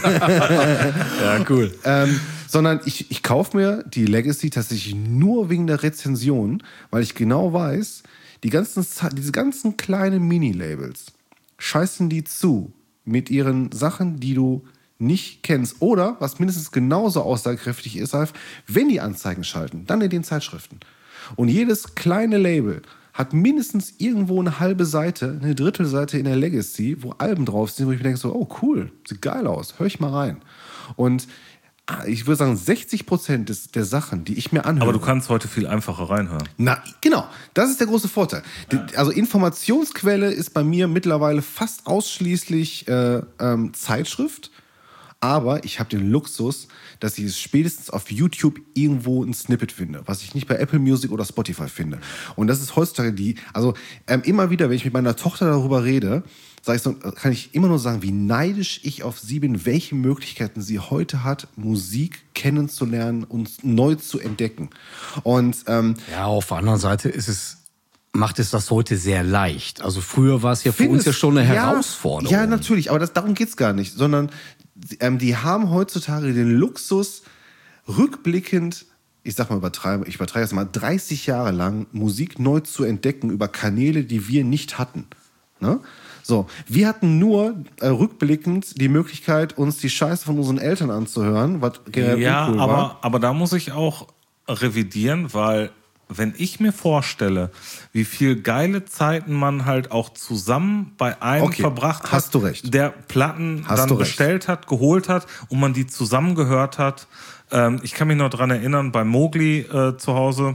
S2: Ja, cool.
S3: ähm, sondern ich, ich kaufe mir die Legacy tatsächlich nur wegen der Rezension, weil ich genau weiß, die ganzen, diese ganzen kleinen Mini-Labels scheißen die zu mit ihren Sachen, die du nicht kennst. Oder, was mindestens genauso aussagekräftig ist, Ralf, wenn die Anzeigen schalten, dann in den Zeitschriften. Und jedes kleine Label hat mindestens irgendwo eine halbe Seite, eine Drittelseite in der Legacy, wo Alben drauf sind, wo ich mir denke so, oh cool, sieht geil aus, hör ich mal rein. Und ich würde sagen, sechzig Prozent des, der Sachen, die ich mir anhöre...
S1: Aber du kannst heute viel einfacher reinhören.
S3: Na, genau. Das ist der große Vorteil. Die, also Informationsquelle ist bei mir mittlerweile fast ausschließlich äh, ähm, Zeitschrift. Aber ich habe den Luxus, dass ich es spätestens auf YouTube irgendwo ein Snippet finde, was ich nicht bei Apple Music oder Spotify finde. Und das ist heutzutage die... Also ähm, immer wieder, wenn ich mit meiner Tochter darüber rede, sag ich so, kann ich immer nur sagen, wie neidisch ich auf sie bin, welche Möglichkeiten sie heute hat, Musik kennenzulernen und neu zu entdecken. Und ähm,
S2: Ja, auf der anderen Seite ist es, macht es das heute sehr leicht. Also früher war es ja für uns
S3: findest-
S2: ja schon eine
S3: ja,
S2: Herausforderung.
S3: Ja, natürlich, aber das, darum geht's gar nicht, sondern ähm, die haben heutzutage den Luxus, rückblickend, ich sag mal übertreibe, ich übertreibe es mal, dreißig Jahre lang Musik neu zu entdecken über Kanäle, die wir nicht hatten. Ne? So, wir hatten nur äh, rückblickend die Möglichkeit, uns die Scheiße von unseren Eltern anzuhören, was generell
S1: Ja,
S3: uncool
S1: aber,
S3: war.
S1: aber da muss ich auch revidieren, weil wenn ich mir vorstelle, wie viel geile Zeiten man halt auch zusammen bei einem
S3: Okay,
S1: verbracht hat,
S3: hast du recht.
S1: der Platten
S3: Hast
S1: dann
S3: du recht.
S1: bestellt hat, geholt hat und man die zusammen gehört hat. Ähm, ich kann mich noch dran erinnern, bei Mowgli äh, zu Hause,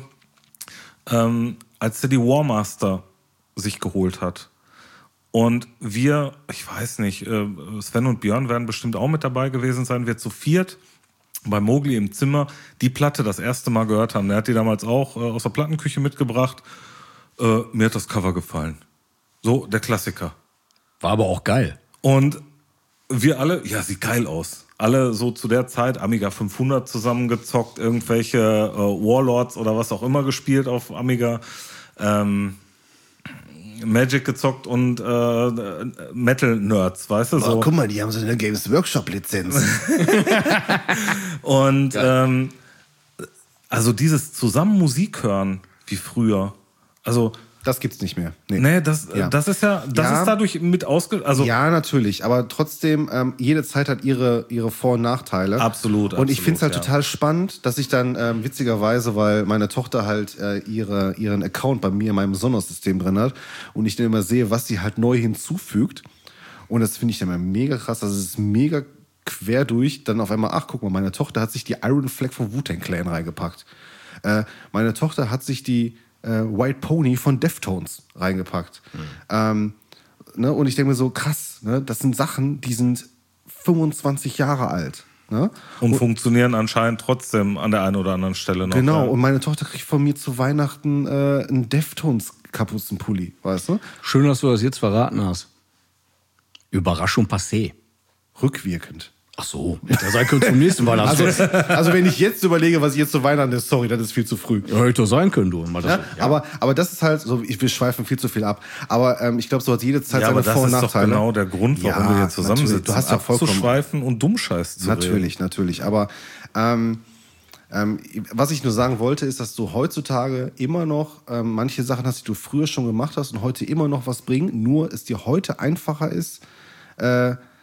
S1: ähm, als er die Warmaster sich geholt hat. Und wir, ich weiß nicht, äh, Sven und Björn werden bestimmt auch mit dabei gewesen sein, wir zu viert bei Mowgli im Zimmer die Platte das erste Mal gehört haben. Der hat die damals auch äh, aus der Plattenküche mitgebracht. Äh, mir hat das Cover gefallen. So, der Klassiker.
S2: War aber auch geil.
S1: Und wir alle, ja, sieht geil aus. Alle so zu der Zeit Amiga fünfhundert zusammengezockt, irgendwelche äh, Warlords oder was auch immer gespielt auf Amiga. Ähm, Magic gezockt und äh, Metal-Nerds, weißt du? So.
S3: Oh, guck mal, die haben so eine Games Workshop-Lizenz.
S1: Und ähm, also dieses zusammen Musik hören wie früher, also
S3: Das gibt's nicht mehr. Nee.
S1: nee, das,
S3: Ja.
S1: das ist ja, das
S3: Ja.
S1: ist dadurch mit ausge, also
S3: Ja, natürlich, aber trotzdem, ähm, jede Zeit hat ihre, ihre Vor- und Nachteile.
S1: Absolut,
S3: Und ich
S1: absolut,
S3: finde es halt
S1: ja.
S3: total spannend, dass ich dann ähm, witzigerweise, weil meine Tochter halt äh, ihre, ihren Account bei mir in meinem Sonos-System drin hat und ich dann immer sehe, was sie halt neu hinzufügt. Und das finde ich dann immer mega krass. Also es ist mega quer durch. Dann auf einmal, ach, guck mal, meine Tochter hat sich die Iron Flag vom Wu-Tang Clan reingepackt. Äh, meine Tochter hat sich die äh, White Pony von Deftones reingepackt.
S1: Mhm.
S3: Ähm, ne? Und ich denke mir so, krass, ne? Das sind Sachen, die sind fünfundzwanzig Jahre alt. Ne?
S1: und funktionieren anscheinend trotzdem an der einen oder anderen Stelle noch.
S3: Genau,
S1: Ja.
S3: und meine Tochter kriegt von mir zu Weihnachten äh, einen Deftones-Kapuzenpulli, weißt du?
S2: Schön, dass du das jetzt verraten hast. Überraschung passé.
S3: Rückwirkend.
S2: Ach so, hätte sein können zum nächsten Mal.
S3: Also, also wenn ich jetzt überlege, was ich jetzt zu Weihnachten ist, sorry, das ist viel zu früh.
S2: Ja, hätte sein können, du. Mal das,
S3: Ja, aber, aber das ist halt, so, ich, wir schweifen viel zu viel ab. Aber ähm, ich glaube, so hat jede Zeit
S1: Ja,
S3: seine
S1: aber das
S3: Vor- und
S1: ist doch
S3: Nachteile.
S1: genau der Grund, warum
S3: Ja,
S1: wir hier zusammensitzen.
S3: natürlich. Du hast ja vollkommen-
S1: abzuschweifen und Dummscheiß zu reden.
S3: Natürlich, natürlich. Aber ähm, ähm, was ich nur sagen wollte, ist, dass du heutzutage immer noch ähm, manche Sachen hast, die du früher schon gemacht hast und heute immer noch was bringen, nur es dir heute einfacher ist, äh,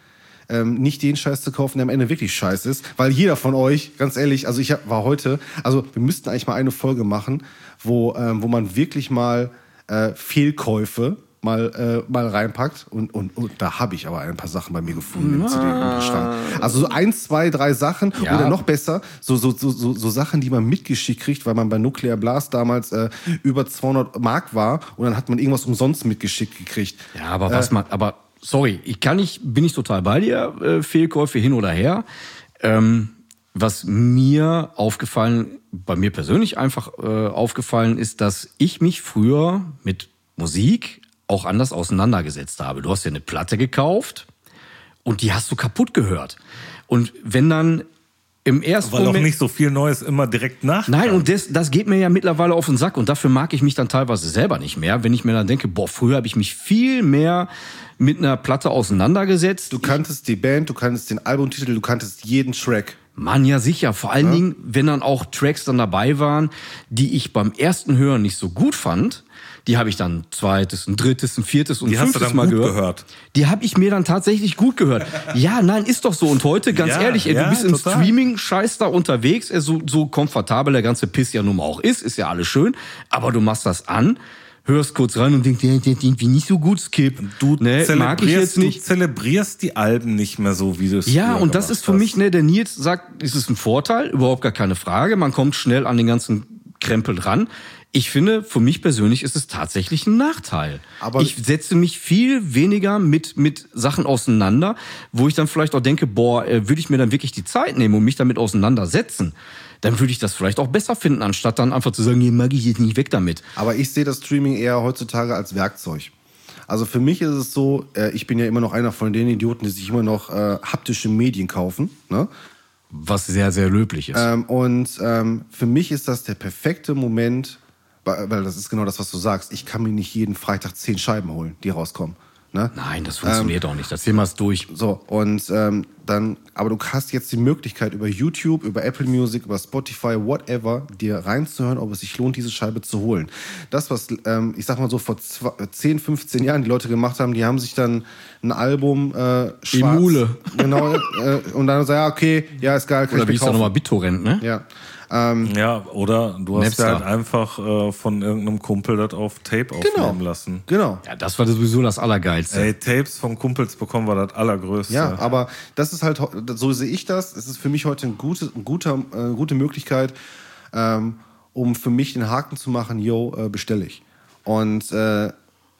S3: ähm, nicht den Scheiß zu kaufen, der am Ende wirklich scheiße ist. Weil jeder von euch, ganz ehrlich, also ich hab, war heute, also wir müssten eigentlich mal eine Folge machen, wo, ähm, wo man wirklich mal äh, Fehlkäufe mal, äh, mal reinpackt. Und, und, und da habe ich aber ein paar Sachen bei mir gefunden im C D-Schrank. Also so eins, zwei, drei Sachen
S2: Ja.
S3: oder noch besser, so, so, so, so, so Sachen, die man mitgeschickt kriegt, weil man bei Nuclear Blast damals äh, über zweihundert Mark war und dann hat man irgendwas umsonst mitgeschickt gekriegt.
S2: Ja, aber was man, aber sorry, ich kann nicht, bin ich total bei dir, äh, Fehlkäufe hin oder her. Ähm, was mir aufgefallen, bei mir persönlich einfach äh, aufgefallen ist, dass ich mich früher mit Musik auch anders auseinandergesetzt habe. Du hast dir eine Platte gekauft und die hast du kaputt gehört. Und wenn dann im ersten
S1: Weil auch
S2: Moment
S1: nicht so viel Neues immer direkt nach.
S2: Nein, und das, das geht mir ja mittlerweile auf den Sack und dafür mag ich mich dann teilweise selber nicht mehr, wenn ich mir dann denke, boah, früher habe ich mich viel mehr mit einer Platte auseinandergesetzt.
S3: Du kanntest die Band, du kanntest den Albumtitel, du kanntest jeden Track.
S2: Mann, ja sicher. Vor allen ja. Dingen, wenn dann auch Tracks dann dabei waren, die ich beim ersten Hören nicht so gut fand, die habe ich dann ein zweites, ein drittes, ein viertes und
S1: die
S2: fünftes
S1: hast du dann
S2: Mal
S1: gut
S2: gehört.
S1: gehört.
S2: Die habe ich mir dann tatsächlich gut gehört. Ja, nein, ist doch so. Und heute, ganz
S1: ja,
S2: ehrlich, ey,
S1: ja,
S2: du bist im
S1: total.
S2: Streaming-Scheiß da unterwegs, ey, so, so komfortabel der ganze Piss ja nun mal auch ist, ist ja alles schön, aber du machst das an, hörst kurz rein und denkst, der der irgendwie nicht so gut, Skip.
S1: Du,
S2: ne, mag ich jetzt nicht.
S1: Du zelebrierst die Alben nicht mehr so, wie du es
S2: Ja,
S1: früher
S2: und das
S1: gemacht
S2: ist für
S1: hast.
S2: mich, ne, der Nils sagt, es ist ein Vorteil, überhaupt gar keine Frage. Man kommt schnell an den ganzen Krempel dran. Ich finde, für mich persönlich ist es tatsächlich ein Nachteil.
S3: Aber
S2: ich setze mich viel weniger mit, mit Sachen auseinander, wo ich dann vielleicht auch denke, boah, äh, würde ich mir dann wirklich die Zeit nehmen und mich damit auseinandersetzen, dann würde ich das vielleicht auch besser finden, anstatt dann einfach zu sagen, hier mag ich jetzt nicht, weg damit.
S3: Aber ich sehe das Streaming eher heutzutage als Werkzeug. Also für mich ist es so, äh, ich bin ja immer noch einer von den Idioten, die sich immer noch äh, haptische Medien kaufen, ne?
S2: Was sehr, sehr löblich ist.
S3: Ähm, und ähm, für mich ist das der perfekte Moment, weil weil das ist genau das, was du sagst. Ich kann mir nicht jeden Freitag zehn Scheiben holen, die rauskommen. Ne?
S2: Nein, das funktioniert auch nicht. Das Thema ist durch.
S3: So, und ähm, dann, aber du hast jetzt die Möglichkeit, über YouTube, über Apple Music, über Spotify, whatever, dir reinzuhören, ob es sich lohnt, diese Scheibe zu holen. Das, was, ähm, ich sag mal so, vor zehn, fünfzehn Jahren die Leute gemacht haben, die haben sich dann ein Album äh, schwarz...
S2: Emule.
S3: Genau, äh, und dann sagen, ja, okay, ja, ist geil, kann
S2: Oder
S3: ich
S2: wie
S3: mir
S2: ist da
S3: kaufen.
S2: nochmal BitTorrent, ne?
S3: Ja. Ähm,
S1: Ja, oder du hast
S2: Napster.
S1: halt einfach äh, von irgendeinem Kumpel das auf Tape
S3: genau,
S1: aufnehmen lassen.
S3: genau.
S2: Ja, das war sowieso das Allergeilste.
S1: Ey, Tapes von Kumpels bekommen war das Allergrößte.
S3: Ja, aber das ist halt, so sehe ich das. Es ist für mich heute eine gute, ein guter, äh, gute Möglichkeit, ähm, um für mich den Haken zu machen, yo, äh, bestelle ich. Und äh,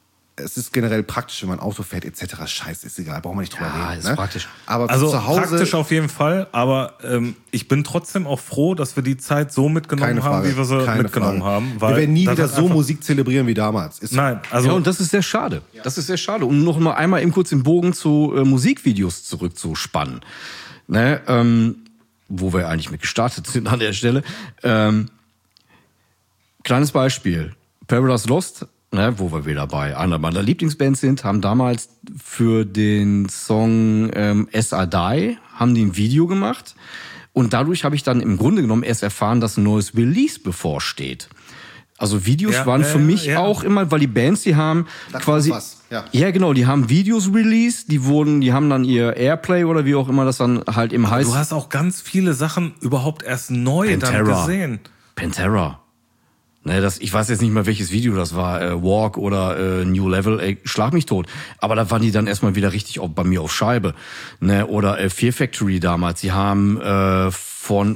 S3: es ist generell praktisch, wenn man Auto fährt et cetera. Scheiße, ist egal, brauchen wir nicht drüber
S2: Ja,
S3: reden.
S2: ist
S3: ne?
S2: praktisch.
S3: Aber
S1: Also
S3: zu Hause,
S1: praktisch auf jeden Fall, aber ähm, ich bin trotzdem auch froh, dass wir die Zeit so mitgenommen
S3: keine
S1: haben,
S3: Frage,
S1: wie wir sie
S3: keine
S1: mitgenommen
S3: Frage.
S1: haben. Weil
S3: wir werden nie
S1: das
S3: wieder
S1: hat
S3: so
S1: einfach-
S3: Musik zelebrieren wie damals. Ist
S1: Nein, also
S2: Ja, und das ist sehr schade. Das ist sehr schade. Um noch mal einmal eben kurz den Bogen zu äh, Musikvideos zurückzuspannen. Ne, ähm, wo wir eigentlich mit gestartet sind an der Stelle. Ähm, kleines Beispiel. Paradise Lost, ne, wo wir wieder bei einer meiner Lieblingsbands sind, haben damals für den Song ähm, As I Die, haben die ein Video gemacht. Und dadurch habe ich dann im Grunde genommen erst erfahren, dass ein neues Release bevorsteht. Also Videos
S1: Ja,
S2: waren
S1: ja,
S2: für mich
S1: ja.
S2: auch immer, weil die Bands, die haben
S3: Da
S2: quasi,
S3: kommt was, ja.
S2: genau, die haben Videos released, die wurden, die haben dann ihr Airplay oder wie auch immer das dann halt im heißt.
S1: du hast auch ganz viele Sachen überhaupt erst neu dann
S2: Pantera.
S1: gesehen.
S2: Pantera. Ne, das, ich weiß jetzt nicht mehr, welches Video das war, äh, Walk oder äh, New Level, ey, schlag mich tot. Aber da waren die dann erstmal wieder richtig auch bei mir auf Scheibe. Ne, oder äh, Fear Factory damals, die haben äh, von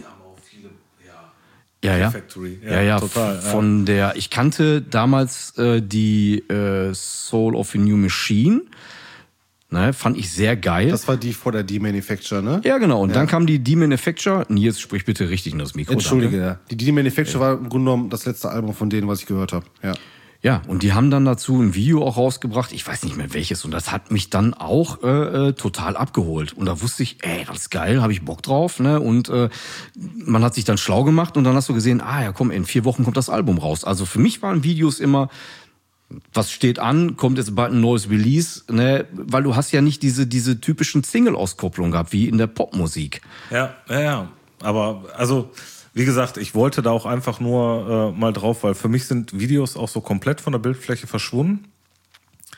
S2: ja, ja.
S1: Factory.
S2: Ja, ja,
S1: total.
S2: f- von der, ich kannte damals äh, die äh, Soul of a New Machine, ne, fand ich sehr geil.
S3: das war die vor der D-Manufacture, ne?
S2: ja, genau. Und dann kam die D-Manufacture. Nils, sprich bitte richtig in das Mikro.
S3: Entschuldige,
S2: danke.
S3: ja. Die D-Manufacture war im Grunde genommen das letzte Album von denen, was ich gehört habe. Ja.
S2: Ja, und die haben dann dazu ein Video auch rausgebracht, ich weiß nicht mehr welches, und das hat mich dann auch äh, äh, total abgeholt. Und da wusste ich, ey, das ist geil, habe ich Bock drauf, ne? Und äh, man hat sich dann schlau gemacht und dann hast du gesehen, ah ja, komm, in vier Wochen kommt das Album raus. Also für mich waren Videos immer, was steht an, kommt jetzt bald ein neues Release, ne? Weil du hast ja nicht diese diese typischen Single-Auskopplungen gehabt, wie in der Popmusik.
S1: Ja, ja, ja. Aber also, wie gesagt, ich wollte da auch einfach nur äh, mal drauf, weil für mich sind Videos auch so komplett von der Bildfläche verschwunden.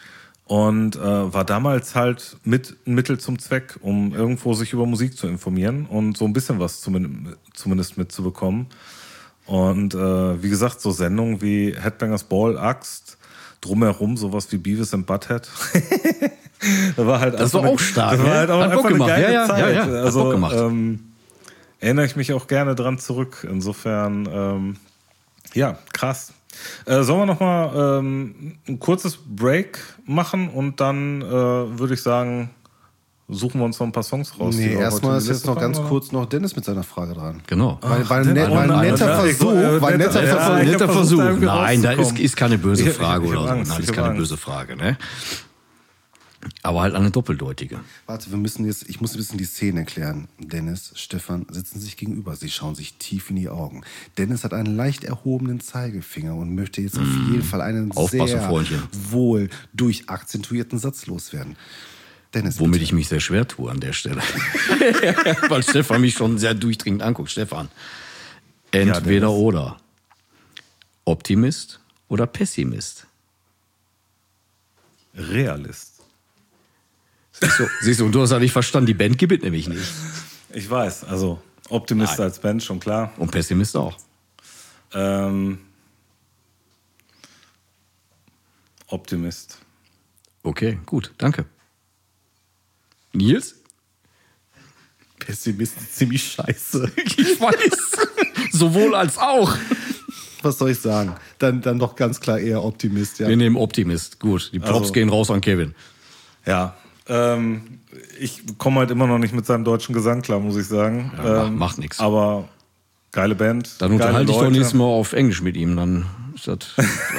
S1: und äh, war damals halt mit ein Mittel zum Zweck, um irgendwo sich über Musik zu informieren und so ein bisschen was zumindest, zumindest mitzubekommen. Und äh, wie gesagt, so Sendungen wie Headbangers Ball, Axt, drumherum sowas wie Beavis and Butthead. das war halt
S2: Das war
S1: eine,
S2: auch stark.
S1: Das war halt auch
S2: Hat
S1: einfach
S2: Bock
S1: eine
S2: gemacht.
S1: geile
S2: Ja, ja,
S1: Zeit.
S2: ja, ja. Hat
S1: Also
S2: Bock gemacht.
S1: Ähm, erinnere ich mich auch gerne dran zurück. Insofern, ähm, ja, krass. Äh, sollen wir noch mal ähm, ein kurzes Break machen und dann äh, würde ich sagen, suchen wir uns noch ein paar Songs raus.
S3: Nee,
S1: die wir
S3: erstmal
S1: heute in
S3: ist
S1: die
S3: jetzt
S1: Liste
S3: noch
S1: packen,
S3: ganz
S1: oder?
S3: kurz noch Dennis mit seiner Frage dran.
S2: Genau.
S3: Weil, weil,
S1: Ach,
S3: net,
S1: oh,
S3: weil
S1: nein,
S3: netter
S1: nein,
S3: Versuch,
S1: ich-
S3: weil netter
S1: ja,
S3: Versuch.
S1: ich hab
S2: Netter
S1: versucht,
S2: Versuch.
S1: da irgendwie
S2: Nein, da ist,
S1: rauszukommen.
S2: ist keine böse
S1: Ich- ich-
S2: Frage
S1: ich hab
S2: oder so.
S1: Angst,
S2: Nein,
S1: ich
S2: ist
S1: hab
S2: keine
S1: Angst.
S2: böse Frage, ne? Aber halt eine doppeldeutige.
S3: Warte, wir müssen jetzt, ich muss ein bisschen die Szene erklären. Dennis, Stefan sitzen sich gegenüber. Sie schauen sich tief in die Augen. Dennis hat einen leicht erhobenen Zeigefinger und möchte jetzt auf jeden Fall einen
S2: Aufpassen,
S3: sehr
S2: Freundchen.
S3: wohl durchakzentuierten Satz loswerden. Dennis,
S2: Womit
S3: bitte.
S2: ich mich sehr schwer tue an der Stelle. Weil Stefan mich schon sehr durchdringend anguckt. Stefan, entweder
S1: Dennis.
S2: oder. Optimist oder Pessimist?
S1: Realist.
S2: Siehst du, siehst du, und du hast ja nicht verstanden, die Band gibt es nämlich nicht.
S1: Ich weiß, also Optimist
S2: Nein.
S1: als Band, schon klar.
S2: Und Pessimist auch.
S1: Ähm, Optimist.
S2: Okay, gut, danke. Nils?
S3: Pessimist ist ziemlich scheiße.
S2: Ich weiß. Sowohl als auch.
S3: Was soll ich sagen? Dann, dann doch ganz klar eher Optimist, ja.
S2: Wir nehmen Optimist. Gut, die Props
S1: Also-
S2: gehen raus an Kevin.
S1: Ja, ähm, ich komme halt immer noch nicht mit seinem deutschen Gesang klar, muss ich sagen.
S2: Ja,
S1: ähm,
S2: macht nix.
S1: Aber geile Band.
S2: Dann
S1: geile
S2: unterhalte ich doch
S1: Leute.
S2: nächstes Mal auf Englisch mit ihm. Dann ist das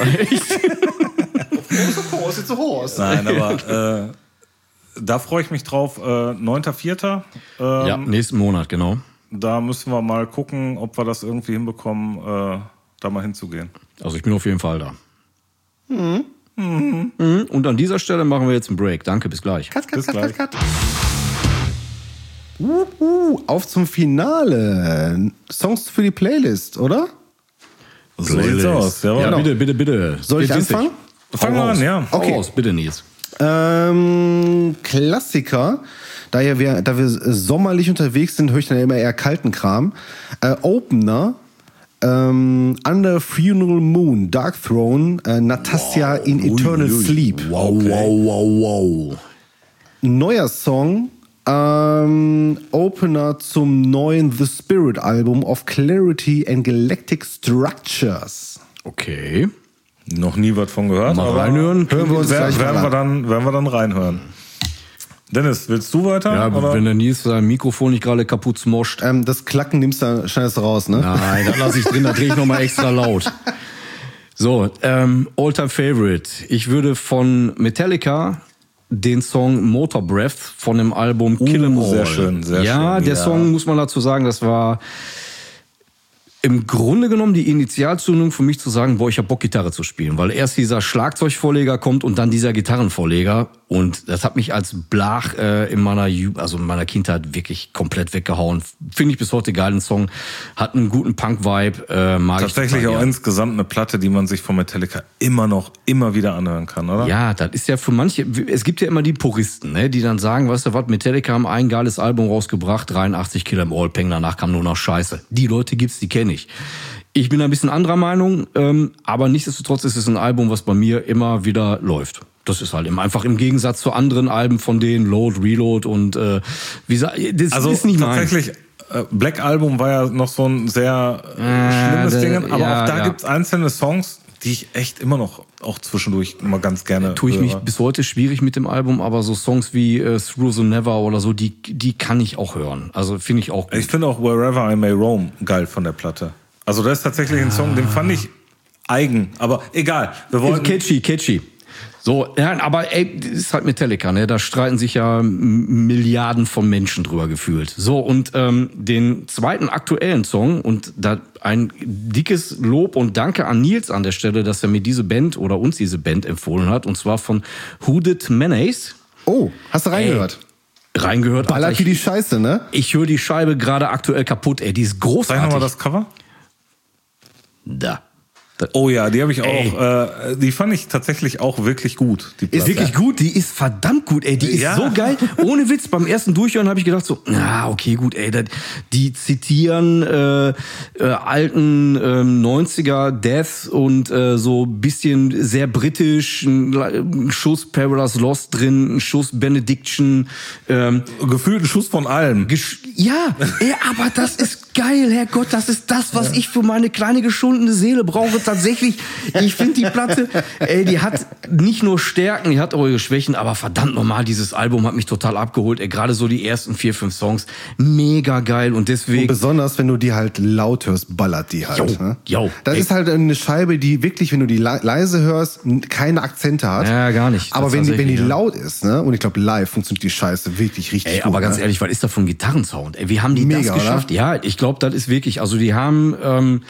S1: Nein, aber äh, da freue ich mich drauf. Äh, neunter vierter Ähm,
S2: Ja, nächsten Monat, genau.
S1: Da müssen wir mal gucken, ob wir das irgendwie hinbekommen, äh, da mal hinzugehen.
S2: Also ich bin auf jeden Fall da. Mhm. Mhm. Und an dieser Stelle machen wir jetzt einen Break. Danke, bis gleich.
S3: Cut, cut,
S1: Bis
S3: cut,
S1: gleich.
S3: cut, cut. Uh, uh, auf zum Finale. Songs für die Playlist, oder?
S1: So sieht's aus.
S2: Ja,
S1: Ja,
S2: bitte, bitte, bitte.
S3: Soll ich
S2: Geht witzig.
S3: anfangen?
S1: Fangen wir
S2: Hau
S1: an,
S2: raus.
S1: ja.
S2: Hau
S3: Okay.
S2: raus, bitte, Nils.
S3: Ähm, Klassiker. Da, ja wir, da wir sommerlich unterwegs sind, höre ich dann immer eher kalten Kram. Äh, Opener. Ähm, Under Funeral Moon, Dark Throne, äh, Natasja in Eternal Sleep.
S2: Wow, wow, wow, wow.
S3: Neuer Song, ähm, Opener zum neuen The Spirit Album of Clarity and Galactic Structures.
S2: Okay.
S1: Noch nie was von gehört.
S2: Mal
S1: aber
S2: reinhören.
S3: Hören wir uns
S1: Werden,
S3: gleich mal
S1: werden, wir
S3: an.
S1: dann, werden wir dann reinhören. Dennis, willst du weiter?
S2: Ja,
S1: oder?
S2: wenn der Nils sein Mikrofon nicht gerade kaputt smoscht.
S3: Ähm, das Klacken nimmst du, schneidest du raus, ne?
S2: Nein, das lasse ich drin, da drehe ich nochmal extra laut. So, ähm, All-Time Favorite. Ich würde von Metallica den Song Motor Breath von dem Album Kill 'Em All.
S1: sehr schön, sehr
S2: ja,
S1: schön,
S2: der
S1: ja.
S2: Song, muss man dazu sagen, das war im Grunde genommen die Initialzündung für mich zu sagen, boah, ich hab Bock, Gitarre zu spielen. Weil erst dieser Schlagzeugvorleger kommt und dann dieser Gitarrenvorleger. Und das hat mich als Blach äh, in meiner Ju- also in meiner Kindheit wirklich komplett weggehauen. Finde ich bis heute geilen Song. Hat einen guten Punk-Vibe. Äh, mag
S1: Tatsächlich
S2: ich total
S1: auch
S2: gern.
S1: insgesamt eine Platte, die man sich von Metallica immer noch, immer wieder anhören kann, oder?
S2: Ja, das ist ja für manche, es gibt ja immer die Puristen, ne, die dann sagen, weißt du was, Metallica haben ein geiles Album rausgebracht, dreiundachtzig Kill 'Em All, Peng, danach kam nur noch Scheiße. Die Leute gibt's, die kenne ich. Ich bin ein bisschen anderer Meinung, ähm, aber nichtsdestotrotz ist es ein Album, was bei mir immer wieder läuft. Das ist halt immer einfach im Gegensatz zu anderen Alben von denen, Load, Reload und äh, wie gesagt, das
S1: Also
S2: ist nicht mein.
S1: tatsächlich, äh, Black Album war ja noch so ein sehr äh, schlimmes
S2: da-
S1: Ding, aber
S2: ja,
S1: auch da
S2: ja.
S1: gibt's einzelne Songs, die ich echt immer noch, auch zwischendurch immer ganz gerne
S2: Tue ich mich
S1: höre.
S2: bis heute schwierig mit dem Album, aber so Songs wie äh, Through the Never oder so, die, die kann ich auch hören. Also finde ich auch gut.
S1: Ich finde auch Wherever I May Roam geil von der Platte. Also das ist tatsächlich ein Song, den fand ich eigen, aber egal. Wir
S2: Ist
S1: wollten
S2: catchy, catchy. So, ja, aber ey, das ist halt Metallica, ne? Da streiten sich ja M- Milliarden von Menschen drüber gefühlt. So, und ähm, den zweiten aktuellen Song, und da ein dickes Lob und Danke an Nils an der Stelle, dass er mir diese Band oder uns diese Band empfohlen hat, und zwar von Hooded Mayonnaise.
S3: Oh, hast du reingehört?
S2: Reingehört.
S3: Ballert
S2: Alter,
S3: wie die
S2: ich
S3: Scheiße, ne?
S2: ich höre die Scheibe gerade aktuell kaputt, ey, die ist
S1: Zeig
S2: großartig.
S1: nochmal das Cover.
S2: Da.
S1: Oh ja, die habe ich auch, äh, die fand ich tatsächlich auch wirklich gut. Die
S2: Ist wirklich gut, die ist verdammt gut, ey, die ist
S1: Ja.
S2: so geil. Ohne Witz, beim ersten Durchhören habe ich gedacht so, na, okay, gut, ey, das, die zitieren äh, äh, alten äh, neunziger Death und äh, so bisschen sehr britisch, ein, ein Schuss Paradise Lost drin, ein Schuss Benediction, ähm,
S1: Gefühlt ein Schuss von allem.
S2: Gesch- Ja, ey, aber das ist geil, Herrgott, das ist das, was ich für meine kleine geschundene Seele brauche. Tatsächlich, ich finde die Platte, ey, die hat nicht nur Stärken, die hat auch ihre Schwächen, aber verdammt nochmal, dieses Album hat mich total abgeholt. Ey, gerade so die ersten vier, fünf Songs, mega geil und deswegen...
S3: Und besonders, wenn du die halt laut hörst, ballert die halt.
S2: Jo,
S3: ne?
S2: jo,
S3: Das
S2: ey.
S3: ist halt eine Scheibe, die wirklich, wenn du die le- leise hörst, n- keine Akzente hat.
S2: Ja, gar nicht.
S3: Aber
S2: Das
S3: wenn die, wenn die
S2: tatsächlich, ja.
S3: laut ist, ne, und ich glaube, live funktioniert die Scheiße wirklich richtig
S2: Ey,
S3: gut.
S2: aber ganz
S3: ne?
S2: ehrlich, was ist da für ein Gitarrensound? Ey, wie haben die
S3: Mega,
S2: das geschafft?
S3: oder?
S2: Ja, ich glaube, das ist wirklich, also die haben, ähm,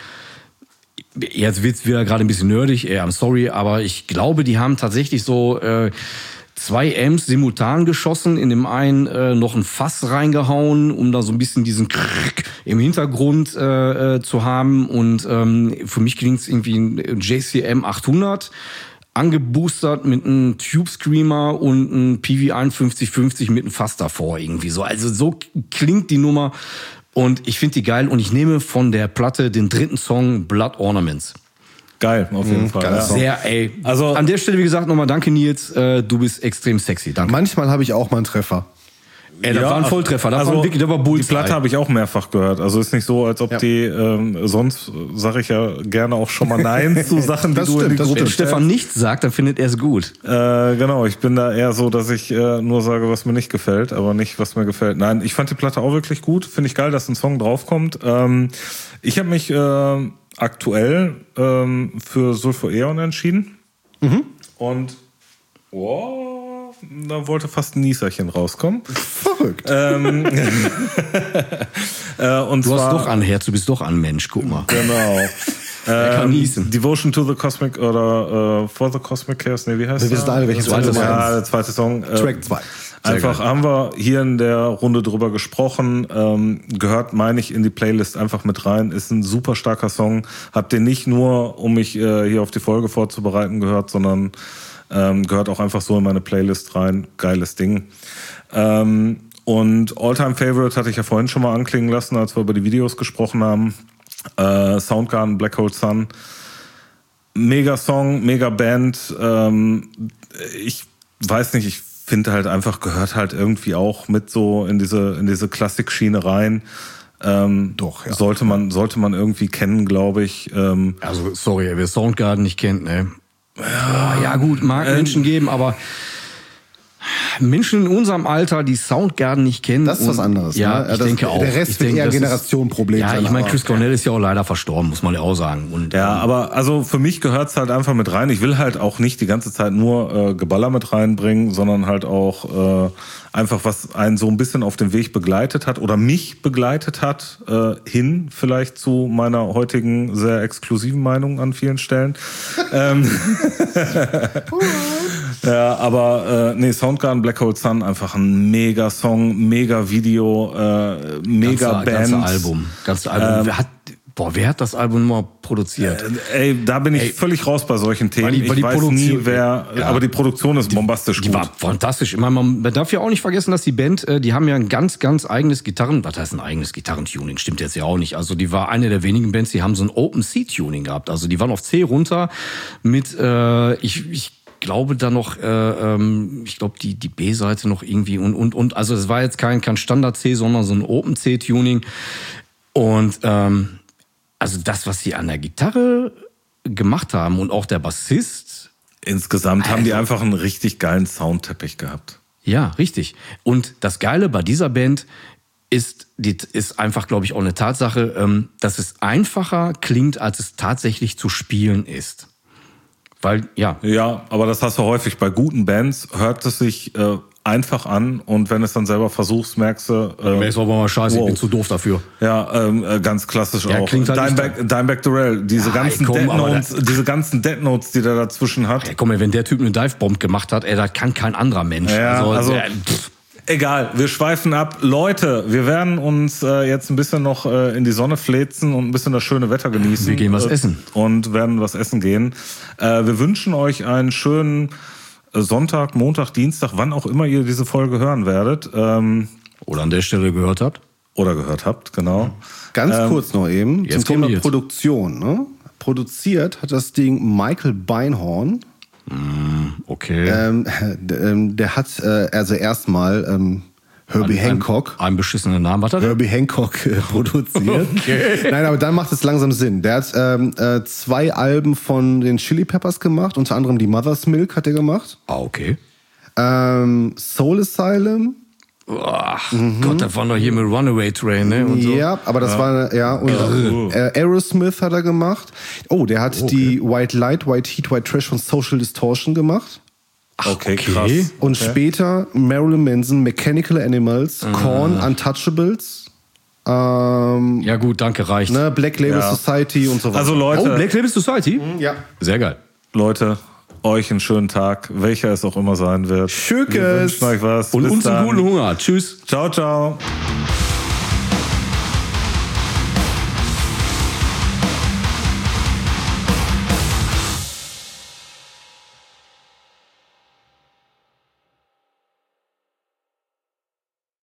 S2: jetzt wird's wieder gerade ein bisschen nerdig, ey, I'm sorry, aber ich glaube, die haben tatsächlich so äh, zwei Amps simultan geschossen, in dem einen äh, noch ein Fass reingehauen, um da so ein bisschen diesen Krrrk im Hintergrund äh, äh, zu haben. Und ähm, für mich klingt's irgendwie ein J C M achthundert. Angeboostert mit einem Tube Screamer und einem P V einundfünfzig fünfzig mit einem Fass davor irgendwie so. Also so klingt die Nummer und ich finde die geil und ich nehme von der Platte den dritten Song Blood Ornaments.
S1: Geil, auf jeden Fall.
S3: geiler
S1: Ja.
S3: Song.
S2: Sehr, ey.
S1: Also-
S2: an der Stelle, wie gesagt, nochmal danke Nils, äh, du bist extrem sexy. Danke.
S3: Manchmal habe ich auch mal einen Treffer.
S2: Ey, das war ein Volltreffer, das
S1: also
S2: war wirklich, das war
S1: die
S2: Bullseye.
S1: Platte habe ich auch mehrfach gehört. Also ist nicht so, als ob
S3: Ja.
S1: die, ähm, sonst sage ich ja gerne auch schon mal Nein zu Sachen, die
S3: Das
S1: du in
S3: stimmt,
S1: die
S3: das
S1: Gruppe
S2: Wenn
S3: stimmt.
S2: Stefan nichts sagt, dann findet er es gut.
S1: Äh, genau, ich bin da eher so, dass ich äh, nur sage, was mir nicht gefällt, aber nicht, was mir gefällt. Nein, ich fand die Platte auch wirklich gut. Finde ich geil, dass ein Song draufkommt. Ähm, ich habe mich äh, aktuell ähm, für Sulfur Aeon entschieden.
S3: Mhm.
S1: Und oh, da wollte fast ein Nieserchen rauskommen.
S3: Verrückt.
S1: ähm, äh, und
S2: Du hast
S1: zwar,
S2: doch ein Herz, du bist doch ein Mensch, guck mal.
S1: Genau.
S2: Er kann
S1: Ähm,
S2: niesen.
S1: Devotion to the Cosmic oder äh, For the Cosmic Chaos, nee, wie heißt
S3: Wir
S1: der?
S3: wissen alle, welchen Song
S2: Zweite
S3: du
S2: Song.
S1: Ja,
S3: meinst.
S1: der zweite Song. Äh,
S3: Track zwei.
S1: Einfach haben wir hier in der Runde drüber gesprochen, ähm, gehört, meine ich, in die Playlist einfach mit rein, ist ein super starker Song. Hab den nicht nur, um mich äh, hier auf die Folge vorzubereiten, gehört, sondern ähm, gehört auch einfach so in meine Playlist rein. Geiles Ding. Ähm, und All-Time Favorite hatte ich ja vorhin schon mal anklingen lassen, als wir über die Videos gesprochen haben. Äh, Soundgarden, Black Hole Sun. Mega Song, mega Band. Ähm, ich weiß nicht, ich finde halt einfach, gehört halt irgendwie auch mit so in diese, in diese Klassik-Schiene rein. Ähm,
S3: Doch, ja.
S1: Sollte man, sollte man irgendwie kennen, glaube ich. Ähm,
S2: Also, sorry, wer Soundgarden nicht kennt, ne? Ja, ja gut, mag Menschen geben, aber Menschen in unserem Alter, die Soundgarden nicht kennen.
S3: Das ist was
S2: und-
S3: anderes,
S2: Ja,
S3: ne? Ja,
S2: ich
S3: das-
S2: denke auch.
S3: der Rest
S2: ich
S3: wird
S2: denke,
S3: eher
S2: das ist-
S3: Generationenproblem
S2: Ja,
S3: sein,
S2: ich meine,
S3: aber-
S2: Chris Cornell ist ja auch leider verstorben, muss man ja auch sagen. Und,
S1: Ja,
S2: ähm,
S1: aber also für mich gehört's halt einfach mit rein. Ich will halt auch nicht die ganze Zeit nur äh, Geballer mit reinbringen, sondern halt auch äh, einfach, was einen so ein bisschen auf dem Weg begleitet hat oder mich begleitet hat, äh, hin vielleicht zu meiner heutigen sehr exklusiven Meinung an vielen Stellen. ähm, ja, aber äh, nee, Soundgarden, Black Hole Sun, einfach ein mega Song, mega Video, äh, mega
S2: ganze,
S1: Band.
S2: ganze Album. Ganze Album. wer hat, boah, wer hat das Album mal produziert?
S1: Ey, da bin ich
S2: Ey,
S1: völlig raus bei solchen Themen.
S2: weil die- weil
S1: ich
S2: die
S1: weiß
S2: Produktion-
S1: nie, wer,
S2: Ja.
S1: aber die Produktion ist bombastisch
S2: Die
S1: gut.
S2: war fantastisch. Ich meine, man man darf ja auch nicht vergessen, dass die Band, äh, die haben ja ein ganz, ganz eigenes Gitarren, was heißt ein eigenes Gitarrentuning? Stimmt jetzt ja auch nicht. Also die war eine der wenigen Bands, die haben so ein Open-C-Tuning gehabt. Also die waren auf C runter mit, äh, ich, ich glaube da noch, äh, ähm, ich glaube die die B-Seite noch irgendwie und und und. Also es war jetzt kein kein Standard-C, sondern so ein Open-C-Tuning. Und ähm, also das, was sie an der Gitarre gemacht haben und auch der Bassist.
S1: Insgesamt haben die
S2: Also-
S1: einfach einen richtig geilen Soundteppich gehabt.
S2: Ja, richtig. Und das Geile bei dieser Band ist, die, ist einfach, glaube ich, auch eine Tatsache, ähm, dass es einfacher klingt, als es tatsächlich zu spielen ist. Weil, ja,
S1: Ja, aber das hast du häufig bei guten Bands, hört es sich äh, einfach an und wenn es dann selber versuchst, merkst du, äh,
S2: ist aber mal scheiße,
S1: wow.
S2: ich bin zu doof dafür.
S1: Ja, ähm, äh, ganz klassisch
S2: Ja,
S1: auch.
S2: klingt halt nicht
S1: Dimebag, Dimebag Darrell, diese
S2: Ja,
S1: ganzen
S2: ey, komm,
S1: Dead
S2: aber
S1: Notes, diese ganzen Dead Notes, die der dazwischen hat.
S2: Ey, komm mal, wenn der Typ eine Divebomb gemacht hat, ey, das kann kein anderer Mensch.
S1: Ja, also-
S2: der, pff,
S1: Egal, wir schweifen ab. Leute, wir werden uns äh, jetzt ein bisschen noch äh, in die Sonne fläzen und ein bisschen das schöne Wetter genießen.
S2: Wir gehen was essen.
S1: Und werden was essen gehen. Äh, wir wünschen euch einen schönen äh, Sonntag, Montag, Dienstag, wann auch immer ihr diese Folge hören werdet. Ähm,
S2: Oder an der Stelle gehört habt.
S1: Oder gehört habt, genau.
S3: Ganz
S1: ähm,
S3: kurz noch eben
S2: jetzt
S3: zum Thema
S2: kommt jetzt.
S3: Produktion. Ne? Produziert hat das Ding Michael Beinhorn.
S2: Okay.
S3: Ähm, d- ähm, der hat äh, also erstmal ähm, Herbie
S2: Ein-
S3: Hancock.
S2: Ein, ein beschissenen Namen hat er.
S3: Herbie Hancock äh, produziert.
S2: Okay.
S3: Nein, aber dann macht es langsam Sinn. Der hat ähm, äh, zwei Alben von den Chili Peppers gemacht, unter anderem die Mother's Milk hat er gemacht.
S2: Ah, okay.
S3: Ähm, Soul Asylum.
S2: Ach, Gott, da war noch hier mit Runaway Train, ne? Und so.
S3: Ja, aber das war, ja, und äh, Aerosmith hat er gemacht. Oh, der hat die White Light, White Heat, White Trash von Social Distortion gemacht.
S1: Okay,
S2: okay.
S1: krass.
S3: Und später Marilyn Manson, Mechanical Animals, Korn, Untouchables, ähm,
S2: Ja gut, danke, reicht.
S3: ne, Black Label
S1: Ja.
S3: Society und so weiter.
S1: Also
S2: Oh,
S1: Leute,
S2: Black Label Society?
S3: ja.
S2: Sehr geil.
S1: Leute, euch einen schönen Tag, welcher es auch immer sein wird.
S3: Schökes.
S1: Wir wünschen euch was.
S2: Und
S1: Bis
S2: uns einen
S1: dann.
S2: guten Hunger. Tschüss.
S1: Ciao, ciao.